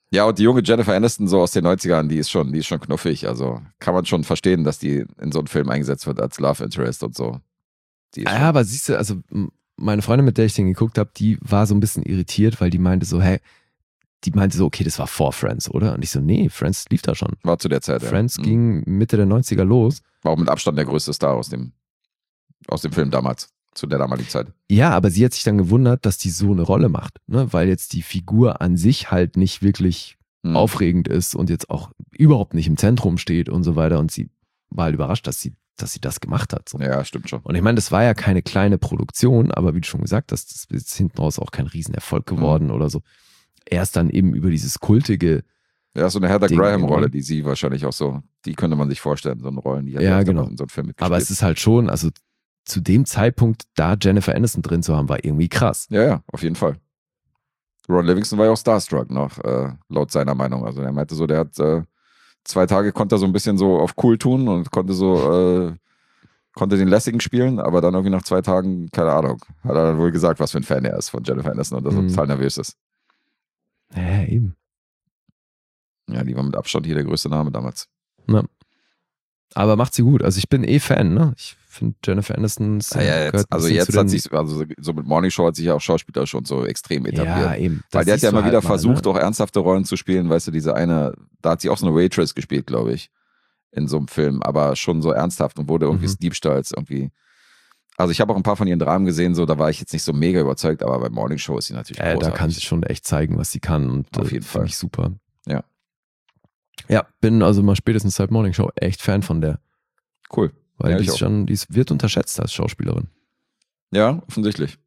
Ja, und die junge Jennifer Aniston so aus den neunzigern, die ist schon, die ist schon knuffig. Also kann man schon verstehen, dass die in so einen Film eingesetzt wird als Love Interest und so. Die ist Ja, schon- aber siehst du, also m- meine Freundin, mit der ich den geguckt habe, die war so ein bisschen irritiert, weil die meinte so, hey, die meinte so, okay, das war vor Friends, oder? Und ich so, nee, Friends lief da schon. war zu der Zeit. ja. Friends Mhm. ging Mitte der neunziger los. War auch mit Abstand der größte Star aus dem, aus dem Film damals, zu der damaligen Zeit. Ja, aber sie hat sich dann gewundert, dass die so eine Rolle macht, ne? Weil jetzt die Figur an sich halt nicht wirklich Mhm. aufregend ist und jetzt auch überhaupt nicht im Zentrum steht und so weiter. Und sie war halt überrascht, dass sie, dass sie das gemacht hat. So. Ja, stimmt schon. Und ich meine, das war ja keine kleine Produktion, aber wie du schon gesagt hast, das ist hinten raus auch kein Riesenerfolg geworden Mhm. oder so. Erst dann eben über dieses kultige, Ja, so eine Heather Ding, Graham-Rolle, oder? die sie wahrscheinlich auch so, die könnte man sich vorstellen, so eine Rollen, die hat Ja, öfter genau. mal in so einem Film mitgespielt. aber es ist halt schon, also zu dem Zeitpunkt, da Jennifer Aniston drin zu haben, war irgendwie krass. Ja, ja, auf jeden Fall. Ron Livingston war ja auch starstruck noch, äh, laut seiner Meinung. Also er meinte so, der hat äh, zwei Tage konnte er so ein bisschen so auf cool tun und konnte so, äh, konnte den lässigen spielen, aber dann irgendwie nach zwei Tagen, keine Ahnung, hat er dann wohl gesagt, was für ein Fan er ist von Jennifer Aniston und dass er Mhm. total nervös ist. Ja, eben. Ja, die war mit Abstand hier der größte Name damals. Aber macht sie gut. Also ich bin eh Fan, ne? Ich finde Jennifer Aniston ist, Ja, ja, gehört jetzt, ein also bisschen jetzt zu hat den- sich, also so mit Morning Show hat sich ja auch Schauspieler schon so extrem etabliert. Ja, eben. Weil Das der hat siehst ja du immer wieder halt mal, versucht, ne? auch ernsthafte Rollen zu spielen. Weißt du, diese eine, da hat sie auch so eine Waitress gespielt, glaube ich, in so einem Film, aber schon so ernsthaft und wurde irgendwie Mhm. des Diebstahls irgendwie. Also ich habe auch ein paar von ihren Dramen gesehen, so da war ich jetzt nicht so mega überzeugt, aber bei Morning Show ist sie natürlich Äh, da großartig. kann sie schon echt zeigen, was sie kann. Und Auf äh, jeden finde Fall. ich super. Ja. Ja, bin also mal spätestens seit Morning Show echt Fan von der. Cool. Weil Ja, die ich ist auch. schon, die ist, wird unterschätzt als Schauspielerin. Ja, offensichtlich.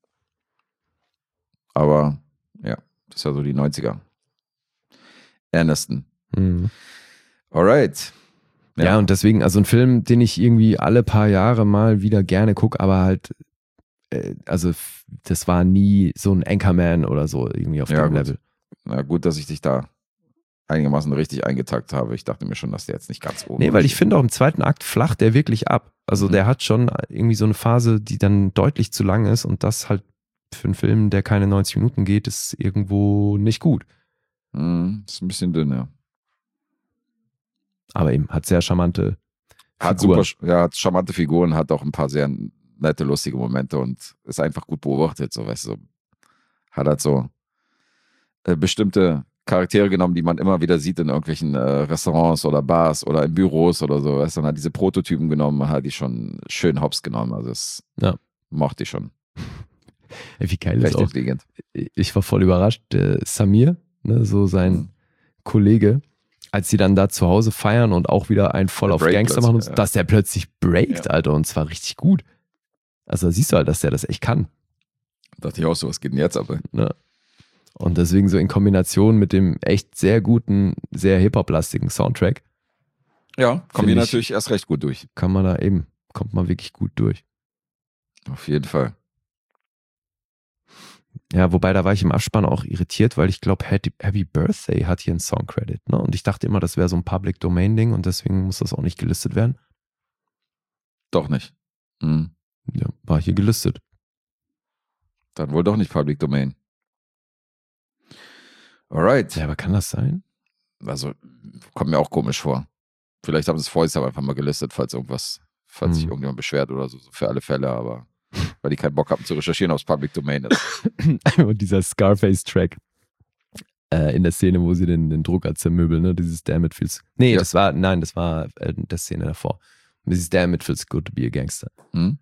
Aber ja, das ist ja so die neunziger. Aniston. Mhm. Alright. Ja. und deswegen, also ein Film, den ich irgendwie alle paar Jahre mal wieder gerne gucke, aber halt, äh, also f- das war nie so ein Anchorman oder so irgendwie auf Ja, dem gut. Level. Na gut, dass ich dich da einigermaßen richtig eingetackt habe. Ich dachte mir schon, dass der jetzt nicht ganz oben Nee, weil ist. ich finde auch im zweiten Akt flacht der wirklich ab. Also Mhm. der hat schon irgendwie so eine Phase, die dann deutlich zu lang ist und das halt für einen Film, der keine neunzig Minuten geht, ist irgendwo nicht gut. Hm, ist ein bisschen dünn, ja. Aber eben hat sehr charmante Hat Figuren. super, ja, hat charmante Figuren, hat auch ein paar sehr nette, lustige Momente und ist einfach gut beobachtet, so, weißt du. Hat halt so äh, bestimmte Charaktere genommen, die man immer wieder sieht in irgendwelchen äh, Restaurants oder Bars oder in Büros oder so, weißt du, und hat diese Prototypen genommen und hat die schon schön hops genommen, also das Ja. mochte ich schon. Ey, wie geil ist Recht auch. intelligent. Ich war voll überrascht. Der Samir, ne, so sein Mhm. Kollege, als sie dann da zu Hause feiern und auch wieder einen voll Der auf breakt Gangster machen, und so, plötzlich, ja. dass der plötzlich breakt, Ja. Alter, und zwar richtig gut. Also da siehst du halt, dass der das echt kann. Dachte ich auch so, was geht denn jetzt ab? ey? Ne? Und deswegen so in Kombination mit dem echt sehr guten, sehr Hip-Hop-lastigen Soundtrack Ja, kommen Find wir ich- natürlich erst recht gut durch. kann man da eben, kommt man wirklich gut durch. Auf jeden Fall. Ja, wobei da war ich im Abspann auch irritiert, weil ich glaube, Happy, Happy Birthday hat hier einen Songcredit. Ne? Und ich dachte immer, das wäre so ein Public Domain-Ding und deswegen muss das auch nicht gelistet werden. Doch nicht. Hm. Ja, war hier gelistet. Dann wohl doch nicht Public Domain. Alright. Ja, aber kann das sein? Also, kommt mir auch komisch vor. Vielleicht haben sie es vorher aber einfach mal gelistet, falls irgendwas, falls sich Hm. irgendjemand beschwert oder so, so für alle Fälle, aber weil die keinen Bock haben zu recherchieren, ob es Public Domain ist. Und dieser Scarface-Track äh, in der Szene, wo sie den, den Drucker zermöbeln, ne? Dieses Damn it feels. Nee, Ja. das war, nein, das war äh, der Szene davor. Dieses Damn it feels good to be a gangster. Hm?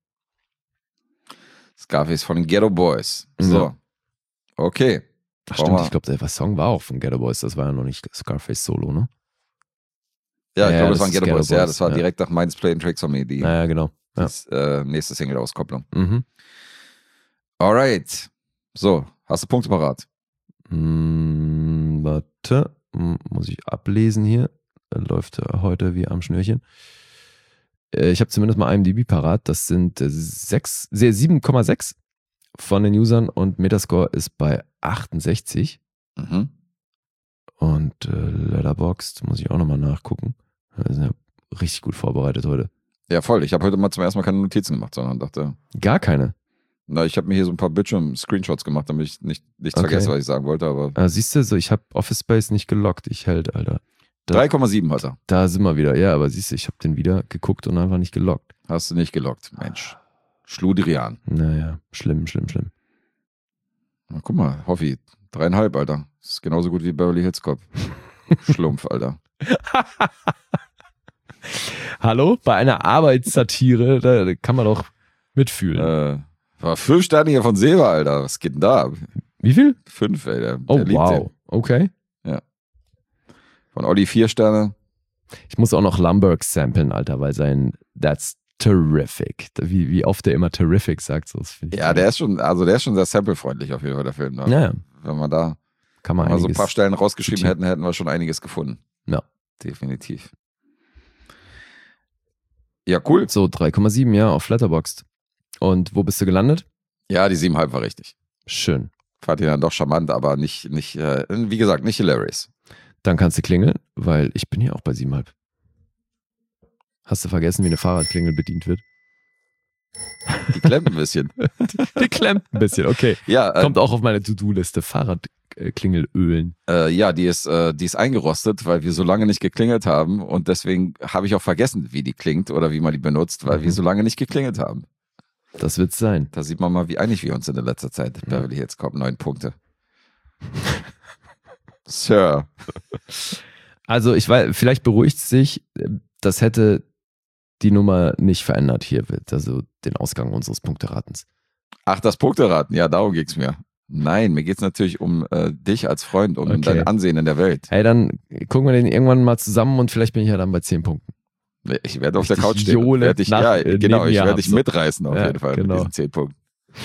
Scarface von den Ghetto Boys. So. Ja. Okay. Ach, Brauchen stimmt, wir- ich glaube, der Song war auch von Ghetto Boys, das war ja noch nicht Scarface Solo, ne? Ja, ich Ja, glaube, das das waren ist Ghetto Ghetto Boys. Ja, Boys, das war ja. direkt nach Minds Play and Tricks on Me, die Naja, genau. Ja. das, äh, nächste Single-Auskopplung. Mhm. Alright. So, hast du Punkte parat? Mm, warte, mm, muss ich ablesen hier. Äh, Läuft äh, heute wie am Schnürchen. Äh, ich habe zumindest mal IMDb parat. Das sind äh, sechs- sehr sieben Komma sechs von den Usern und Metascore ist bei achtundsechzig. Mhm. Und äh, Letterboxd muss ich auch nochmal nachgucken. Wir sind ja richtig gut vorbereitet heute. Ja, voll. Ich habe heute mal zum ersten Mal keine Notizen gemacht, sondern dachte, Gar keine. Na, ich habe mir hier so ein paar Bildschirm-Screenshots gemacht, damit ich nicht, nichts Okay. vergesse, was ich sagen wollte, aber Ah, siehst du, so, ich habe Office Space nicht gelockt. Ich hält, Alter. Da, drei Komma sieben hat er. da sind wir wieder. Ja, aber siehst du, ich habe den wieder geguckt und einfach nicht gelockt. Hast du nicht gelockt, Mensch. Schludrian. Naja, schlimm, schlimm, schlimm. Na, guck mal, Hoffi, dreieinhalb, Alter. Das ist genauso gut wie Beverly Hills Cop. Schlumpf, Alter. Hallo? Bei einer Arbeitssatire, da, da kann man doch mitfühlen. Äh, war fünf Sterne hier von Silber, Alter. Was geht denn da ab? Wie viel? Fünf, ey. Der, Oh, der liebt wow. den. Okay. Von Olli vier Sterne. Ich muss auch noch Lumberg samplen, Alter, weil sein That's terrific. Wie, wie oft der immer terrific sagt, so das finde ich. Ja, der ist schon, also der ist schon sehr samplefreundlich auf jeden Fall, der Film. Ne? Ja, Wenn wir da kann man mal so ein einiges paar Stellen rausgeschrieben zitieren. hätten, hätten wir schon einiges gefunden. Ja. Definitiv. Ja, cool. So, drei Komma sieben, ja, auf Letterboxd. Und wo bist du gelandet? Ja, die sieben Komma fünf war richtig. Schön. Fand ihn dann doch charmant, aber nicht, nicht äh, wie gesagt, nicht hilarious. Dann kannst du klingeln, weil ich bin hier auch bei sieben Komma fünf. Hast du vergessen, wie eine Fahrradklingel bedient wird? Die klemmt ein bisschen. Die klemmt ein bisschen, okay. Ja, äh, Kommt auch auf meine To-Do-Liste. Fahrradklingelölen. äh, ja, die ist, äh, die ist eingerostet, weil wir so lange nicht geklingelt haben und deswegen habe ich auch vergessen, wie die klingt oder wie man die benutzt, weil Mhm. wir so lange nicht geklingelt haben. Das wird's sein. Da sieht man mal, wie einig wir uns in der letzter Zeit. Ja. Beverly Hills Cop, neun Punkte. Sir. Also ich weiß, vielleicht beruhigt es sich, das hätte die Nummer nicht verändert hier, also den Ausgang unseres Punkteratens. Ach, das Punkteraten, ja, darum geht's mir. Nein, mir geht's natürlich um äh, dich als Freund und um Okay. dein Ansehen in der Welt. Hey, dann gucken wir den irgendwann mal zusammen und vielleicht bin ich ja dann bei zehn Punkten. Ich werde auf der Richtig Couch stehen. und Jole werd dich, nach- ja, äh, genau, neben ich mir werde hab, dich so. mitreißen auf Ja, jeden Fall genau. mit diesen zehn Punkten.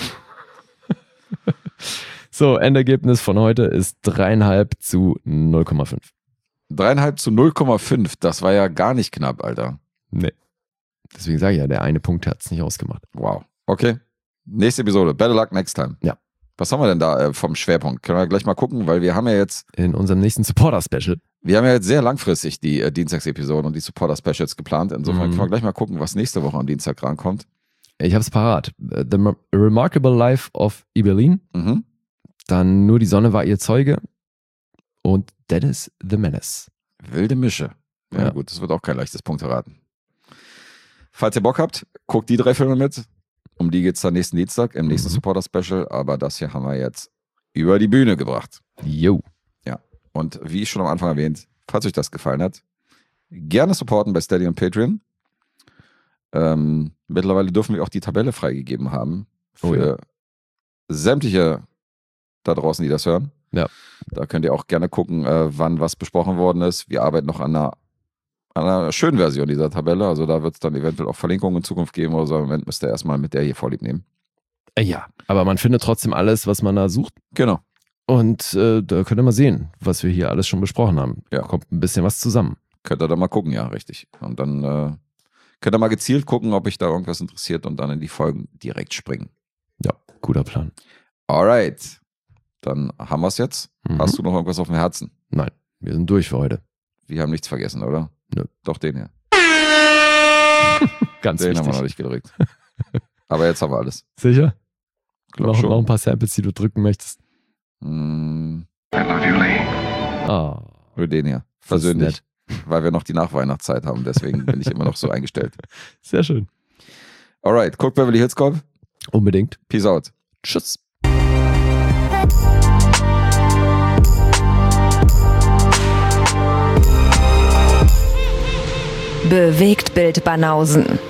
So, Endergebnis von heute ist dreieinhalb zu null Komma fünf. Dreieinhalb zu null Komma fünf, das war ja gar nicht knapp, Alter. Nee. Deswegen sage ich ja, der eine Punkt hat es nicht ausgemacht. Wow. Okay. Nächste Episode. Better luck next time. Ja. Was haben wir denn da äh, vom Schwerpunkt? Können wir gleich mal gucken, weil wir haben ja jetzt, In unserem nächsten Supporter-Special. wir haben ja jetzt sehr langfristig die äh, Dienstagsepisoden und die Supporter-Specials geplant. Insofern Mhm. können wir gleich mal gucken, was nächste Woche am Dienstag rankommt. Ich habe es parat. The Mar- Remarkable Life of Evelyn. Mhm. Dann Nur die Sonne war ihr Zeuge. Und Dennis the Menace. Wilde Mische. Ja, Ja. gut, das wird auch kein leichtes Punkteraten. Falls ihr Bock habt, guckt die drei Filme mit. Um die geht's dann nächsten Dienstag im nächsten Mhm. Supporter-Special. Aber das hier haben wir jetzt über die Bühne gebracht. Yo. Und wie ich schon am Anfang erwähnt, falls euch das gefallen hat, gerne supporten bei Steady und Patreon. Ähm, mittlerweile dürfen wir auch die Tabelle freigegeben haben für Oh ja. sämtliche da draußen, die das hören. Ja. Da könnt ihr auch gerne gucken, äh, wann was besprochen worden ist. Wir arbeiten noch an einer, an einer schönen Version dieser Tabelle. Also da wird es dann eventuell auch Verlinkungen in Zukunft geben. Oder so. Im Moment müsst ihr erstmal mit der hier vorlieb nehmen. Äh, ja, aber man findet trotzdem alles, was man da sucht. Genau. Und äh, da könnt ihr mal sehen, was wir hier alles schon besprochen haben. Ja. Kommt ein bisschen was zusammen. Könnt ihr da mal gucken, ja, richtig. Und dann äh, könnt ihr mal gezielt gucken, ob euch da irgendwas interessiert und dann in die Folgen direkt springen. Ja, guter Plan. Alright. Dann haben wir es jetzt. Mhm. Hast du noch irgendwas auf dem Herzen? Nein, wir sind durch für heute. Wir haben nichts vergessen, oder? Nö. Doch, den hier. Ganz Den haben wir wichtig. noch nicht gedrückt. Aber jetzt haben wir alles. Sicher? Glaub Noch, schon. noch ein paar Samples, die du drücken möchtest. Mm, Ah, nur den hier. das ist Persönlich. nett. Weil wir noch die Nachweihnachtszeit haben. Deswegen bin ich immer noch so eingestellt. Sehr schön. Alright. Guckt Beverly Hills Cop. Unbedingt. Peace out. Tschüss. Bewegt Bild Banausen.